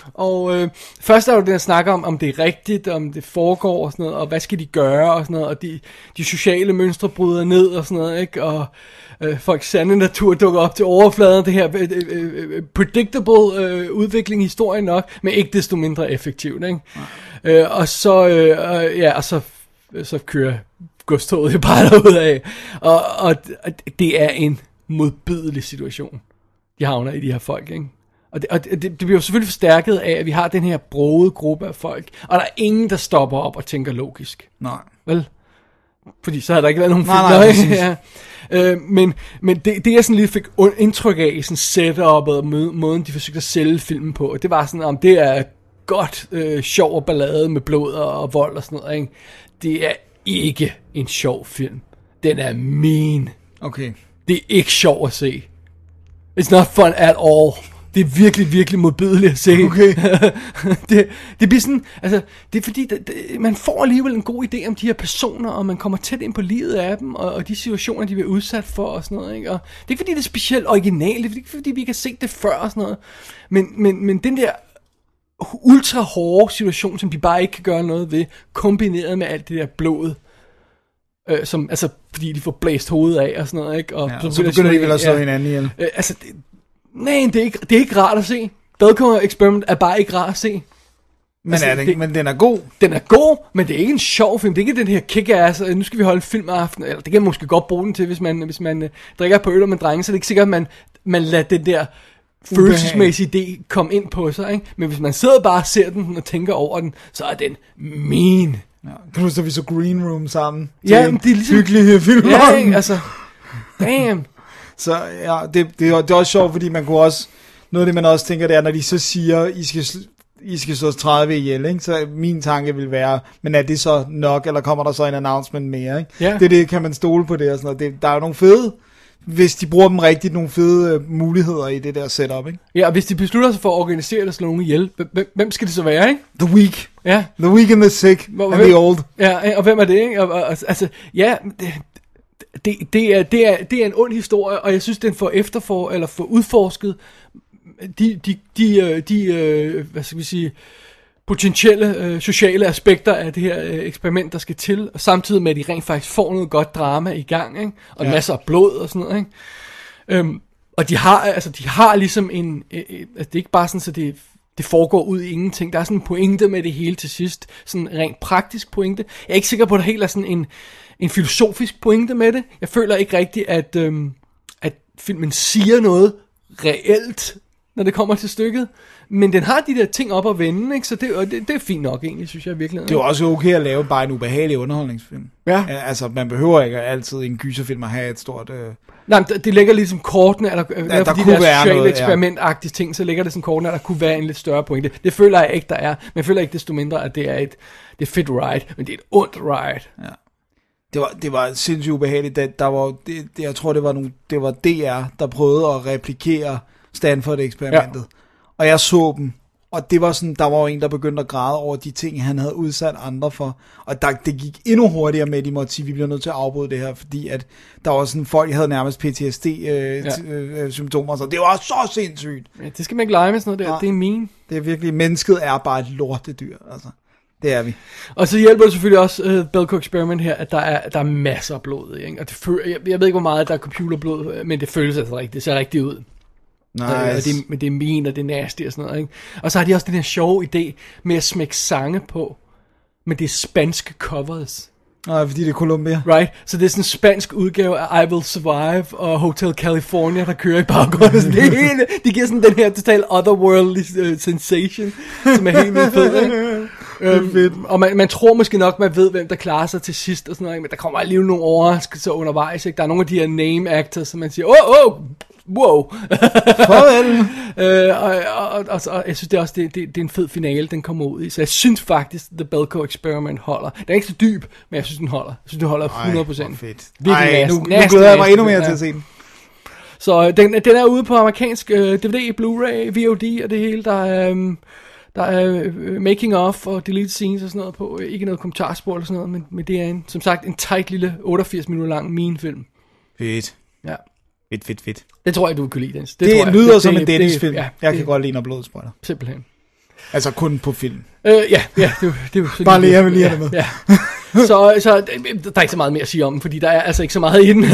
og øh, først er jo det, der snakker om, om det er rigtigt, om det foregår og sådan noget, og hvad skal de gøre og sådan noget, og de, de sociale mønstre bryder ned og sådan noget, ikke? Og øh, folks sande natur dukker op til overfladen, det her øh, øh, predictable øh, udvikling i historien nok, men ikke desto mindre effektivt, ikke? Ja. Øh, og så, øh, ja, og så, så kører godstoget jo bare derud af, og, og, og det er en modbydelig situation, de havner i, de her folk, ikke? Og, det, og det, det bliver jo selvfølgelig forstærket af, at vi har den her brogede gruppe af folk, og der er ingen, der stopper op og tænker logisk. Nej. Vel? Fordi så havde der ikke været nogen film. Nej, nej, ja. øh, men men det, det, jeg sådan lige fik indtryk af i sådan setup'et og måden, de forsøgte at sælge filmen på, det var sådan, om det er godt øh, sjov og ballade med blod og, og vold og sådan noget, ikke? Det er ikke en sjov film. Den er mean. Okay. Det er ikke sjov at se. It's not fun at all. Det er virkelig, virkelig modbydeligt at se. Okay. det, det bliver sådan, altså, det er fordi, det, det, man får alligevel en god idé om de her personer, og man kommer tæt ind på livet af dem, og, og de situationer, de bliver udsat for, og sådan noget, ikke? Og det er ikke fordi, det er specielt originalt, det er ikke fordi, vi ikke har set det før, og sådan noget. Men, men, men den der ultra hårde situation, som de bare ikke kan gøre noget ved, kombineret med alt det der blod, øh, som, altså, fordi de får blæst hovedet af, og sådan noget, ikke? Og ja, så, så begynder de vel at slå ja, hinanden ihjel. Øh, altså, det, nej, det er, ikke, det er ikke rart at se. Belko Experiment er bare ikke rart at se. Men, altså, er det, det, men den er god. Den er god, men det er ikke en sjov film. Det er ikke den her kick-ass, nu skal vi holde en filmaften. Eller det kan man måske godt bruge den til, hvis man, hvis man uh, drikker på øl og med drenge. Så det er ikke sikkert, at man, man lader den der følelsesmæssige idé komme ind på sig. Ikke? Men hvis man sidder bare og ser den og tænker over den, så er den mean. Ja, kan du huske, at vi så Green Room sammen? Ja, men det er ligesom... hyggelige film. Ja, ikke? Altså, damn. Så ja, det, det, det er også sjovt, fordi man kunne også, noget af det man også tænker, det er, når de så siger, I skal, I skal slå tredive ihjel, ikke? Så min tanke vil være, men er det så nok, eller kommer der så en announcement mere, ikke? Ja. Det, det kan man stole på det og sådan noget. Det, der er jo nogle fede, hvis de bruger dem rigtigt, nogle fede uh, muligheder i det der setup, ikke? Ja, og hvis de beslutter sig for at organisere det og slå nogen ihjel, hvem, hvem skal det så være, ikke? The weak. Ja. The weak and the sick Hvor, and hvem, the old. Ja, og hvem er det, ikke? Og, og, altså, ja, det, Det, det, er, det, er, det er en ond historie, og jeg synes, den får efterfor, eller får udforsket de, de, de, de hvad skal vi sige, potentielle øh, sociale aspekter af det her øh, eksperiment, der skal til, og samtidig med, at de rent faktisk får noget godt drama i gang, ikke? Og ja. Masser af blod og sådan noget, ikke? Øhm, og de har, altså, de har ligesom en, øh, øh, altså, det er ikke bare sådan, så det det foregår ud i ingenting. Der er sådan en pointe med det hele til sidst. Sådan en rent praktisk pointe. Jeg er ikke sikker på, at der helt er sådan en, en filosofisk pointe med det. Jeg føler ikke rigtigt, at, øhm, at filmen siger noget reelt, når det kommer til stykket. Men den har de der ting op at vende, ikke? Så det, og det, det er fint nok egentlig, synes jeg virkelig. Det er jo også okay at lave bare en ubehagelig underholdningsfilm. Ja. Altså, man behøver ikke altid en gyserfilm at have et stort... Øh... Nej, men det ligger ligesom kortene, eller ja, der, der de kunne der være sociale noget, eksperimentagtige ja. ting, så ligger det sådan kortene, at der kunne være en lidt større pointe. Det føler jeg ikke, der er. Men jeg føler ikke desto mindre, at det er et, det er fedt ride, men det er et ondt ride. Ja. Det var, det var sindssygt ubehageligt. Der, der var, det, det, jeg tror, det var, nogle, det var D R, der prøvede at replikere Stanford-eksperimentet. Ja. Og jeg så dem. Og det var sådan, der var jo en, der begyndte at græde over de ting, han havde udsat andre for. Og der, det gik endnu hurtigere med, at de måtte sige, at vi bliver nødt til at afbryde det her, fordi at der var sådan, folk havde nærmest P T S D-symptomer, øh, ja. Så det var så sindssygt. Ja, det skal man ikke lege med sådan noget der, ja. Det er mean. Det er virkelig, mennesket er bare et lortedyr, altså. Det er vi. Og så hjælper det selvfølgelig også uh, Belko Experiment her, at der er, der er masser af blod, ikke? Og det føl- jeg, jeg ved ikke, hvor meget der er computerblod, men det føles altså rigtigt. Det ser rigtigt ud. Nice. Øh, og det, men det er mean, og det er nasty og sådan noget, ikke? Og så har de også den her sjove idé med at smække sange på, men det er spanske covers. Nej, fordi det er Colombia. Right? Så det er sådan en spansk udgave af I Will Survive og Hotel California, der kører i baggrunden. Så det hele, de giver sådan den her total otherworldly uh, sensation, som er helt vildt fed, ikke? Øhm, og man, man tror måske nok, man ved, hvem der klarer sig til sidst og sådan noget, men der kommer alligevel nogle overraskelser undervejs, ikke? Der er nogle af de her name actors, som man siger, åh, oh, oh, wow. Farvel. øh, og, og, og, og, og jeg synes det er også, det, det, det er en fed finale, den kommer ud i, så jeg synes faktisk, The Belko Experiment holder. Den er ikke så dyb, men jeg synes, den holder. Jeg synes, den holder hundrede procent. Ej, fedt. Virkelig Ej, nasty, nu, nu nasty, glæder jeg mig nasty, endnu mere ja. til at se den. Så den, den er ude på amerikansk øh, D V D, Blu-ray, V O D og det hele, der er... Øh, Der er uh, making of og delete scenes og sådan noget på. Ikke noget kommentarspor eller sådan noget, men, men det er en, som sagt en tight lille otteogfirs minutter lang min-film. Fedt. Ja. Fedt, fedt, fedt. Det tror jeg, du vil kunne lide, Dennis. Det, det tror jeg. lyder det, som det, en Dennis-film. Ja, jeg det, kan godt lide, når blodet sprøjter. Simpelthen. Altså kun på film. Øh, ja, ja. Det, det, det, Bare lige, jeg vil lige have det med. Ja. Så, så der er ikke så meget mere at sige om den, fordi der er altså ikke så meget i den.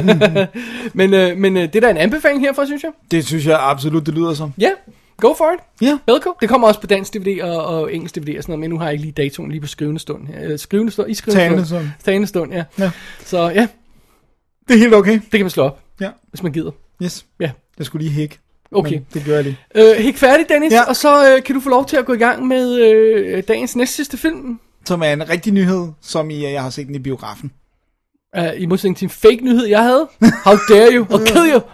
men øh, men øh, det er da en anbefaling herfra, synes jeg. Det synes jeg absolut, det lyder som. Ja. Yeah. Go for it. Ja. Yeah. Belko. Det kommer også på dansk D V D og, og engelsk D V D og sådan noget, men nu har jeg ikke lige datoen lige på skrivende stund. Øh, skrivende stund, i skrivende Tagende stund. stund. Tagende stund, ja. ja. Så ja. Det er helt okay. Det kan man slå op, ja. hvis man gider. Yes. Ja. Jeg skulle lige hække. Okay. Men det gør jeg lige. Øh, hæk færdig, Dennis, ja. og så øh, kan du få lov til at gå i gang med øh, dagens næst sidste film. Som er en rigtig nyhed, som I, jeg har set den i biografen. Uh, I modsætning til en fake nyhed, jeg havde. How dare you? I'll kill you.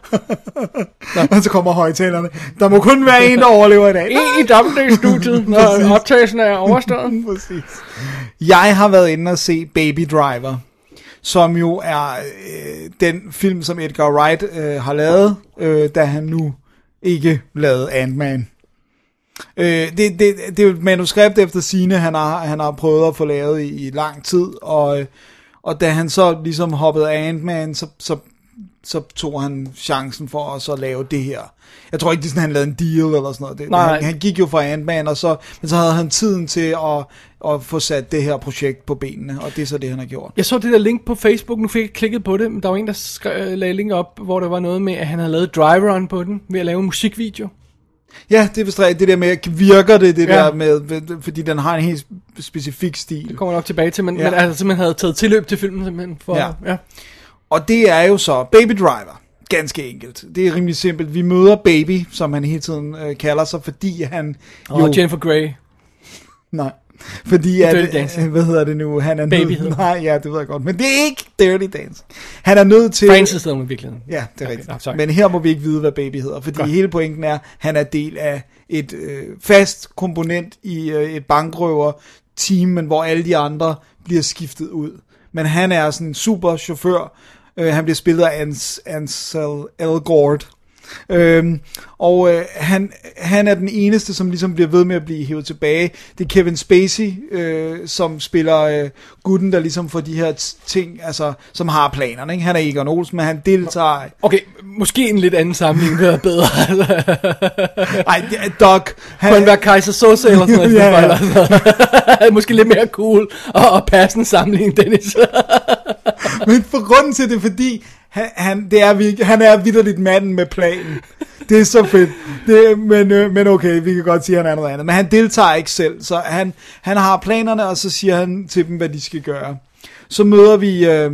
Og så kommer højtalerne. Der må kun være en, der overlever i dag. En i Doubleday-studiet, når optagelsen er overstået. Præcis. Jeg har været inde og se Baby Driver, som jo er øh, den film, som Edgar Wright øh, har lavet, øh, da han nu ikke lavede Ant-Man. Øh, det, det, det er jo et manuskript efter sine, han har, han har prøvet at få lavet i, i lang tid, og... Øh, Og da han så ligesom hoppede af Ant-Man, så, så, så tog han chancen for at så lave det her. Jeg tror ikke, det er sådan, han lavede en deal eller sådan noget. Det, Nej. Han, han gik jo fra Ant-Man, og så, men så havde han tiden til at, at få sat det her projekt på benene, og det er så det, han har gjort. Jeg så det der link på Facebook, nu fik jeg klikket på det, men der var en, der skrev, lagde link op, hvor der var noget med, at han havde lavet drive-run på den, ved at lave en musikvideo. Ja, det er bestræbt, det der med, virker det, det ja. der med, fordi den har en helt specifik stil. Det kommer nok tilbage til, men, ja. men altså simpelthen havde taget tilløb til filmen simpelthen. For, ja. ja. Og det er jo så Baby Driver. Ganske enkelt. Det er rimelig simpelt. Vi møder Baby, som han hele tiden øh, kalder sig, fordi han Og jo... Jennifer Grey. Nej. Fordi at, Dirty Dancing. hvad hedder det nu? Han er Baby nødt... hedder. Nej, ja, det ved jeg godt. Men det er ikke Dirty Dancing. Han er nødt til... Francis hedder hun i virkeligheden. Ja, det er okay, rigtigt. no, Men her må vi ikke vide, hvad Baby hedder. Fordi God. hele pointen er, at han er del af et øh, fast komponent i øh, et bankrøver-team, men hvor alle de andre bliver skiftet ud. Men han er sådan en super chauffør. Øh, han bliver spillet af Ans- Ansel Elgort. Øhm, og øh, han, han er den eneste, som ligesom bliver ved med at blive hævet tilbage. Det er Kevin Spacey, øh, som spiller øh, gutten, der ligesom får de her t- ting, altså, som har planerne, ikke? Han er Egon Olsen, men han deltager. Okay, måske en lidt anden sammenligning vil være bedre. Ej, Doc. Han kunne være Kaiser Soze eller sådan noget. ja, ja. Måske lidt mere cool og, og passende sammenligning, Dennis. Men for grunden til det, fordi han, han, det er virkelig, han er vitterligt manden med planen. Det er så fedt. Det, men, øh, men okay, vi kan godt sige, at han er noget andet. Men han deltager ikke selv, så han, han har planerne, og så siger han til dem, hvad de skal gøre. Så møder vi, øh,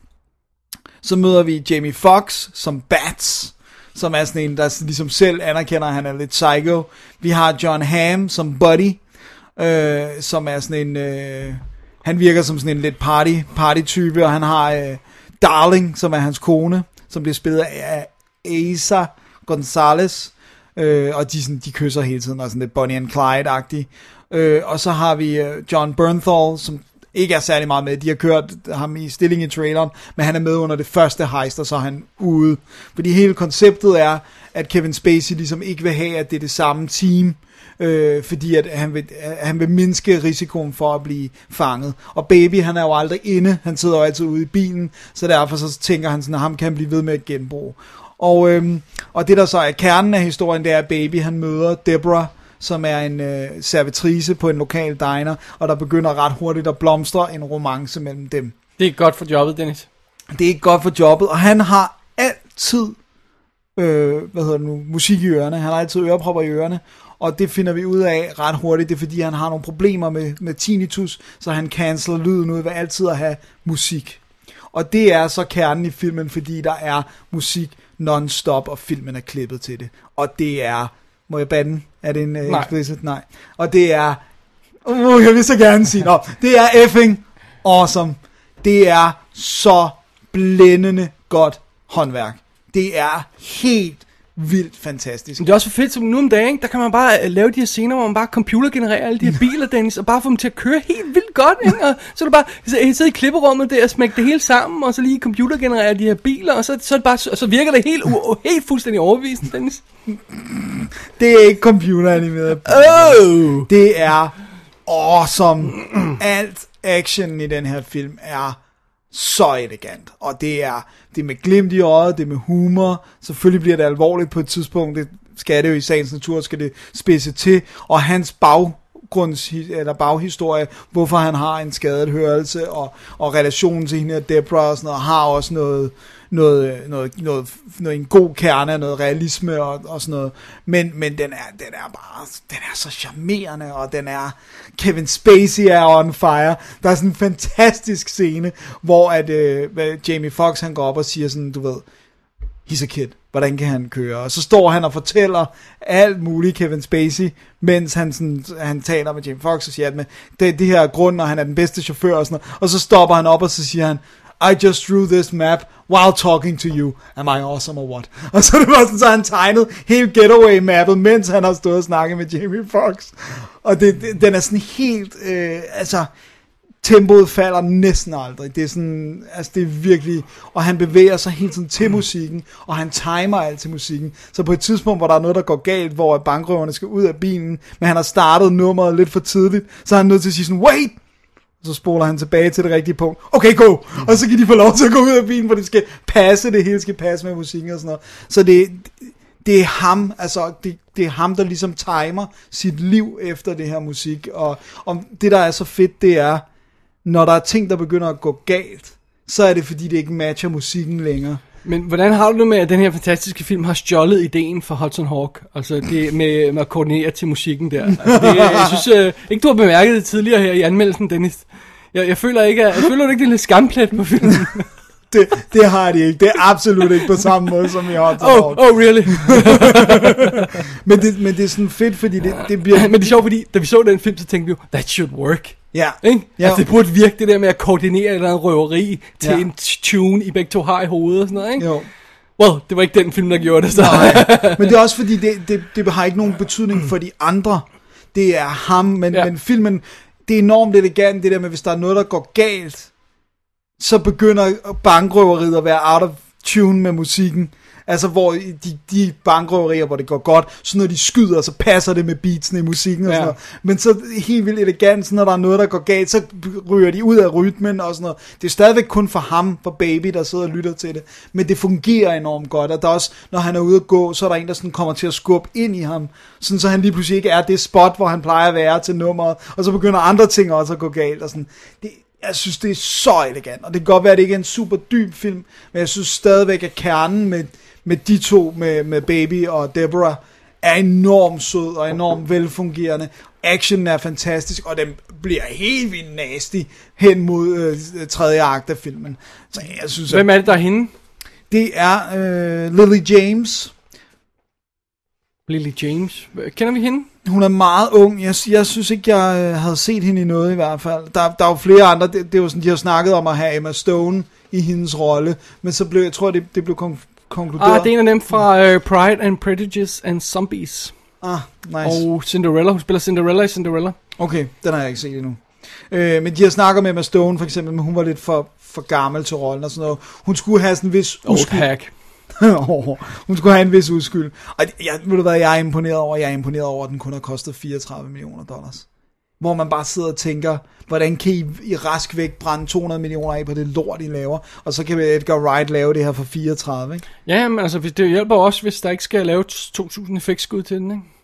så møder vi Jamie Foxx som Bats, som er sådan en, der ligesom selv anerkender, at han er lidt psycho. Vi har John Hamm som Buddy, øh, som er sådan en... Øh, han virker som sådan en lidt party, party-type, og han har øh, Darling, som er hans kone, som bliver spillet af Asa Gonzalez, øh, og de, sådan, de kysser hele tiden, og sådan lidt Bonnie and Clyde-agtigt. Øh, og så har vi øh, John Bernthal, som ikke er særlig meget med. De har kørt ham i stilling i traileren, men han er med under det første heist, og så er han ude. Fordi hele konceptet er, at Kevin Spacey ligesom ikke vil have, at det er det samme team, Øh, fordi at han, vil, at han vil mindske risikoen for at blive fanget. Og Baby, han er jo aldrig inde, han sidder jo altid ude i bilen, så derfor så tænker han sådan, at ham kan blive ved med at genbruge. Og, øhm, og det der så er kernen af historien, det er, at Baby, han møder Deborah, som er en øh, servitrice på en lokal diner, og der begynder ret hurtigt at blomstre en romance mellem dem. Det er godt for jobbet, Dennis. Det er ikke godt for jobbet, og han har altid øh, hvad hedder det nu, musik i ørerne. Han har altid ørepropper i ørerne, og det finder vi ud af ret hurtigt. Det er fordi, han har nogle problemer med, med tinnitus, så han canceler lyden ud ved altid at have musik. Og det er så kernen i filmen, fordi der er musik non-stop, og filmen er klippet til det. Og det er... Må jeg bande? Er det en uh, Nej. explicit? Nej. Og det er... Uh, jeg vil så gerne sige... Nå, det er effing awesome. Det er så blændende godt håndværk. Det er helt vildt fantastisk. Men det er også fedt, som nu om dagen, der kan man bare lave de her scener, hvor man bare computergenererer alle de her biler, Dennis, og bare få dem til at køre helt vildt godt, ikke? Og så er du bare sidde i klipperummet der og smække det hele sammen, og så lige computergenerere de her biler, og så, så, er det bare, så virker det helt, helt fuldstændig overbevisende, Dennis. Det er ikke computeranimeret. Oh! Det er awesome. Alt action i den her film er så elegant, og det er, det er med glimt i øjet, det er med humor, selvfølgelig bliver det alvorligt på et tidspunkt, det skal det jo i sagens natur, skal det spidse til, og hans baggrunds, eller baghistorie, hvorfor han har en skadet hørelse, og, og relationen til hende og Deborah og sådan noget, har også noget, noget, noget, noget, noget en god kerne af noget realisme og, og sådan noget, men, men den, er, den er bare, den er så charmerende, og den er, Kevin Spacey er on fire. Der er sådan en fantastisk scene, hvor at, øh, Jamie Foxx han går op og siger sådan, du ved, he's a kid, hvordan kan han køre? Og så står han og fortæller alt muligt Kevin Spacey, mens han, sådan, han taler med Jamie Foxx og siger, at med, det, det her er grunden, og han er den bedste chauffør og sådan noget. Og så stopper han op, og så siger han, I just drew this map while talking to you. Am I awesome or what? Og så er det bare sådan, så han tegnet hele getaway-mappet, mens han har stået og snakket med Jamie Foxx. Og det, det, den er sådan helt, øh, altså, tempoet falder næsten aldrig. Det er sådan, altså det er virkelig, og han bevæger sig hele tiden til musikken, og han timer alt til musikken. Så på et tidspunkt, hvor der er noget, der går galt, hvor bankrøverne skal ud af bilen, men han har startet nummeret lidt for tidligt, så er han nødt til at sige sådan, wait! Så spoler han tilbage til det rigtige punkt. Okay, go! Og så kan de få lov til at gå ud af bilen, for det skal passe, det hele skal passe med musikken og sådan noget. Så det, det er ham, altså det, det er ham, der ligesom timer sit liv efter det her musik. Og, og det, der er så fedt, det er, når der er ting, der begynder at gå galt, så er det fordi, det ikke matcher musikken længere. Men hvordan har du det med, at den her fantastiske film har stjålet ideen fra Hudson Hawk? Altså det med, med at koordinere til musikken der. Altså det, jeg synes øh, ikke, du har bemærket det tidligere her i anmeldelsen, Dennis. Jeg, jeg føler ikke, jeg føler ikke, det er lidt skamplet på filmen. det, det har de ikke. Det er absolut ikke på samme måde, som i Hudson oh, Hawk. Oh, really? men, det, men det er sådan fedt, fordi det, det bliver... Men det er sjovt, fordi da vi så den film, så tænkte vi jo, that should work. Ja. Yeah. Altså det burde virke det der med at koordinere et eller andet røveri til ja. en tune, I begge to har i hovedet og sådan noget, ikke? Jo. Well, det var ikke den film, der gjorde det så. Nej, men det er også fordi, det, det, det har ikke nogen betydning for de andre. Det er ham, men, ja. men filmen, det er enormt elegant, det der med, hvis der er noget, der går galt, så begynder bankrøveriet at være out of tune med musikken. Altså hvor de, de bankrøverier, hvor det går godt, så når de skyder, så passer det med beatsene i musikken og ja. sådan noget. Men så helt vildt elegant, så når der er noget, der går galt, så ryger de ud af rytmen og sådan noget. Det er stadigvæk kun for ham, for Baby, der sidder og lytter til det. Men det fungerer enormt godt, og der er også, når han er ude at gå, så er der en, der sådan kommer til at skubbe ind i ham, sådan så han lige pludselig ikke er det spot, hvor han plejer at være til nummeret, og så begynder andre ting også at gå galt og sådan. Det Jeg synes, det er så elegant, og det kan godt være, at det ikke er en super dyb film, men jeg synes stadigvæk, at kernen med, med de to, med, med Baby og Deborah, er enormt sød og enormt velfungerende. Actionen er fantastisk, og den bliver helt vildt nasty hen mod øh, tredje akt af filmen. Så jeg synes, Hvem er det, der er hende? Det er øh, Lily James. Lily James. Kender vi hende? Hun er meget ung. Jeg, jeg synes ikke, jeg øh, havde set hende i noget i hvert fald. Der, der er jo flere andre. Det, det er jo sådan, de har snakket om at have Emma Stone i hendes rolle. Men så blev, jeg tror, det, det blev kon- konkluderet. Ah, det er en af dem fra uh, Pride and Prejudice and Zombies. Ah, nice. Og Cinderella. Hun spiller Cinderella i Cinderella. Okay, den har jeg ikke set endnu. Øh, men de har snakket med Emma Stone for eksempel, men hun var lidt for, for gammel til rollen og sådan noget. Hun skulle have sådan en vis uskyld. Hack. Hun skulle have en vis uskyld. Og jeg, ved du hvad, jeg er imponeret over? Jeg er imponeret over, at den kun har kostet fireogtredive millioner dollars. Hvor man bare sidder og tænker, hvordan kan I i rask væk brænde to hundrede millioner af på det lort, I laver? Og så kan Edgar Wright lave det her for fireogtredive, ikke? Ja, men altså, det hjælper også, hvis der ikke skal lave to tusind effektskud til den, ikke?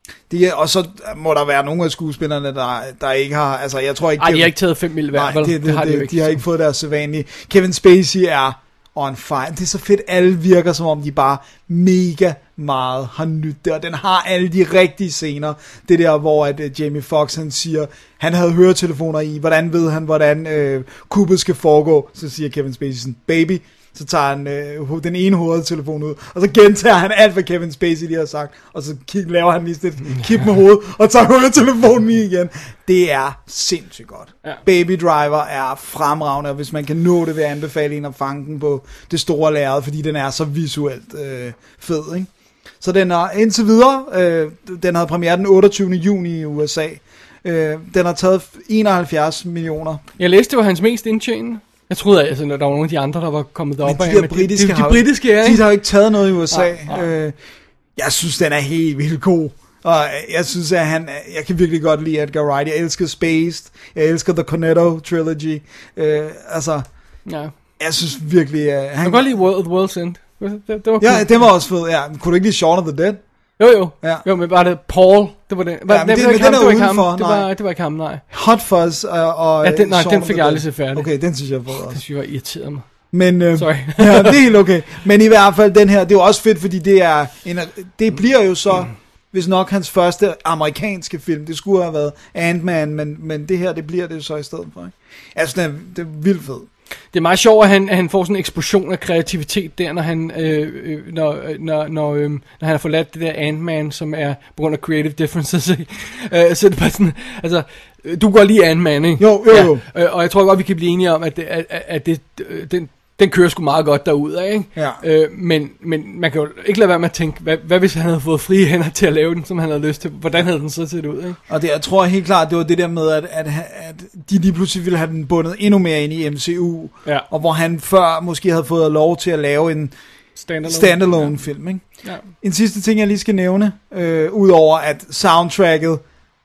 Det er, og så må der være nogle af skuespillerne, der, der ikke har... Altså, jeg tror ikke... Ej, de har ikke taget fem mil hver. Nej, det, det, det, har de, det, jo ikke. de har ikke fået deres sædvanlige. Kevin Spacey er on fire. Det er så fedt, alle virker som om de bare mega meget har nydt det, og den har alle de rigtige scener. Det der, hvor at, uh, Jamie Foxx, han siger, han havde høretelefoner i, hvordan ved han, hvordan øh, kuppet skal foregå, så siger Kevin Spacey sådan, baby, så tager han øh, den ene hovedtelefon ud, og så gentager han alt, hvad Kevin Spacey lige har sagt, og så kig, laver han lige sådan et kip med hovedet, og tager hovedtelefonen i igen. Det er sindssygt godt. Ja. Baby Driver er fremragende, og hvis man kan nå det, vil jeg anbefale en at fange den på det store lærred, fordi den er så visuelt øh, fed, ikke? Så den er indtil videre, øh, den havde premiere den otteogtyvende juni i U S A. Øh, den har taget enoghalvfjerds millioner. Jeg læste, det var hans mest indtjenende. Jeg troede, at altså, der var nogle af de andre, der var kommet derop af. Men de der britiske, de, de, de britiske har, er, de har jo ikke taget noget i U S A. Ja, ja. Øh, jeg synes, den er helt vildt god. Og jeg synes, at han, jeg kan virkelig godt lide Edgar Wright. Jeg elsker Spaced. Jeg elsker The Cornetto Trilogy. Øh, altså, ja. Jeg synes virkelig... Uh, han, jeg kan godt lide World, World's End. Det, det var ja, det var også fedt. Ja. Kunne du ikke lide Shaun of the Dead? Jo, jo. Ja. Jo, men var det Paul? Det var det. Var, ja, men det, det, det, ham, det, det var ikke ham. Det var, det var ikke ham, nej. Hot Fuzz og... og ja, den, nej, den fik jeg aldrig set færdig. Okay, den synes jeg var også. Det synes jeg var irriteret mig. Men, øh, Sorry. ja, det er helt okay. Men i hvert fald den her, det er jo også fedt, fordi det er en, det bliver jo så, mm. hvis nok hans første amerikanske film, det skulle have været Ant-Man, men, men det her, det bliver det så i stedet for, ikke? Altså, det er, det er vildt fedt. Det er meget sjovt, at han, at han får sådan en eksplosion af kreativitet der, når han, øh, øh, når, når, når, øh, når han har forladt det der Ant-Man, som er på grund af creative differences. øh, så det er bare sådan, altså, du går lige Ant-Man, ikke? Jo, jo, jo. Ja, øh, og jeg tror godt, vi kan blive enige om, at, det, at, at det, den, den kører sgu meget godt derudad, ikke? Ja. Øh, men, men man kan jo ikke lade være med at tænke, hvad, hvad hvis han havde fået frie hænder til at lave den, som han havde lyst til? Hvordan havde den så set ud, ikke? Og det, jeg tror helt klart, det var det der med, at, at, at de lige pludselig ville have den bundet endnu mere ind i M C U, ja. Og hvor han før måske havde fået lov til at lave en standalone, standalone ja. film, ikke? Ja. En sidste ting, jeg lige skal nævne, øh, udover at soundtracket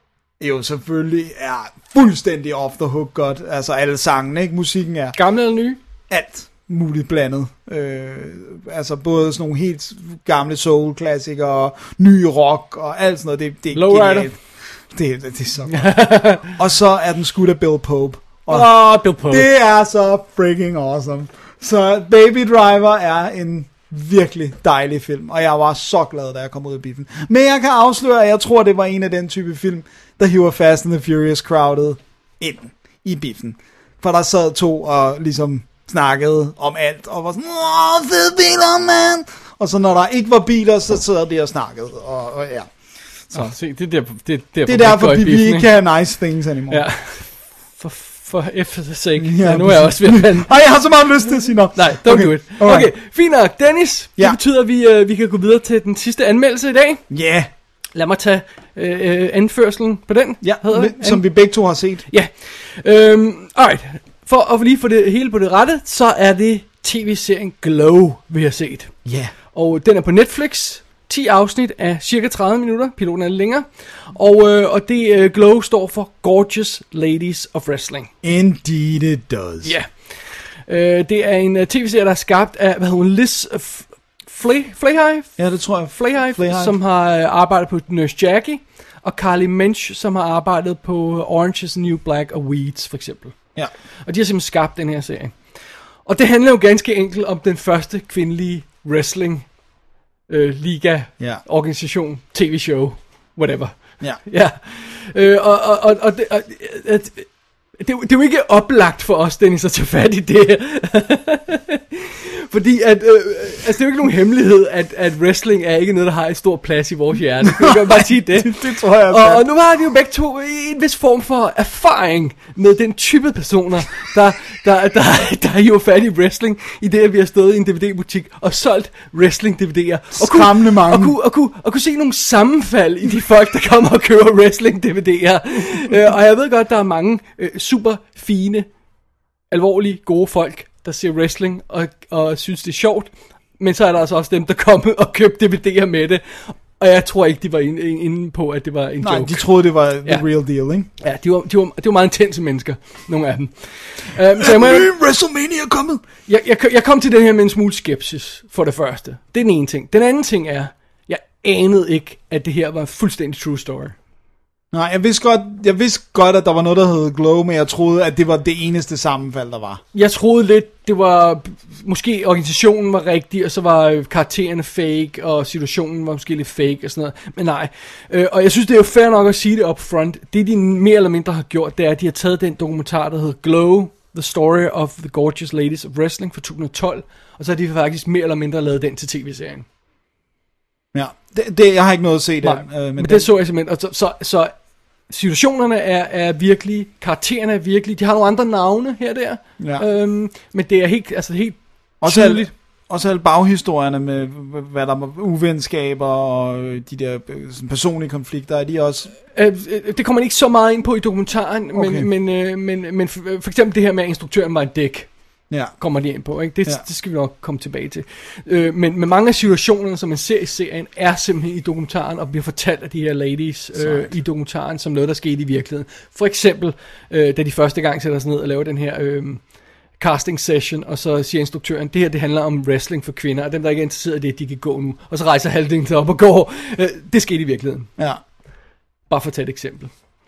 jo selvfølgelig er fuldstændig off the hook godt, altså alle sangene, ikke? Musikken er... Gamle eller nye? Alt muligt blandet. Øh, altså både sådan nogle helt gamle soul-klassikere, og ny rock, og alt sådan noget. Det, det er Lowrider. Det, det, det er så godt. Og så er den skudt af Bill Pope. Åh, oh, Bill Pope. Det er så freaking awesome. Så Baby Driver er en virkelig dejlig film, og jeg var så glad, da jeg kom ud af biffen. Men jeg kan afsløre, at jeg tror, det var en af den type film, der hiver Fast and the Furious crowded ind i biffen. For der sad to og ligesom snakkede om alt, og var sådan, åh, fede biler, man! Og så når der ikke var biler, så sad de og snakkede, og, og ja. Så. Oh, se, det er der, det, det er det er derfor, vi, vi ikke kan have nice things anymore. Ja. For, for F's sake. Ja, nu er jeg også ved at... Ej, jeg har så meget lyst til at sige noget. Nej, don't okay. do it. Alright. Okay, fint nok. Dennis, det ja. betyder, at vi, uh, vi kan gå videre til den sidste anmeldelse i dag. Ja. Yeah. Lad mig tage øh, anførselen på den. Ja, med, som vi begge to har set. Ja. Øhm, alright. For at lige få det hele på det rette, så er det tv-serien Glow, vi har set. Ja. Yeah. Og den er på Netflix. ti afsnit af cirka tredive minutter. Piloten er lidt længere. Og, øh, og det øh, Glow står for Gorgeous Ladies of Wrestling. Indeed it does. Ja. Yeah. Øh, det er en uh, tv-serie, der er skabt af, hvad hedder hun, Liz F- Flay, Flayhive? Ja, det tror jeg. Flayhive, Flayhive. Som har uh, arbejdet på Nurse Jackie. Og Carly Mensch, som har arbejdet på Orange is the New Black og Weeds, for eksempel. Ja. Og de har simpelthen skabt den her serie. Og det handler jo ganske enkelt om den første kvindelige wrestling øh, liga, ja. organisation, tv-show, whatever. Ja. Ja. Øh, og og, og, og, det, og det, det, det er jo ikke oplagt for os, Dennis, at tage fat i det. Fordi at, øh, altså det er jo ikke nogen hemmelighed, at, at wrestling er ikke noget, der har en stor plads i vores hjerte. Jeg kan bare sige det. det, det tror jeg og, og nu har de jo begge to en vis form for erfaring med den type personer, der, der, der, der er jo fat i wrestling, i det, at vi har stået i en D V D-butik og solgt wrestling-D V D'er. Og Skræmmende mange. Og kunne, og, kunne, og kunne se nogle sammenfald i de folk, der kommer og køber wrestling-D V D'er. uh, og jeg ved godt, der er mange uh, super fine, alvorlige, gode folk, der ser wrestling og, og synes, det er sjovt. Men så er der altså også dem, der kommer og købte D V D'er med det. Og jeg tror ikke, de var inde, inde på, at det var en Nej, joke. de troede, det var the ja. real deal, ikke? Ja, de var, de var, de var meget intense mennesker, nogle af dem. Um, så jeg må, WrestleMania er kommet! Jeg, jeg, jeg kom til den her med en smule skepsis, for det første. Det er den ene ting. Den anden ting er, jeg anede ikke, at det her var en fuldstændig true story. Nej, jeg vidste, godt, jeg vidste godt, at der var noget, der hed Glow, men jeg troede, at det var det eneste sammenfald, der var. Jeg troede lidt, det var, måske organisationen var rigtig, og så var karaktererne fake, og situationen var måske lidt fake, og sådan noget. Men nej, øh, og jeg synes, det er jo fair nok at sige det up front. Det, de mere eller mindre har gjort, det er, at de har taget den dokumentar, der hedder Glow, The Story of the Gorgeous Ladies of Wrestling fra to tusind og tolv, og så har de faktisk mere eller mindre lavet den til tv-serien. Ja, det, det, jeg har ikke noget at se Nej, den. Øh, men, men den... det så jeg simpelthen, og så, så, så situationerne er, er virkelige, karaktererne er virkelige, de har nogle andre navne her og der, ja. øhm, men det er helt, altså helt også tydeligt. Alle, også alle baghistorierne med, hvad der var uvenskaber og de der sådan, personlige konflikter, er de også... Øh, det kommer man ikke så meget ind på i dokumentaren, okay. men, men, øh, men, men for, for eksempel det her med, at instruktøren var en dæk. Ja. Kommer de ind på, ikke? Det, ja. det skal vi nok komme tilbage til. Øh, men, men mange af situationerne, som man ser i serien, er simpelthen i dokumentaren, og bliver fortalt af de her ladies øh, i dokumentaren, som noget, der skete i virkeligheden. For eksempel, øh, da de første gang sætter sig ned og laver den her øh, casting session, og så siger instruktøren, det her det handler om wrestling for kvinder, og dem, der ikke er interesseret i det, de kan gå nu. Og så rejser halvdelen sig op og går. Øh, det skete i virkeligheden. Ja. Bare for at tage et eksempel.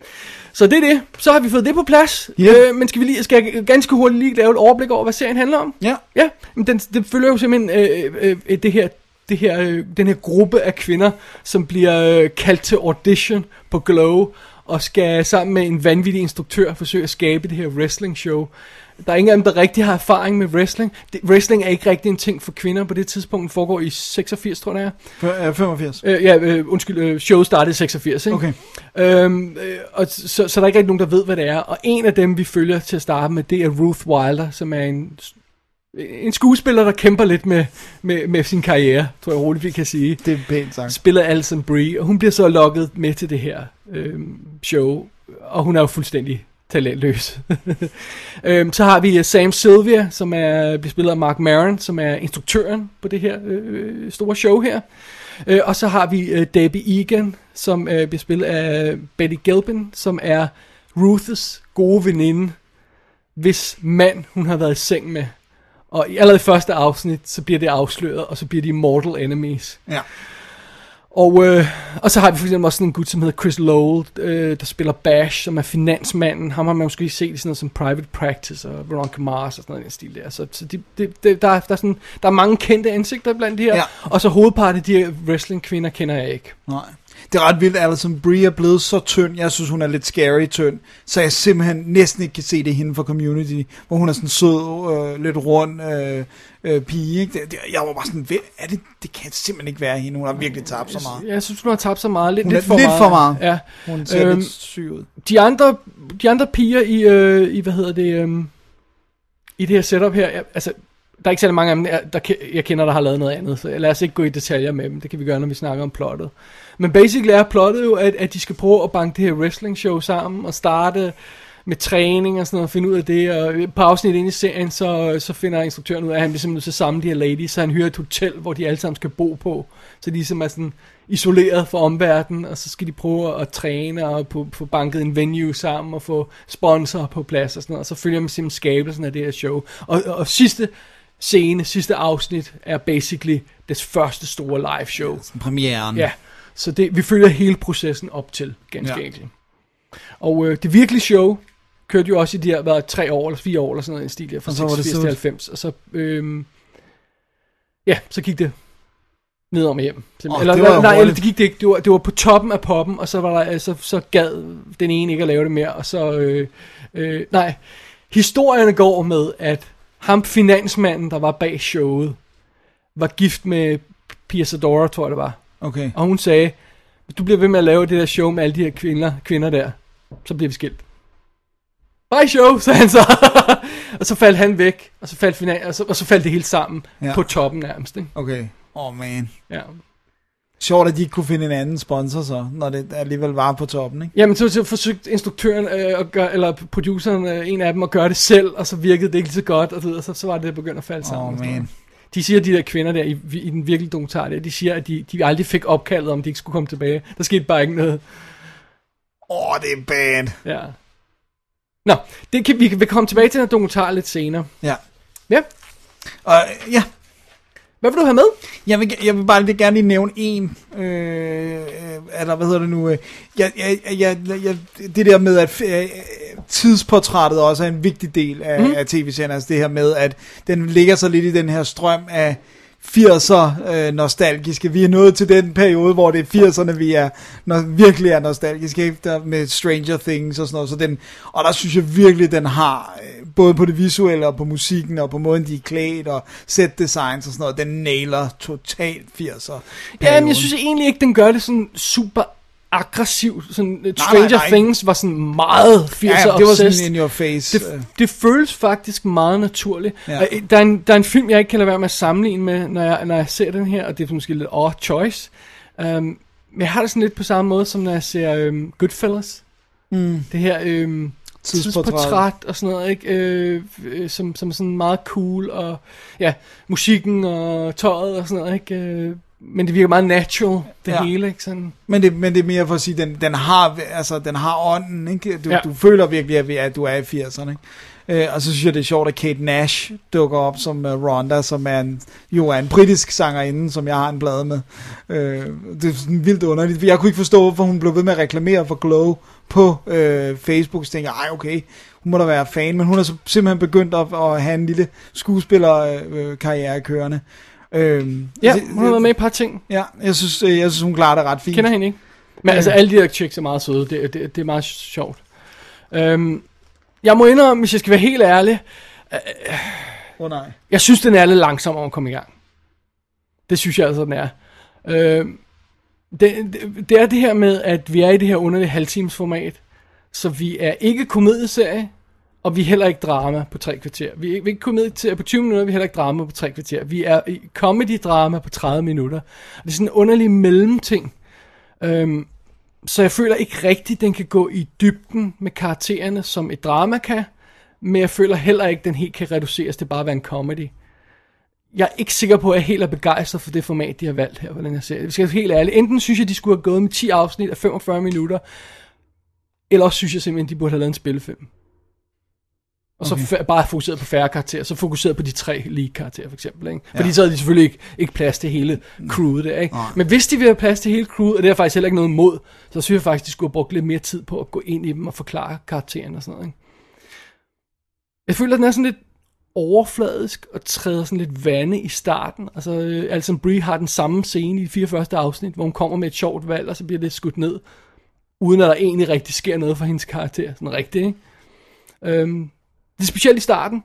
Så det er det. Så har vi fået det på plads. Yeah. Øh, men skal vi lige, skal jeg ganske hurtigt lige lave et overblik over, hvad serien handler om? Ja. Ja, men den, den følger jo simpelthen øh, øh, det her, det her, øh, den her gruppe af kvinder, som bliver øh, kaldt til audition på Glow, og skal sammen med en vanvittig instruktør forsøge at skabe det her wrestling show. Der er ingen af dem, der rigtig har erfaring med wrestling. Det, wrestling er ikke rigtig en ting for kvinder på det tidspunkt. Den foregår i seksogfirs, tror jeg det er. femogfirs? Øh, ja, øh, undskyld, øh, showet startede i seksogfirs, ikke? Okay. Øhm, øh, og så, så der er ikke rigtig nogen, der ved, hvad det er. Og en af dem, vi følger til at starte med, det er Ruth Wilder, som er en, en skuespiller, der kæmper lidt med, med, med sin karriere, tror jeg roligt, vi kan sige. Det er pænt sagt. Spiller Alison Brie, og hun bliver så lokket med til det her øh, show, og hun er jo fuldstændig talentløs. øhm, så har vi Sam Sylvia, som er bliver spillet af Mark Maron, som er instruktøren på det her øh, store show her. Øh, og så har vi øh, Debbie Egan, som øh, bliver spillet af Betty Gilpin, som er Ruths gode veninde, hvis mand hun har været i seng med. Og allerede i første afsnit, så bliver det afsløret, og så bliver de mortal enemies. Ja. Og, øh, og så har vi for eksempel også sådan en gut, som hedder Chris Lowell, øh, der spiller Bash, som er finansmanden. Ham har man måske set i sådan noget som Private Practice og Veronica Mars og sådan noget i den stil der. Så, så de, de, de, der, er, der, er sådan, der er mange kendte ansigter blandt de her. Ja. Og så hovedparten af de her wrestling-kvinder kender jeg ikke. Nej. Det er ret vildt, at Alison Brie er blevet så tynd. Jeg synes, hun er lidt scary tynd. Så jeg simpelthen næsten ikke kan se det hende fra Community, hvor hun er sådan sød, øh, lidt rund øh, øh, pige. Ikke? Det, det, jeg var bare sådan, er det, det kan simpelthen ikke være hende. Hun har virkelig tabt så meget. Jeg, jeg synes, hun har tabt så meget. Lidt, hun lidt, er for, lidt meget. for meget. Ja. Hun ser øhm, lidt syg ud. De andre, de andre piger i, øh, i, hvad hedder det, øh, i det her setup her, jeg, altså... Der er ikke særlig mange af dem, der, der jeg kender, der har lavet noget andet, så lad os ikke gå i detaljer med dem. Det kan vi gøre, når vi snakker om plottet. Men basically er plottet jo, at, at de skal prøve at banke det her wrestling show sammen, og starte med træning og sådan noget, og finde ud af det. Og på afsnit ind i serien, så, så finder instruktøren ud af, at han bliver simpelthen nødt til at samle de her ladies, så han hyrer et hotel, hvor de alle sammen skal bo på. Så de ligesom er sådan isoleret fra omverdenen, og så skal de prøve at træne og få, få banket en venue sammen, og få sponsorer på plads og sådan noget. Og så følger man simpelthen skabelsen af det her show. Og, og, og sidste... scene, sidste afsnit er basically det første store live show. Ja, premieren. Ja, så det, vi følger hele processen op til, ganske ja. enkelt. Og øh, det virkelige show kørte jo også i de her, hvad, tre år eller fire år, eller sådan noget, en stil der, fra seksogfirs til halvfems, og så, øh, ja, så gik det ned om hjem. Oh, eller, det var nej, eller det gik det ikke, det var, det var på toppen af poppen, og så var der, så, så gad den ene ikke at lave det mere, og så, øh, øh, nej, historierne går med, at ham, finansmanden, der var bag showet, var gift med Pia Zadora, tror jeg det var. Okay. Og hun sagde, hvis du bliver ved med at lave det der show med alle de her kvinder, kvinder der, så bliver vi skilt. Bye show, sagde han så. Og så faldt han væk, og så faldt, finan- og så, og så faldt det hele sammen ja. på toppen nærmest. Ikke? Okay. Oh man. Ja. Sjovt, at de ikke kunne finde en anden sponsor så, når det alligevel var på toppen, ikke? Jamen, så, så forsøgte instruktøren, øh, at gøre, eller produceren, øh, en af dem, at gøre det selv, og så virkede det ikke lige så godt, og, og så, så var det begyndt at falde sammen. Oh man. De siger, de der kvinder der, i, i den virkelige dokumentar der, de siger, at de, de aldrig fik opkaldet, om de ikke skulle komme tilbage. Der skete bare ikke noget. Åh, oh, det er bad. Ja. Nå, det kan, vi kan komme tilbage til den dokumentar lidt senere. Ja. Ja. Uh, ja. Hvad vil du have med? Jeg vil, jeg vil bare lige gerne lige nævne en, øh, eller hvad hedder det nu, jeg, jeg, jeg, jeg, det der med, at øh, tidsportrættet også er en vigtig del af, mm. af tv-serien, altså det her med, at den ligger så lidt i den her strøm af firser øh, nostalgiske. Vi er nået til den periode, hvor det er firserne, vi er når, virkelig er nostalgiske, efter med Stranger Things og sådan noget. Så den, og der synes jeg virkelig, den har, øh, både på det visuelle og på musikken og på måden, de er klædt og set designs og sådan noget, den nailer totalt firser. Ja, men jeg synes egentlig ikke, den gør det sådan super aggressivt. Sådan, nej, Stranger nej, nej. Things var sådan meget firser ja, det var sådan in your face. Det, det føles faktisk meget naturligt. Ja. Der, er en, der er en film, jeg ikke kan lade være med at sammenligne med, når jeg, når jeg ser den her, og det er måske lidt odd choice. Um, men jeg har det sådan lidt på samme måde, som når jeg ser um, Goodfellas. Mm. Det her um, tidsportræt og sådan noget, ikke? Øh, øh, som, som sådan meget cool, og ja, musikken og tøjet og sådan noget, ikke? Øh, Men det virker meget natural, det ja. hele, ikke sådan. Men det, men det er mere for at sige, den, den har, altså, den har ånden, ikke? Du, ja. du føler virkelig, at du er i firserne, ikke? Øh, og så synes jeg, det er sjovt, at Kate Nash dukker op som uh, Rhonda, som er en, jo er en britisk sangerinde, som jeg har en plade med. Øh, det er sådan vildt underligt. Jeg kunne ikke forstå, hvorfor hun blev ved med at reklamere for Glow på øh, Facebook. Så tænkte jeg, ej okay, hun må da være fan, men hun har så simpelthen begyndt at, at have en lille skuespillerkarriere øh, kørende. Øhm, ja, hun har været med i et par ting. Ja, jeg synes, jeg synes hun klarer det ret fint. Kender hende ikke. Men øh. altså alle de der chicks er meget søde. Det, det, det er meget sjovt. Øhm, jeg må indrømme, hvis jeg skal være helt ærlig. Øh, oh, nej. Jeg synes den er lidt langsom om at komme i gang. Det synes jeg altså den er. Øh, det, det, det er det her med, at vi er i det her underlige halvtimesformat. Så vi er ikke komedieserie. Og vi er heller ikke drama på tre kvarter. Vi er ikke komedie på tyve minutter, vi er heller ikke drama på tre kvarter. Vi er i comedy-drama på tredive minutter. Det er sådan en underlig mellemting. Øhm, så jeg føler ikke rigtigt, den kan gå i dybden med karaktererne, som et drama kan. Men jeg føler heller ikke, den helt kan reduceres til bare at være en comedy. Jeg er ikke sikker på, at jeg helt er begejstret for det format, de har valgt her på den her serie. Vi skal være helt ærlige. Enten synes jeg, de skulle have gået med ti afsnit af femogfyrre minutter, eller også synes jeg simpelthen, de burde have lavet en spillefilm. Og okay. så f- bare fokuseret på færre karakterer, så fokuseret på de tre lead-karakterer for eksempel, ikke? Fordi ja. så havde de selvfølgelig ikke, ikke plads til hele crewet der, ikke? Nej. Men hvis de vil have plads til hele crewet, og det er faktisk heller ikke noget mod, så synes jeg faktisk, de skulle have brugt lidt mere tid på at gå ind i dem og forklare karaktererne og sådan noget, ikke? Jeg føler, at den er sådan lidt overfladisk og træder sådan lidt vande i starten. Altså, Alison Brie har den samme scene i de fire første afsnit, hvor hun kommer med et sjovt valg, og så bliver det skudt ned, uden at der egentlig rigtig sker noget for hendes karakter. Sådan rigtigt, ikke? Øhm, Det er specielt i starten.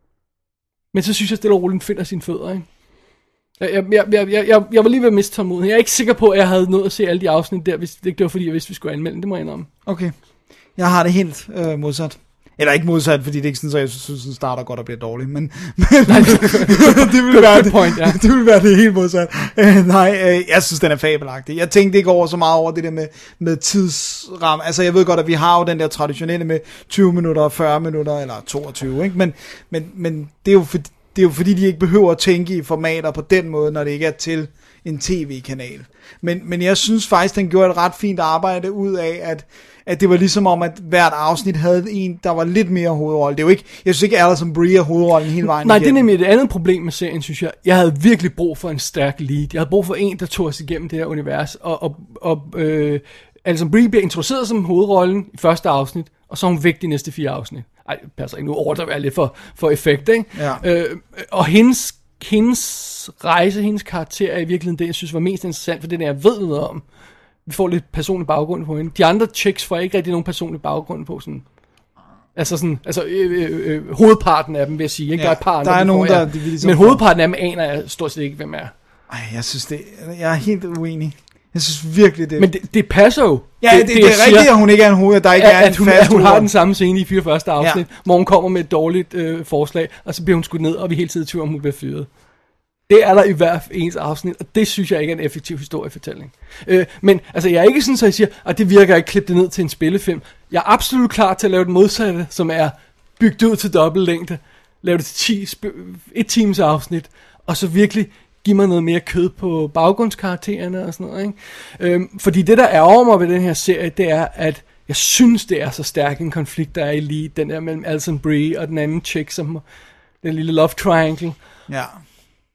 Men så synes jeg, at stille og roligt finder sine fødder, ikke? Jeg, jeg, jeg, jeg, jeg, jeg var lige ved at miste tålmodighed. Jeg er ikke sikker på, at jeg havde nået at se alle de afsnit der, hvis det ikke var fordi, jeg vidste, vi skulle anmelde. Det må jeg indrømme. Okay. Jeg har det helt øh, modsat. Eller ikke modsat, fordi det er ikke sådan, så jeg synes, den starter godt og bliver dårlig. Men, men nej, det, vil være det, point, ja. det vil være det helt modsat. Uh, nej, uh, jeg synes, den er fabelagtig. Jeg tænkte ikke over så meget over det der med, med tidsramme. Altså, jeg ved godt, at vi har jo den der traditionelle med tyve minutter, fyrre minutter, eller toogtyve, ikke? Men, men, men det, er jo for, det er jo fordi, de ikke behøver at tænke i formater på den måde, når det ikke er til en tv-kanal. Men, men jeg synes faktisk, den gjorde et ret fint arbejde ud af, at at det var ligesom om, at hvert afsnit havde en, der var lidt mere hovedrolle. Det er jo ikke, jeg synes ikke, Alison Brie er hovedrollen hele vejen Nej, igennem. det er nemlig et andet problem med serien, synes jeg. Jeg havde virkelig brug for en stærk lead. Jeg havde brug for en, der tog os igennem det her univers. Og, og, og øh, Alison Brie bliver introduceret som hovedrollen i første afsnit, og så er hun væk de næste fire afsnit. Ej, det passer ikke nu over, der er lidt for, for effekt, ikke? Ja. Øh, og hendes, hendes rejse, hendes karakter er i virkeligheden det, jeg synes var mest interessant, for det er, jeg ved noget om. Vi får lidt personlig baggrund på hende. De andre chicks får ikke rigtig nogen personlig baggrund på sådan. Altså sådan, altså øh, øh, øh, hovedparten af dem vil jeg sige, ikke? Ja, der er et par, der er de nogen får, der, ja. de ligesom Men hovedparten af dem aner jeg stort set ikke, hvem er. Ej, jeg synes det, jeg er helt uenig. Jeg synes virkelig det. Men det, det passer jo. Ja, det, det, det, det er siger, rigtigt, at hun ikke er en hoved, der ikke at, er en at hun, fast at hun har hoved. den samme scene i fire første afsnit, ja. hvor hun kommer med et dårligt øh, forslag, og så bliver hun skudt ned, og vi hele tiden tvivl om, hun bliver fyret. Det er der i hvert ens afsnit, og det synes jeg ikke er en effektiv historiefortælling. Øh, men altså, jeg er ikke sådan, så jeg siger, at det virker ikke at klippe det ned til en spillefilm. Jeg er absolut klar til at lave det modsatte, som er bygget ud til dobbeltlængde. Lave det til ti, sp- et times afsnit, og så virkelig give mig noget mere kød på baggrundskaraktererne og sådan noget, ikke? Øh, fordi det, der er over mig ved den her serie, det er, at jeg synes, det er så stærk en konflikt, der er i lige den der mellem Alison Brie og den anden chick, som den lille love triangle. Ja.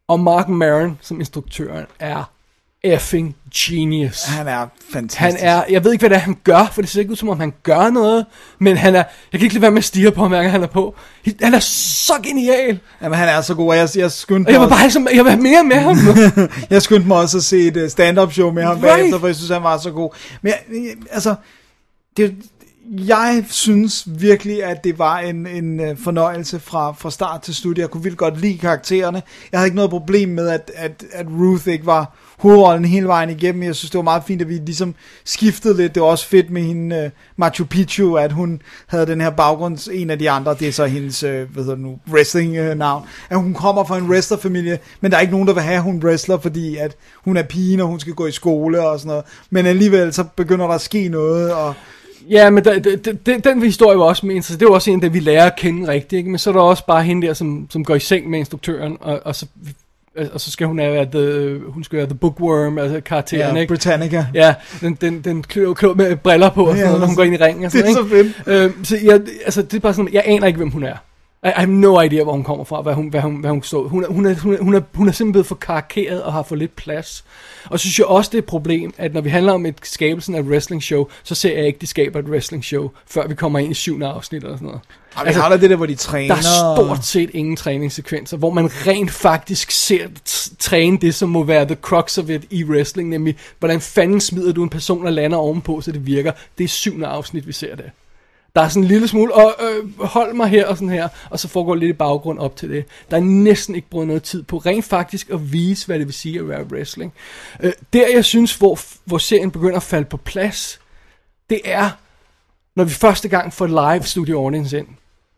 Og Marc Maron som instruktøren er effing genius. Han er fantastisk. Han er, jeg ved ikke, hvad det er, han gør, for det ser ikke ud, som om han gør noget, men han er, jeg kan ikke lade være med at stirre på ham, hver han er på. Han er så genial. Jamen, han er så god, og jeg, jeg skyndte mig... Jeg var bare som, jeg var mere med ham. Jeg skyndte mig også at se et stand-up show med ham right. bagefter, for jeg synes, han var så god. Men altså, det, jeg synes virkelig, at det var en, en fornøjelse fra, fra start til slut. Jeg kunne vildt godt lide karaktererne. Jeg havde ikke noget problem med, at, at, at Ruth ikke var hovedrollen hele vejen igennem. Jeg synes, det var meget fint, at vi ligesom skiftede lidt. Det var også fedt med hende, uh, Machu Picchu, at hun havde den her baggrunds, en af de andre, det er så hendes, uh, hvad hedder det nu, wrestling-navn. Uh, at hun kommer fra en wrestlerfamilie, men der er ikke nogen, der vil have, at hun wrestler, fordi at hun er pigen, og hun skal gå i skole og sådan noget. Men alligevel, så begynder der at ske noget, og... Ja, men der, der, der, den historie var også med interessant. Det var også en, der vi lærer at kende rigtigt, ikke? Men så er der også bare hende der, som, som går i seng med instruktøren, og, og så... Og så skal hun have the, hun skal være the bookworm, altså karakteren, ja, ikke? Britannica. Ja, den, den, den klø, klø med briller på, og sådan ja, noget, når hun går ind i ringen og sådan, det er ikke? så fedt. Øh, så jeg, altså, det er bare sådan, jeg aner ikke, hvem hun er. I, I have no idea, hvor hun kommer fra, hvad hun, hvad hun, hvad hun står. Hun, hun, er, hun, er, hun, er, hun er simpelthen blevet for karikeret og har for lidt plads. Og så synes jeg også, det er et problem, at når vi handler om et skabelsen af et wrestling show, så ser jeg ikke, de skaber et wrestling show, før vi kommer ind i syvende afsnit eller sådan noget. Jamen, altså, har der det der, hvor de træner? Der er stort set ingen træningssekvenser, hvor man rent faktisk ser t- træne det, som må være the crux of it i wrestling, nemlig, hvordan fanden smider du en person og lander ovenpå, så det virker. Det er syvende afsnit, vi ser det. Der er sådan en lille smule, og øh, hold mig her og sådan her, og så foregår lidt i baggrund op til det. Der er næsten ikke brugt noget tid på rent faktisk at vise, hvad det vil sige at være wrestling. Øh, der jeg synes, hvor, hvor serien begynder at falde på plads, det er, når vi første gang får live studio audience ind.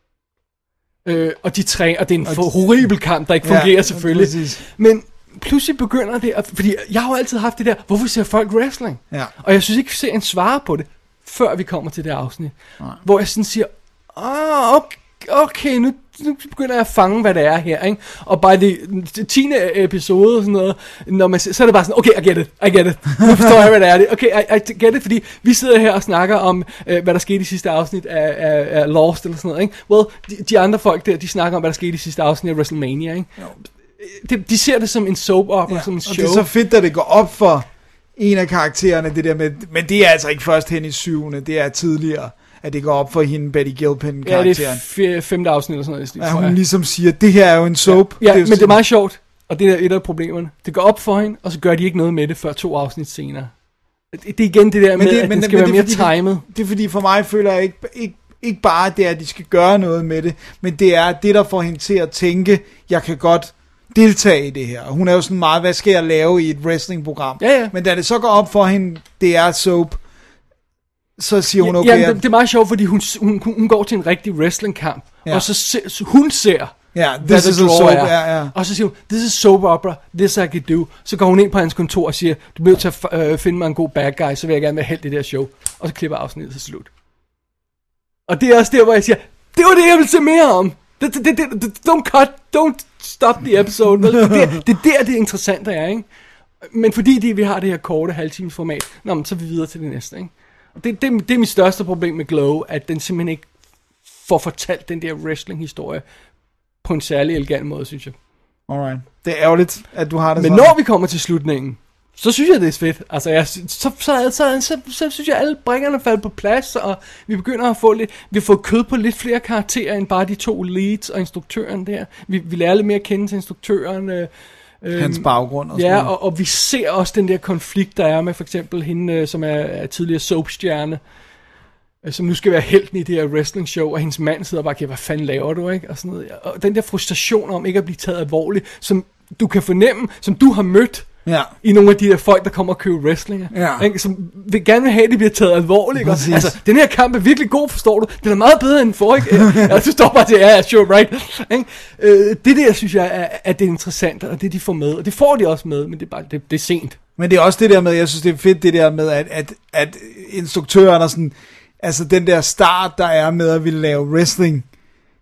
Øh, og de træner, og det er en for horribel kamp, der ikke fungerer ja, selvfølgelig. Præcis. Men pludselig begynder det, at, fordi jeg har jo altid haft det der, hvorfor ser folk wrestling? Ja. Og jeg synes ikke, serien svarer på det, før vi kommer til det afsnit. Nej. Hvor jeg sådan siger, ah, okay, okay nu, nu begynder jeg at fange, hvad det er her, ikke? Og bare det, det tiende episode og sådan noget, når man, så er det bare sådan, okay, I get it, I get it. Nu forstår jeg, hvad det er det. Okay, I, I get it, fordi vi sidder her og snakker om, øh, hvad der skete i sidste afsnit af, af, af Lost eller sådan noget, ikke? Well, de, de andre folk der, de snakker om, hvad der skete i sidste afsnit af WrestleMania, ikke? De, de ser det som en soap opera, ja, som en show. Og det er så fedt, at det går op for en af karaktererne, det der med, men det er altså ikke først hen i syvende, det er tidligere, at det går op for hende, Betty Gilpin-karakteren. Ja, det er f- femte afsnit eller sådan noget. Ja, hun jeg. ligesom siger, det her er jo en soap. Ja, ja det men det er meget sjovt, og det er et af problemerne. Det går op for hende, og så gør de ikke noget med det før to afsnit senere. Det, det er igen det der med, det, at men, det skal men være det, mere timet. Det, det er fordi, for mig føler jeg ikke, ikke, ikke bare det, at de skal gøre noget med det, men det er det, der får hende til at tænke, jeg kan godt deltage i det her. Hun er jo sådan meget, hvad skal jeg lave i et wrestlingprogram? Ja, ja. Men da det så går op for hende, det er soap, så siger hun, okay. Ja, ja, det, det er meget sjovt, fordi hun, hun, hun går til en rigtig wrestlingkamp, ja. Og så, se, så hun ser, ja, this is a soap, er, ja, ja. Og så siger hun, this is soap opera, this I can do. Så går hun ind på hans kontor og siger, du bliver til at øh, finde mig en god bad guy, så vil jeg gerne være held i det her show. Og så klipper afsnittet til slut. Og det er også der, hvor jeg siger, det var det, jeg ville se mere om. Det, det, det, det, don't cut, don't stop the episode. Det, det, det er der, det interessante er, ikke? Men fordi de, vi har det her korte halvtimes format, nå, men så er vi videre til det næste, ikke? Og det, det, det er mit største problem med Glow, at den simpelthen ikke får fortalt den der wrestling-historie på en særlig elegant måde, synes jeg. Alright. Det er ærgerligt, at du har det Men sådan. når vi kommer til slutningen, så synes jeg, det er fedt. Altså, jeg, så, så, så, så, så, så synes jeg, alle bringerne falder på plads, og vi begynder at få lidt, vi får kød på lidt flere karakterer, end bare de to leads og instruktøren der. Vi, vi lærer lidt mere at kende til instruktøren. Øh, Hans baggrund og sådan Ja, og, og vi ser også den der konflikt, der er med for eksempel hende, som er, er tidligere soapstjerne, som nu skal være helten i det her wrestling show, og hendes mand sidder og bare, hvad fanden laver du, ikke? Og sådan noget. Og den der frustration om ikke at blive taget alvorligt, som du kan fornemme, som du har mødt, ja. I nogle af de der folk, der kommer og køber wrestling, ja. Ikke? Som vil gerne have, at de bliver taget alvorligt. Altså, den her kamp er virkelig god, forstår du? Den er meget bedre end forrige. Altså, du står bare til, ja, yeah, sure, right. Ikke? Øh, det der, synes jeg, er, er det interessante, og det de får med. Og det får de også med, men det er bare, det, det er sent. Men det er også det der med, jeg synes, det er fedt, det der med, at, at, at instruktøren er sådan, altså den der start, der er med at ville lave wrestling,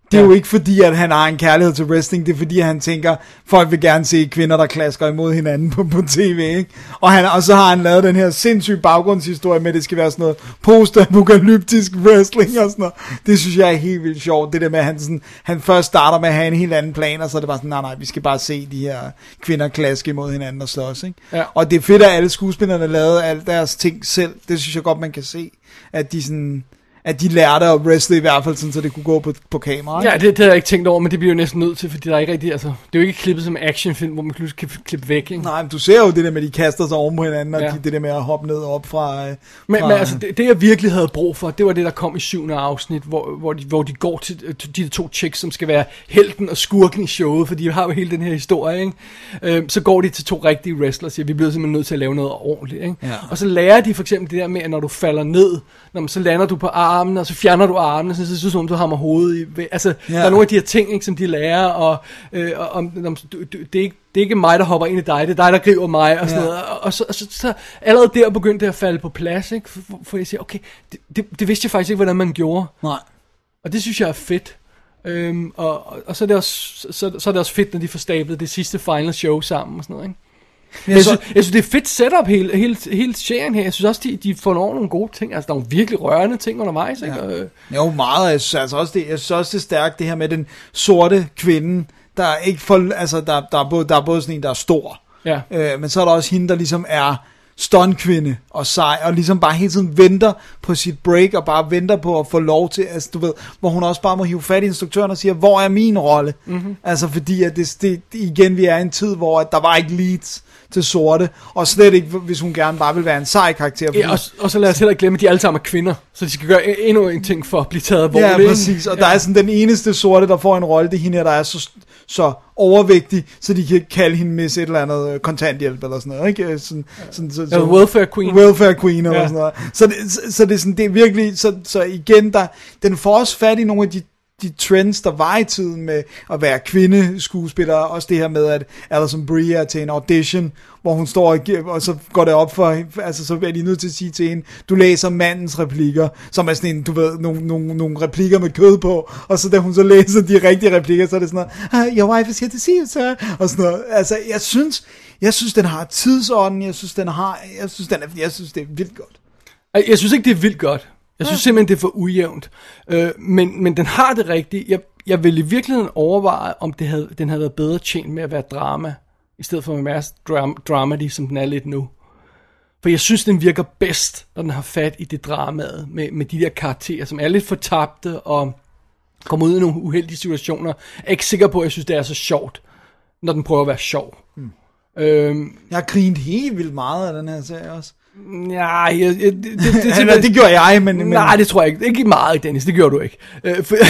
Det er jo ikke fordi, at han har en kærlighed til wrestling, det er fordi, at han tænker, folk vil gerne se kvinder, der klasker imod hinanden på, på tv, ikke? Og, han, og så har han lavet den her sindssyge baggrundshistorie med, at det skal være sådan noget post-apokalyptisk wrestling og sådan noget. Det synes jeg er helt vildt sjovt, det der med, at han, sådan, han først starter med at have en helt anden plan, og så er det bare sådan, nej, nej, vi skal bare se de her kvinder klaske imod hinanden og slås, ikke? Ja. Og det er fedt, at alle skuespillerne lavede alle deres ting selv. Det synes jeg godt, man kan se, at de sådan... at de lærte at wrestle i hvert fald, sådan, så det kunne gå på, på kamera. Ja, det, det har jeg ikke tænkt over, men det bliver jo næsten nødt til, fordi der er ikke rigtig, altså, det er jo ikke klippet som actionfilm, hvor man kan klippe væk, ikke? Nej, men du ser jo det der med, de kaster sig oven på hinanden, og ja. de, det der med at hoppe ned og op fra... Øh, men, fra men altså, det, det jeg virkelig havde brug for, det var det, der kom i syvende afsnit, hvor, hvor, de, hvor de går til, til de to chicks, som skal være helten og skurken i showet, for de har jo hele den her historie, ikke? Øhm, så går de til to rigtige wrestlers, og siger, vi bliver simpelthen nødt til at lave noget ordentligt, ikke? Ja. Og så lærer de for eksempel det der med, at når du falder ned, når man, så lander du på armen, og så fjerner du armene, så det synes som du hammer hovedet i. Altså, ja. Der er nogle af de her ting, ikke, som de lærer, og, øh, og, og du, du, det, er ikke, det er ikke mig, der hopper ind i dig, det er dig, der griber mig, og sådan ja. noget. Og, og, så, og så, så allerede der begyndte det at falde på plads, ikke? For, for jeg siger, okay, det, det, det vidste jeg faktisk ikke, hvordan man gjorde. Nej. Og det synes jeg er fedt. Øhm, og, og, og så, er det også, så, så er det også fedt, når de får stablet det sidste final show sammen, og sådan noget, ikke? Jeg, jeg, synes, jeg synes, det er fedt setup hele, hele, hele serien her. Jeg synes også, de, de får nogle gode ting. Altså, der er nogle virkelig rørende ting undervejs, ikke? Ja. Jo, meget. Jeg synes, altså også, det, jeg synes også, det er stærkt, det her med den sorte kvinde, der er ikke for, altså, der, der, er både, der er både sådan en, der er stor. Ja. Øh, men så er der også hende, der ligesom er stuntkvinde og sej, og ligesom bare hele tiden venter på sit break, og bare venter på at få lov til, altså du ved, hvor hun også bare må hive fat i instruktøren og siger, hvor er min rolle? Mm-hmm. Altså fordi, at det, det, igen, vi er i en tid, hvor der var ikke leads til sorte, og slet ikke, hvis hun gerne bare vil være en sej karakter. Ja, og, og så lad os heller ikke glemme, at de alle sammen er kvinder, så de skal gøre endnu en ting for at blive taget alvorligt. Ja, præcis, og ja. Der er sådan den eneste sorte, der får en rolle, det er hende her, der er så, så overvægtig, så de kan kalde hende Miss et eller andet kontanthjælp, eller sådan noget, ikke? Sådan, sådan, så, ja, welfare queen. Welfare queen, eller ja. Sådan noget. Så det, så, så det er sådan, det er virkelig, så, så igen, der, den får også fat i nogle af de de trends, der var i tiden med at være kvindeskuespiller, også det her med, at Alison Brie er til en audition, hvor hun står og, og så går det op for, altså så er de nødt til at sige til hende, du læser mandens replikker, som er sådan en, du ved, nogle, nogle, nogle replikker med kød på, og så da hun så læser de rigtige replikker, så er det sådan noget, your wife is here to see you, sir, og sådan noget. Altså, jeg synes, jeg synes, den har tidsånden, jeg synes, den har, jeg synes, den er, jeg synes, det er vildt godt. Jeg synes ikke, det er vildt godt. Jeg synes simpelthen, det er for ujævnt. Øh, men, men den har det rigtigt. Jeg, jeg vil i virkeligheden overveje, om det havde, den havde været bedre tjent med at være drama, i stedet for at være dram, dramedy, som den er lidt nu. For jeg synes, den virker bedst, når den har fat i det dramaet, med, med de der karakterer, som er lidt fortabte, og kommer ud i nogle uheldige situationer. Jeg er ikke sikker på, at jeg synes, det er så sjovt, når den prøver at være sjov. Hmm. Øhm, jeg har grint helt vildt meget af den her serie også. Nej, jeg, jeg, det, det, det, det, det, det gjorde jeg, men, men... Nej, det tror jeg ikke. Ikke meget, Dennis, det gjorde du ikke. Uh, for...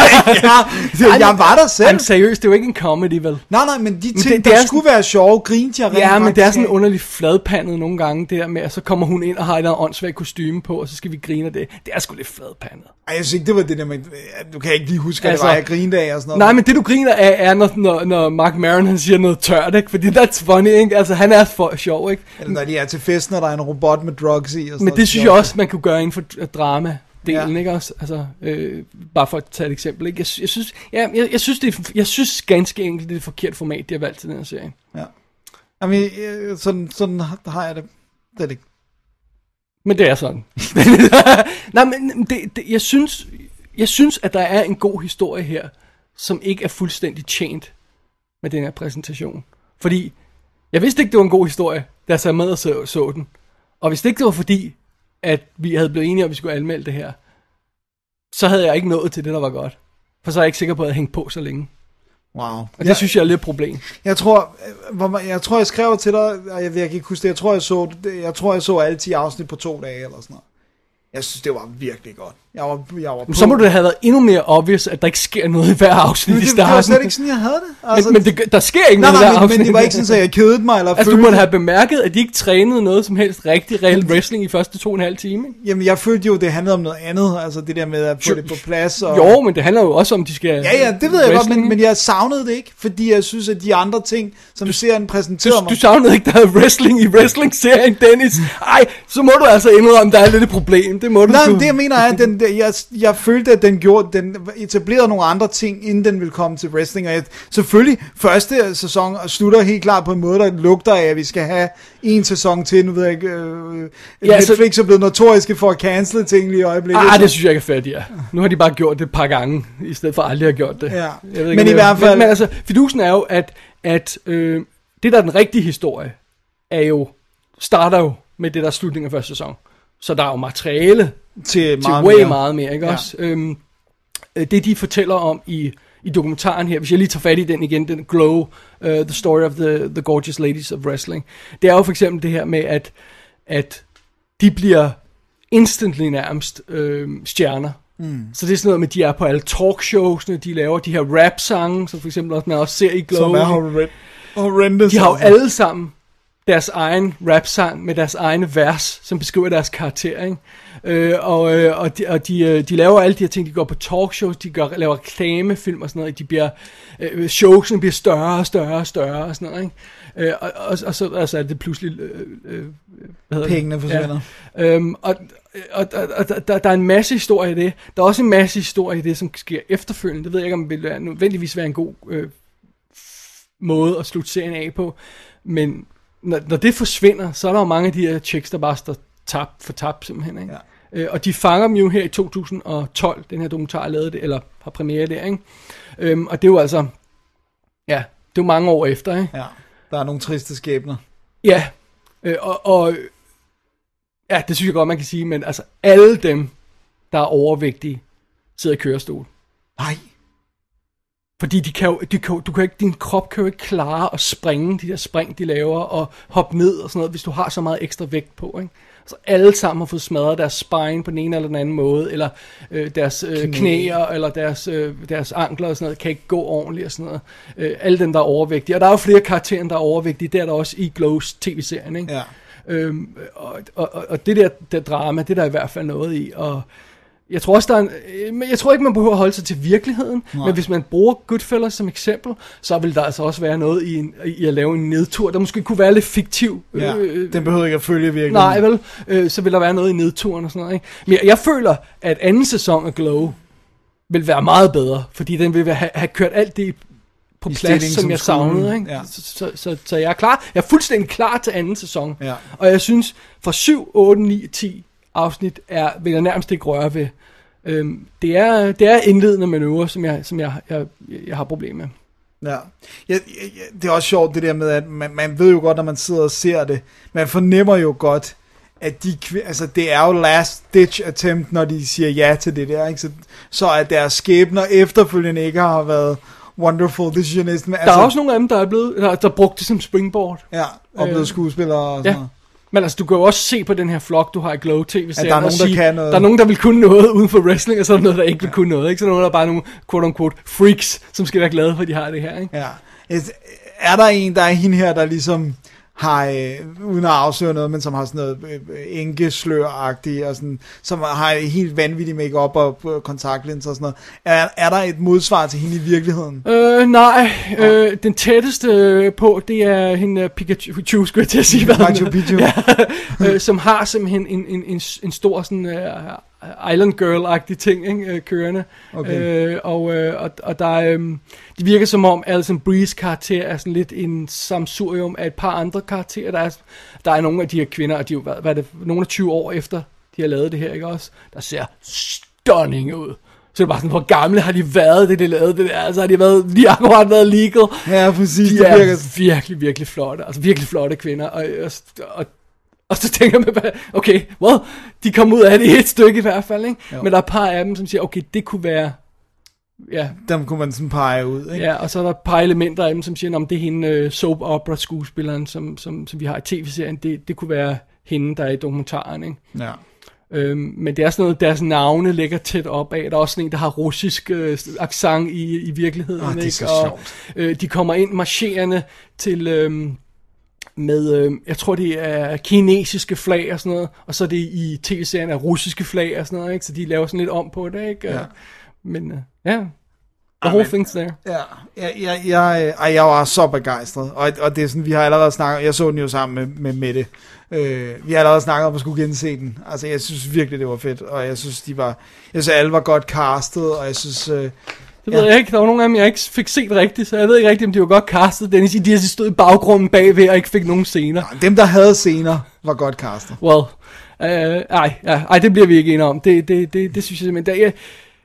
ja, jeg var der selv. Men seriøst, det er jo ikke en comedy, vel? Nej, nej, men de ting, men det, der det skulle sådan... være sjove, grinte jeg rent. Ja, men det er sådan underligt fladpandet nogle gange, det der med, at så kommer hun ind og har et eller andet åndssvagt kostyme på, og så skal vi grine af det. Det er sgu lidt fladpandet. Ej, jeg synes ikke, det var det der med, du kan ikke lige huske, at altså, det var, jeg grinede af og sådan noget. Nej, men det du griner af, er, når, når, når Mark Maron, han siger noget tørt, ikke? Fordi that's funny, ikke? Altså, han er for sjov, ikke? Eller når de er til festen, og der er en robot med drugs i. Og sådan men det synes jeg også, man kunne gøre inden for drama. Delen, ja. Ikke også? Altså, øh, bare for at tage et eksempel, ikke? Jeg, jeg synes, ja, jeg, jeg synes, det er, jeg synes ganske enkelt, det er et forkert format, de har valgt til den her serie. Ja. Jamen, sådan, sådan har jeg det. Det er det ikke. Men det er sådan. Nej, men det, det, jeg synes, jeg synes, at der er en god historie her, som ikke er fuldstændig tjent med den her præsentation. Fordi, jeg vidste ikke, det var en god historie, da jeg sad med og så, så den. Og hvis det ikke det var fordi, at vi havde blevet enige om, at vi skulle anmelde det her, så havde jeg ikke nået til det, der var godt. For så er jeg ikke sikker på, at jeg hængt på så længe. Wow. Og det jeg, synes jeg er lidt et problem. Jeg tror, jeg tror, jeg skrev til dig, og jeg, jeg kan ikke huske det, jeg tror, jeg så, jeg tror, jeg så alle ti afsnit på to dage, eller sådan noget. Jeg synes, det var virkelig godt. Jeg var, jeg var så må det have været endnu mere obvious, at der ikke sker noget i hver afsnit men det, i starten. Det var slet ikke sådan, jeg havde det. Altså, men men det, der sker ikke nej, noget i hver hver afsnit. Men det var ikke sådan, at jeg kedede mig. Eller altså, du måtte have bemærket, at de ikke trænede noget som helst rigtig reelt wrestling i første to og en halv time. Ikke? Jamen, jeg følte jo, det handlede om noget andet. Altså, det der med at få jo, det på plads. Og... Jo, men det handler jo også om, de skal... Ja, ja, det ved jeg godt, men, men jeg savnede det ikke. Fordi jeg synes, at de andre ting, som du, serien præsenterer du, mig... Du savnede ikke, der er wrestling i wrestling-serien, Dennis. Ej, så må du altså indrømme, der er lidt et problem. Det må du. Nej, men det jeg mener er, at den, den der, jeg, jeg følte, at den gjorde, den etablerede nogle andre ting, inden den ville komme til wrestling, og jeg, selvfølgelig, første sæson slutter helt klart på en måde, der lugter af, at vi skal have en sæson til, nu ved jeg ikke, øh, ja, Netflix så, er blevet notoriske for at cancele ting lige i øjeblikket. Ah, det synes jeg ikke er fedt, ja. Nu har de bare gjort det et par gange, i stedet for aldrig at have gjort det. Ja. Jeg ved ikke, men i hvert fald... Men, men altså, fidusen er jo, at, at øh, det der er den rigtige historie, er jo, starter jo med det der slutning af første sæson. Så der er jo materiale til, til meget way mere. meget mere, ikke Ja. også? Øhm, det de fortæller om i, i dokumentaren her, hvis jeg lige tager fat i den igen, den Glow, uh, The Story of the, the Gorgeous Ladies of Wrestling, det er jo for eksempel det her med, at, at de bliver instantly nærmest øh, stjerner. Mm. Så det er sådan noget med, at de er på alle talkshowsene, de laver de her rap-sange, som for eksempel også, man også ser i Glow. Som er horrend- horrendous. De har jo alle sammen deres egen rap-sang med deres egne vers, som beskriver deres karakter, ikke? Øh, og øh, og, de, og de, de laver alle de her ting, de går på talkshows, de gør, laver reklamefilm og sådan noget, de bliver, øh, showsene bliver større og større og større og sådan noget, ikke? Øh, og, og, og så altså, er det pludselig øh, øh, hvad hedder pengene det? forsvinder. Ja. Øhm, og og, og, og der, der er en masse historie i det. Der er også en masse historie i det, som sker efterfølgende. Det ved jeg ikke, om det vil være, nødvendigvis være en god øh, måde at slutte serien af på, men Når, når det forsvinder, så er der jo mange af de her chicks, der bare står tabt for tabt simpelthen, ikke? Ja. Øh, og de fanger dem jo her i to tusind og tolv, den her dokumentar lavede det, eller har premiere der, ikke? Øhm, og det er jo altså, ja, det er jo mange år efter, ikke? Ja, der er nogle triste skæbner. Ja, øh, og, og ja, det synes jeg godt, man kan sige, men altså alle dem, der er overvægtige, sidder i kørestol. Nej. Fordi de kan jo, de kan, du kan ikke, din krop kan jo ikke klare at springe de der spring, de laver, og hoppe ned og sådan noget, hvis du har så meget ekstra vægt på, ikke? Så alle sammen har fået smadret deres spine på den ene eller den anden måde, eller øh, deres øh, Knæ. knæer, eller deres, øh, deres ankler og sådan noget, kan ikke gå ordentligt og sådan noget. Øh, alle dem, der er overvægtige. Og der er jo flere karakterer, der er overvægtige, det er der også i Glows tv-serien, ikke? Ja. Øhm, og, og, og det der, der drama, det er der i hvert fald noget i, og jeg tror også, der er en, jeg tror ikke, man behøver at holde sig til virkeligheden, nej, men hvis man bruger Goodfellas som eksempel, så vil der altså også være noget i, en, i at lave en nedtur, der måske kunne være lidt fiktiv. Ja, øh, den behøver ikke at følge virkeligheden. Nej, vel? Øh, så vil der være noget i nedturen og sådan noget, ikke? Men jeg, jeg føler, at anden sæson af Glow vil være meget bedre, fordi den vil have, have kørt alt det på I plads, som, som jeg savnede, ikke? Ja. Så, så, så, så jeg er klar. Jeg er fuldstændig klar til anden sæson. Ja. Og jeg synes, fra syv, otte, ni, ti afsnit er, vil jeg nærmest ikke røre ved. Øhm, det, er, det er indledende manøvrer, som jeg, som jeg, jeg, jeg har problemer med. Ja. Ja, ja, det er også sjovt det der med, at man, man ved jo godt, når man sidder og ser det, man fornemmer jo godt, at de, altså det er jo last ditch attempt, når de siger ja til det der, ikke? Så, så at deres skæbner efterfølgende ikke har været wonderful, det synes jeg næsten. Altså, der er også nogle af dem, der er blevet, der, der brugt det som springboard. Ja, og blevet øh, skuespillere og sådan ja. noget. Men altså, du kan jo også se på den her flok, du har i Glow tv-serien, der er nogen, sige, der kan noget. Der er nogen, der vil kunne noget uden for wrestling, og så er der noget, der ikke vil kunne noget, ikke? Så er der nogen, der er bare nogle quote-unquote freaks, som skal være glade for, at de har det her, ikke? Ja. Er der en, der er hende her, der ligesom har, øh, uden at afsløre noget, men som har sådan noget øh, enkeslør-agtigt, og sådan, som har helt vanvittig make-up og øh, kontaktlinser og sådan noget. Er, er der et modsvar til hende i virkeligheden? Øh, nej. Øh, den tætteste på, det er hende Pikachu, skulle jeg til at sige. Machu Picchu. Ja, øh, som har simpelthen en, en, en, en stor sådan uh, Island Girl-agtig ting, ikke, kørende. Okay. Øh, og, øh, og, og der er, øh, det virker som om Alison Brees karakter er sådan lidt en samsurium af et par andre karakterer. Der er, der er nogle af de her kvinder, og de er jo, hvad, hvad er det, nogle af tyve år efter, de har lavet det her, ikke også? Der ser stunning ud. Så det er bare sådan, hvor gamle har de været, det de lavede det der? Altså har de været, lige akkurat været legal. Ja, præcis. De er virker... virkelig, virkelig flotte. Altså virkelig flotte kvinder. Og, og, og, og så tænker man, okay, well, de kom ud af det i et stykke i hvert fald, ikke? Men der er et par af dem, som siger, okay, det kunne være... Ja. Dem kunne man sådan pege ud, ikke? Ja, og så er der et par elementer af dem, som siger, om det er hende uh, soap opera skuespilleren, som, som, som vi har i tv-serien, det, det kunne være hende, der er i dokumentaren, ikke? Ja. Øhm, men det er sådan noget, deres navne ligger tæt op af. Der er også sådan en, der har russisk øh, accent i, i virkeligheden. Oh, det er så ikke? Og, sjovt. øh, de kommer ind marcherende til øh, med, øh, jeg tror det er kinesiske flag og sådan noget, og så er det i tv-serien er russiske flag og sådan noget, ikke? Så de laver sådan lidt om på det, ikke? Ja. Men øh, ja. The whole thing's there. Ja, jeg, jeg, jeg, jeg, jeg var så begejstret, og, og det er sådan, vi har allerede snakket, jeg så den jo sammen med, med Mette, øh, vi har allerede snakket om at skulle gense den, altså jeg synes virkelig, det var fedt, og jeg synes, de var, jeg synes, alle var godt castet, og jeg synes... Øh, det ved ja. jeg ikke, der var nogle af dem, jeg ikke fik set rigtigt, så jeg ved ikke rigtigt, om de var godt castet, Dennis, de stod i baggrunden bagved, og ikke fik nogen scener. Dem, der havde scener, var godt castet. Well, øh, ej, ja, ej, det bliver vi ikke enige om, det, det, det, det synes jeg simpelthen, jeg,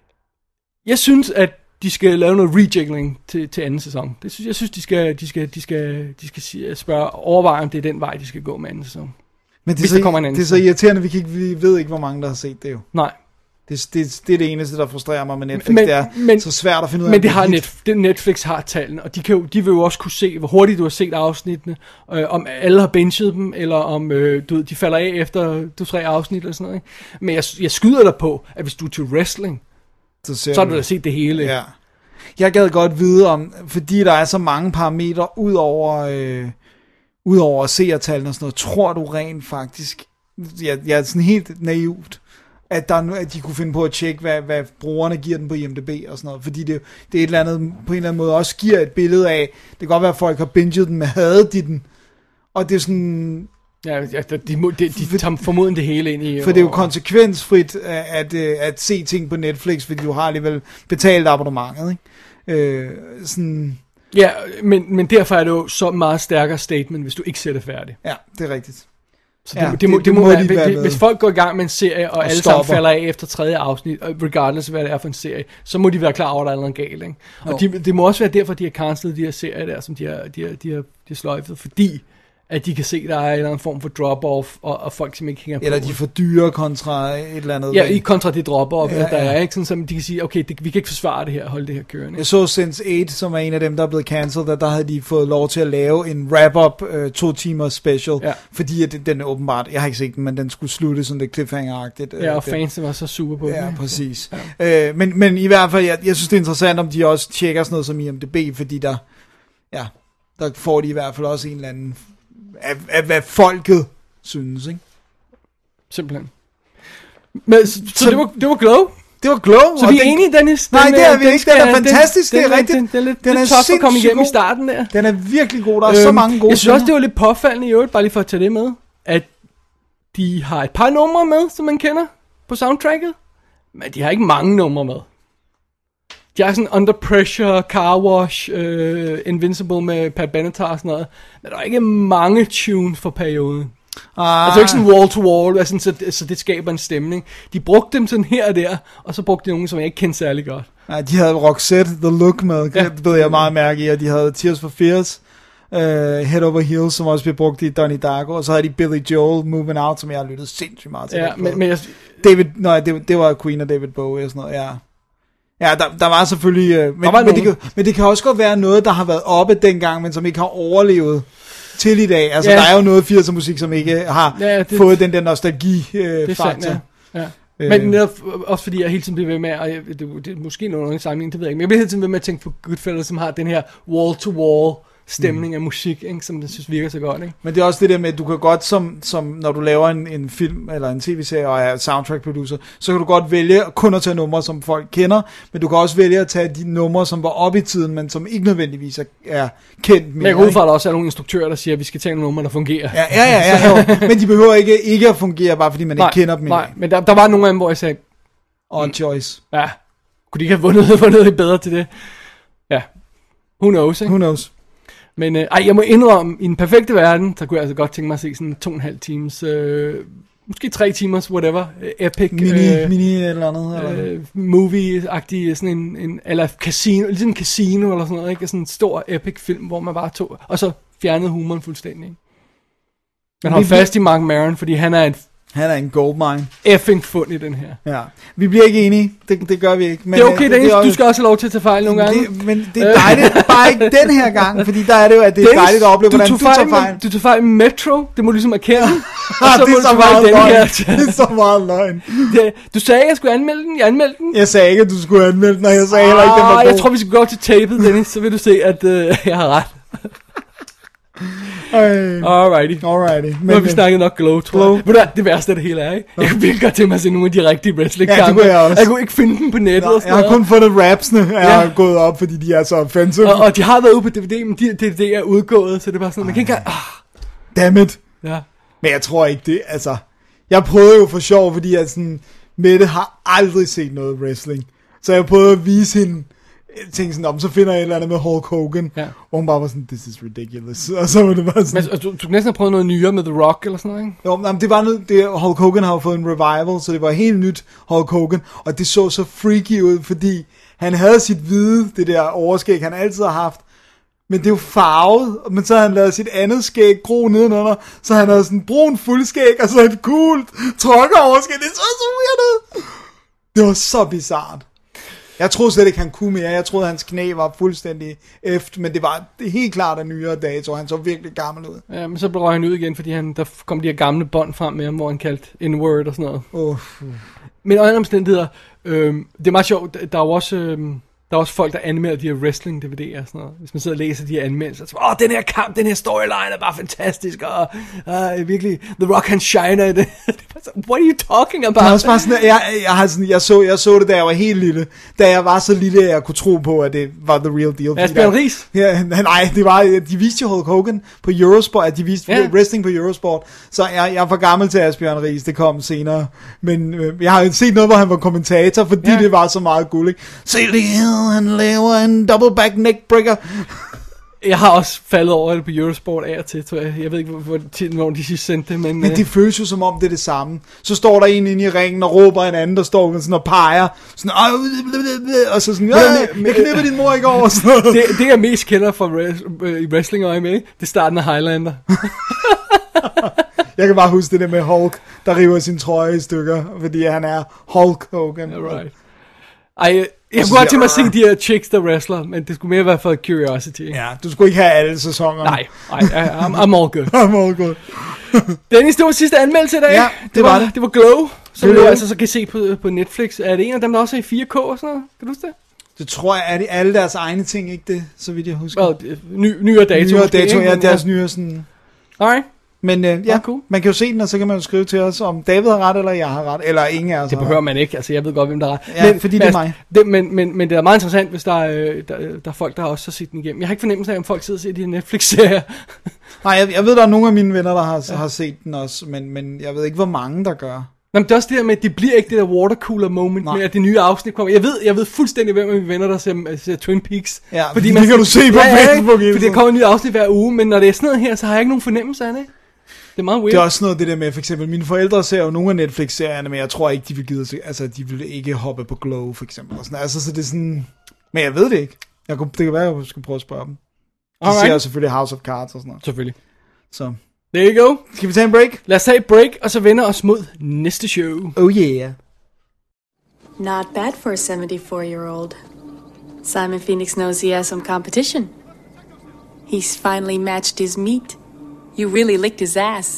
jeg synes, at de skal lave noget rejiggling til, til anden sæson. Det synes jeg synes de skal de skal de skal de skal spørge overveje om det er den vej de skal gå med anden sæson. Men det er, så, det er så irriterende, vi kan ikke vi ved ikke hvor mange der har set det jo. Nej. Det, det, det er det eneste der frustrerer mig med Netflix, men, det er men, så svært at finde ud af. Men det har Net, det Netflix har tallene, og de kan jo, de vil jo også kunne se hvor hurtigt du har set afsnittene, øh, om alle har benchet dem eller om øh, du, de falder af efter to tre afsnit eller sådan noget. Ikke? Men jeg jeg skyder dig på, at hvis du er til wrestling, så, så har du da set det hele. Ja. Jeg gad godt vide om, fordi der er så mange parametre ud over, øh, ud over seertallene og sådan noget, tror du rent faktisk, jeg, jeg er sådan helt naivt, at, der, at de kunne finde på at tjekke, hvad, hvad brugerne giver den på I M D B og sådan noget, fordi det, det er et eller andet, på en eller anden måde også giver et billede af, det kan godt være, at folk har binget den, men havde de den, og det er sådan... Ja, de, de, de, de tager formodentlig det hele ind i... For det er jo konsekvensfrit at, at, at se ting på Netflix, fordi du har alligevel betalt abonnementet, ikke? Øh, sådan... Ja, men, men derfor er det jo så meget stærkere statement, hvis du ikke ser det færdigt. Ja, det er rigtigt. Så det, ja, det, det, må, det, det må, må være, de være hvis folk går i gang med en serie, og, og alle stopper. Sammen falder af efter tredje afsnit, regardless af hvad det er for en serie, så må de være klar over, at der er noget galt, ikke? Og de, det må også være derfor, de har cancelet de her serier der, som de har, de har, de har, de har sløjfet, fordi... at de kan se, der er en eller anden form for drop-off, og, og folk simpelthen ikke hænger på. Eller de er for dyre kontra et eller andet. Ja, i kontra det drop-off, ja, der ja. er, ikke? Sådan, så de kan sige, okay, det, vi kan ikke forsvare det her, holde det her kørende. Jeg så Sense otte, som er en af dem, der er blevet cancelled, der, der havde de fået lov til at lave en wrap-up, øh, to timers special, ja. fordi at den er åbenbart, jeg har ikke set den, men den skulle slutte sådan lidt cliffhanger-agtigt. Ja, og øh, fans var så super på ja, det. Ja, præcis. Ja. Øh, men, men i hvert fald, jeg, jeg synes, det er interessant, om de også tjekker sådan noget som I M D B, fordi der, ja, der får de i hvert fald også en eller anden... Af, af hvad folket synes, ikke? Simpelthen. Men, så, så det var, det var Glow? Det var Glow. Så vi er den, enige, Dennis? Nej, den, det er vi ikke. Den er fantastisk, den, det er rigtigt. Den, den, den, den er, er tough at komme igennem god. I starten der. Den er virkelig god. Der er øhm, så mange gode. Jeg synes også, det var lidt påfaldende i øvrigt, bare lige for at tage det med, at de har et par numre med, som man kender på soundtracket, men de har ikke mange numre med. De har sådan Under Pressure, Car Wash, uh, Invincible med Pat Benatar og sådan noget. Men der er ikke mange tunes for perioden. Ah. Altså ikke sådan wall to wall, altså, så, så det skaber en stemning. De brugte dem sådan her og der, og så brugte de nogle, som jeg ikke kendte særlig godt. Nej, de havde Roxette, The Look med, ja. Det ved jeg meget mærke i, og de havde Tears for Fears, uh, Head Over Heels, som også blev brugt i Donnie Darko, og så havde de Billy Joel, Moving Out, som jeg har lyttet sindssygt meget til. Ja, men, men jeg... David, nej, det, det var Queen og David Bowie og sådan noget, ja. Ja, der, der var selvfølgelig... Øh, men, var men, det kan, men det kan også godt være noget, der har været oppe dengang, men som ikke har overlevet til i dag. Altså, ja. Der er jo noget firser musik, som ikke har ja, det, fået den der nostalgi-faktor. Øh, ja. Ja. Øh. Men netop, også fordi jeg hele tiden bliver ved med, og jeg, det, det er måske nogen sammenligning, det ved jeg ikke, men jeg bliver hele tiden ved med at tænke på Goodfellas, som har den her wall-to-wall stemning mm. af musik, ikke, som jeg synes virker så godt, ikke? Men det er også det der med, at du kan godt, som, som når du laver en, en film eller en tv-serie og er soundtrack producer, så kan du godt vælge kun at tage numre, som folk kender, men du kan også vælge at tage de numre, som var oppe i tiden, men som ikke nødvendigvis er, er kendt mere. Men jeg går ud fra, at der også er nogle instruktører, der siger, at vi skal tage nogle numre, der fungerer. Ja, ja, ja, ja, ja. Men de behøver ikke, ikke at fungere, bare fordi man nej, ikke kender dem. Nej, men der, der var nogle af dem, hvor jeg sagde... On choice. Ja, kunne de ikke have vundet, vundet lidt bedre til det? Ja, who knows, ikke? Who knows. Men øh, ej, jeg må indrømme, i den perfekte verden, så kunne jeg altså godt tænke mig at se sådan to og en halv times, øh, måske tre timers, whatever, epic, mini, øh, mini eller andet, eller øh, movie-agtig, sådan en, en, eller casino, ligesom en casino eller sådan noget, ikke? Sådan en stor epic film, hvor man bare tog, og så fjernede humoren fuldstændig, ikke? Man holdt fast i Mark Maron, fordi han er en Han er en goldmine. Effing fund i den her. Ja. Vi bliver ikke enige. Det, det gør vi ikke. Men det er okay, det, det er, du skal også have lov til at tage fejl nogle gange. Det, men det er dejligt. Bare ikke den her gang. Fordi der er det jo, at det er Dennis, dejligt at opleve, hvordan du, du tager fejl. Med, du tog fejl med Metro. Det må du ligesom erkende. Ja. Og så det, må er så meget løgn. Det er så meget løgn. Det, du sagde, at jeg skulle anmelde den. Jeg anmeldte den. Jeg sagde ikke, at du skulle anmelde den. Og jeg sagde ah, heller ikke, den var god. Jeg tror, vi skal gå til tapet, Dennis. Så vil du se, at uh, jeg har ret. Alrighty. Alrighty. Men, nu har vi snakket nok Glow, tror Glow. jeg. Men det værste af det hele er, ikke? Jeg kan virkelig godt til mig at se nogle af de rigtige wrestling-kampe. Ja, det kunne jeg også. Jeg kunne ikke finde dem på nettet. Nå, og sådan jeg har kun fundet rapsene, jeg har ja. gået op, fordi de er så offensive. Og, og de har været ude på D V D, men de D V D er udgået, så det er bare sådan, man kan ikke engang... Ah. Dammit. Ja. Men jeg tror ikke det, altså... Jeg prøvede jo for sjov, fordi jeg sådan... Mette har aldrig set noget wrestling. Så jeg prøvede at vise hende... Jeg tænkte sådan, om så finder jeg et eller andet med Hulk Hogan. Ja. Og hun bare var sådan, this is ridiculous. Og så var det bare sådan... Men du, du næsten har prøvet noget nyere med The Rock eller sådan noget, ikke? Jo, men det var noget... Det, Hulk Hogan har jo fået en revival, så det var helt nyt Hulk Hogan. Og det så så freaky ud, fordi han havde sit hvide, det der overskæg, han altid har haft. Men det er jo farvet, men så har han lavet sit andet skæg gro nedenunder, så han havde sådan en brun fuldskæg, og så et gult truckeroverskæg. Det så så weird ud. Det var så bizart. Jeg troede slet ikke, han kunne mere. Jeg troede, hans knæ var fuldstændig efter, men det var det helt klart af nyere dage, så han så virkelig gammel ud. Ja, men så blev han ud igen, fordi han, der kom de her gamle bånd frem med ham, hvor han kaldte N-word og sådan noget. Uh. Men andre omstændigheder, øh, det er meget sjovt, der er jo også... Øh, Der er også folk, der anmelder de her wrestling-D V D'er og sådan noget. Hvis man sidder og læser de her anmeldelser, så åh, den her kamp, den her storyline er bare fantastisk, og uh, virkelig, The Rock han shiner i det. What are you talking about? Det er også bare sådan, jeg, jeg, har sådan, jeg, så, jeg så det, da jeg var helt lille. Da jeg var så lille, at jeg kunne tro på, at det var the real deal. Asbjørn Ries? Ja, nej, det var, de viste jo Hulk Hogan på Eurosport, at de viste yeah. wrestling på Eurosport. Så jeg, jeg er for gammel til Asbjørn Ries, det kom senere. Men øh, jeg har set noget, hvor han var kommentator, fordi yeah. det var så meget guld, ikke? Se det her, han laver en double back neckbreaker. Jeg har også faldet over det på Eurosport af og til, tror jeg. Jeg ved ikke, hvor, hvor de sidst sendte det, men... Men det øh... føles jo som om, det er det samme. Så står der en inde i ringen og råber en anden, der står sådan og peger. Sådan, og så sådan, jeg knipper din mor i går. det, det jeg mest kender fra i wrestling-øje med, det er starten af Highlander. Jeg kan bare huske det der med Hulk, der river sin trøje i stykker, fordi han er Hulk Hogan. Yeah, right. Ej, jeg kunne godt til mig at se de her chicks, der wrestler, men det skulle mere være for curiosity. Ja, du skulle ikke have alle sæsoner. Nej, nej, I'm, I'm all good. I'm all good. Dennis, det var sidste anmeldelse i dag. Ja, det, det var var det. Det var Glow, som du altså så kan se på, på Netflix. Er det en af dem, der også er i fire K og sådan noget? Kan du huske det? Det tror jeg, er det alle deres egne ting, ikke det? Så vidt jeg husker. Well, ny, nyere dato. Nyere dato, ja, deres nyere sådan... Alright. Men øh, ja, oh, cool. Man kan jo se den, og så kan man jo skrive til os, om David har ret, eller jeg har ret, eller ingen af os. Det behøver man ikke, altså jeg ved godt, hvem der er ret. Ja, men, fordi det er mig. Det, men, men, men det er meget interessant, hvis der er, der, der er folk, der også har set den igennem. Jeg har ikke fornemmelse af, om folk sidder og ser de her Netflix-serier. Nej, jeg, jeg ved, der er nogle af mine venner, der har, ja. har set den også, men, men jeg ved ikke, hvor mange, der gør. Nå, men det er også det der med, at det bliver ikke det der watercooler moment med, at det nye afsnit kommer. Jeg ved, jeg ved fuldstændig, hvem af mine venner, der ser, ser Twin Peaks. Ja, fordi man, det kan du se på ja, Facebook. Ja, fordi der kommer en ny afsnit hver uge, men når det er sådan noget her, så har jeg ikke nogen fornemmelse af det. Det er meget weird. Det er også noget det der med, for eksempel, mine forældre ser jo nogle af Netflix-serierne, men jeg tror ikke, de vil give sig, altså de vil ikke hoppe på Glow, for eksempel. Og sådan. Altså, så det er sådan, men jeg ved det ikke. Jeg kunne, det kan være, jeg skal prøve at spørge dem. De Alright. ser jo selvfølgelig House of Cards og sådan noget. Selvfølgelig. Så. There you go. Skal vi tage en break? Lad os tage et break, og så vende os mod næste show. Oh yeah. Not bad for a seventy-four-year-old. Simon Phoenix knows he has some competition. He's finally matched his meat. You really licked his ass.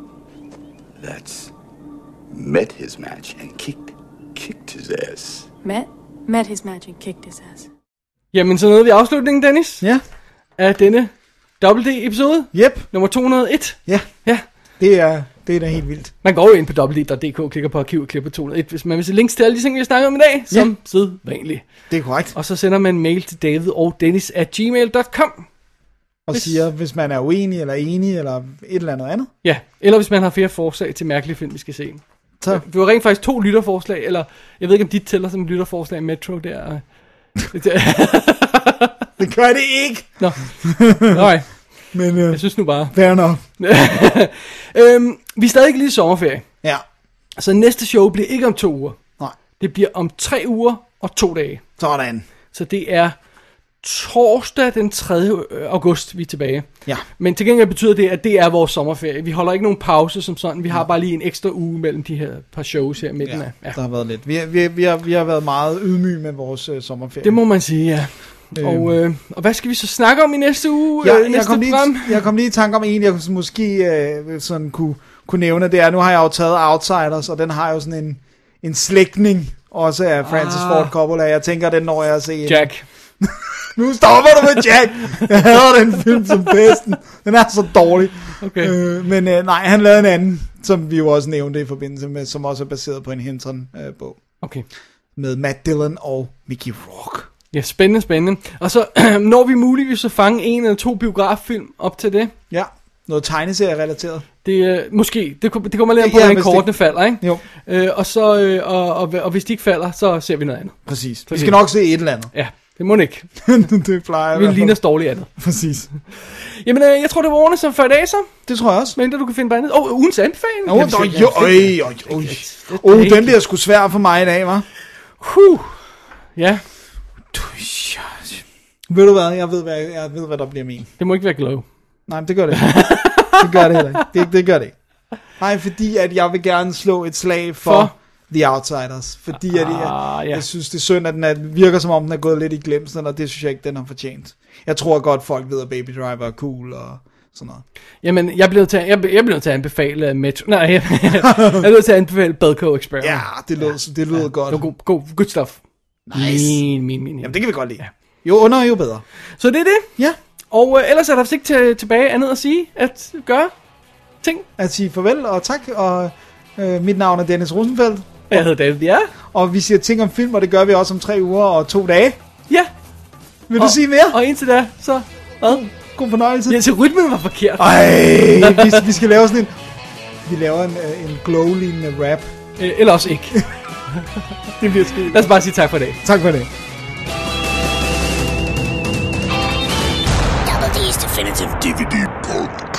That's met his match and kicked, kicked his ass. Met? Met his match and kicked his ass. Jamen, så nåede vi afslutningen, Dennis. Ja. Af denne Double D-episode. Yep. Nummer to hundrede og et. Ja. Ja. Det er, det er da helt vildt. Man går jo ind på w w w punktum d k og klikker på arkiv og klipper to hundrede og et, hvis man vil se links til alle de ting, vi har snakket om i dag, som ja. Sædvanligt. Det er korrekt. Og så sender man en mail til David og Dennis at gmail punktum com. Og hvis... siger, hvis man er uenig eller enig eller et eller andet andet. Ja, eller hvis man har flere forslag til mærkelige film, vi skal se. Så. Du har rent faktisk to lytterforslag, eller jeg ved ikke, om dit tæller som lytterforslag Metro der. Det gør det ikke. Nå, nej. Men øh, jeg synes nu bare. Fair enough. øhm, vi er stadig ikke lige i sommerferie. Ja. Så næste show bliver ikke om to uger. Nej. Det bliver om tre uger og to dage. Sådan. Så det er torsdag den tredje august, vi er tilbage. Ja. Men til gengæld betyder det, at det er vores sommerferie. Vi holder ikke nogen pause som sådan. Vi har bare lige en ekstra uge mellem de her par shows her midten ja, af. Ja, der har været lidt. Vi, vi, vi, har, vi har været meget ydmyge med vores øh, sommerferie. Det må man sige, ja. Øhm. Og, øh, og hvad skal vi så snakke om i næste uge? Ja, øh, næste jeg, kom lige, jeg kom lige i tanke om en, jeg måske øh, sådan kunne, kunne nævne. Det er, nu har jeg jo taget Outsiders, og den har jo sådan en, en slægtning også af Francis ah. Ford Coppola. Jeg tænker, den når jeg ser Jack. Nu stopper du med Jack. Jeg hader den film som bedsten. Den er så dårlig. Okay. Øh, men øh, nej, han lavede en anden, som vi jo også nævnte i forbindelse med, som også er baseret på en Hinton-bog. Øh, okay. Med Matt Dillon og Mickey Rourke. Ja, spændende, spændende. Og så når vi muligvis at fange en eller to biograffilm op til det. Ja, noget tegneserie-relateret. Det øh, måske, det, det kommer lidt an på, hvordan kortene falder, ikke? Jo. Øh, og, så, øh, og, og, og hvis de ikke falder, så ser vi noget andet. Præcis. Så vi skal nok se et eller andet. Ja, det må ikke. Det plejer vi ligner dårligt andet. Præcis. Jamen, øh, jeg tror, det var ordene som før dag, så. Det tror jeg også. Men det, du kan finde på andet. Åh, oh, ugens anbefaling. Åh, oh, jo, øj, øj, øj. Åh, den bliver sgu svær for mig i dag, hva'? Huh. Ja. Ved du hvad, jeg ved hvad, jeg ved, hvad der bliver min. Det må ikke være Glow. Nej, men det gør det ikke. Det gør det heller ikke. Det, det gør det ikke. Nej, fordi at jeg vil gerne slå et slag for, for? The Outsiders. Fordi at jeg, ah, ja. jeg synes, det er synd, at den er, virker som om, den er gået lidt i glemsen, og det synes jeg ikke, den har fortjent. Jeg tror godt, folk ved, at Baby Driver er cool og sådan noget. Jamen, jeg bliver til, jeg, jeg bliver til at anbefale Metro. Nej, jeg, jeg bliver til at anbefale Belko Experiment. Ja, det lyder, det lyder ja, godt. Det god, god, good stuff. Nice. Min, min, min. Jamen, det kan vi godt lide. Ja. Jo under, jo bedre. Så det er det. Ja. Og øh, ellers er der vist ikke til, tilbage andet at sige, at gøre ting. At sige farvel og tak, og øh, mit navn er Dennis Rosenfeldt. Jeg hedder David, ja. Og vi siger ting om film, og det gør vi også om tre uger og to dage. Ja. Vil og, du sige mere? Og indtil da, så hvad? God fornøjelse. Ja, så rytmen var forkert. Ej, vi, vi skal lave sådan en, vi laver en, en glow-lignende rap. Øh, eller også ikke. Det bliver skidt. Lad os bare sige tak for det. Tak for det. Double D's Definitive D V D Podcast.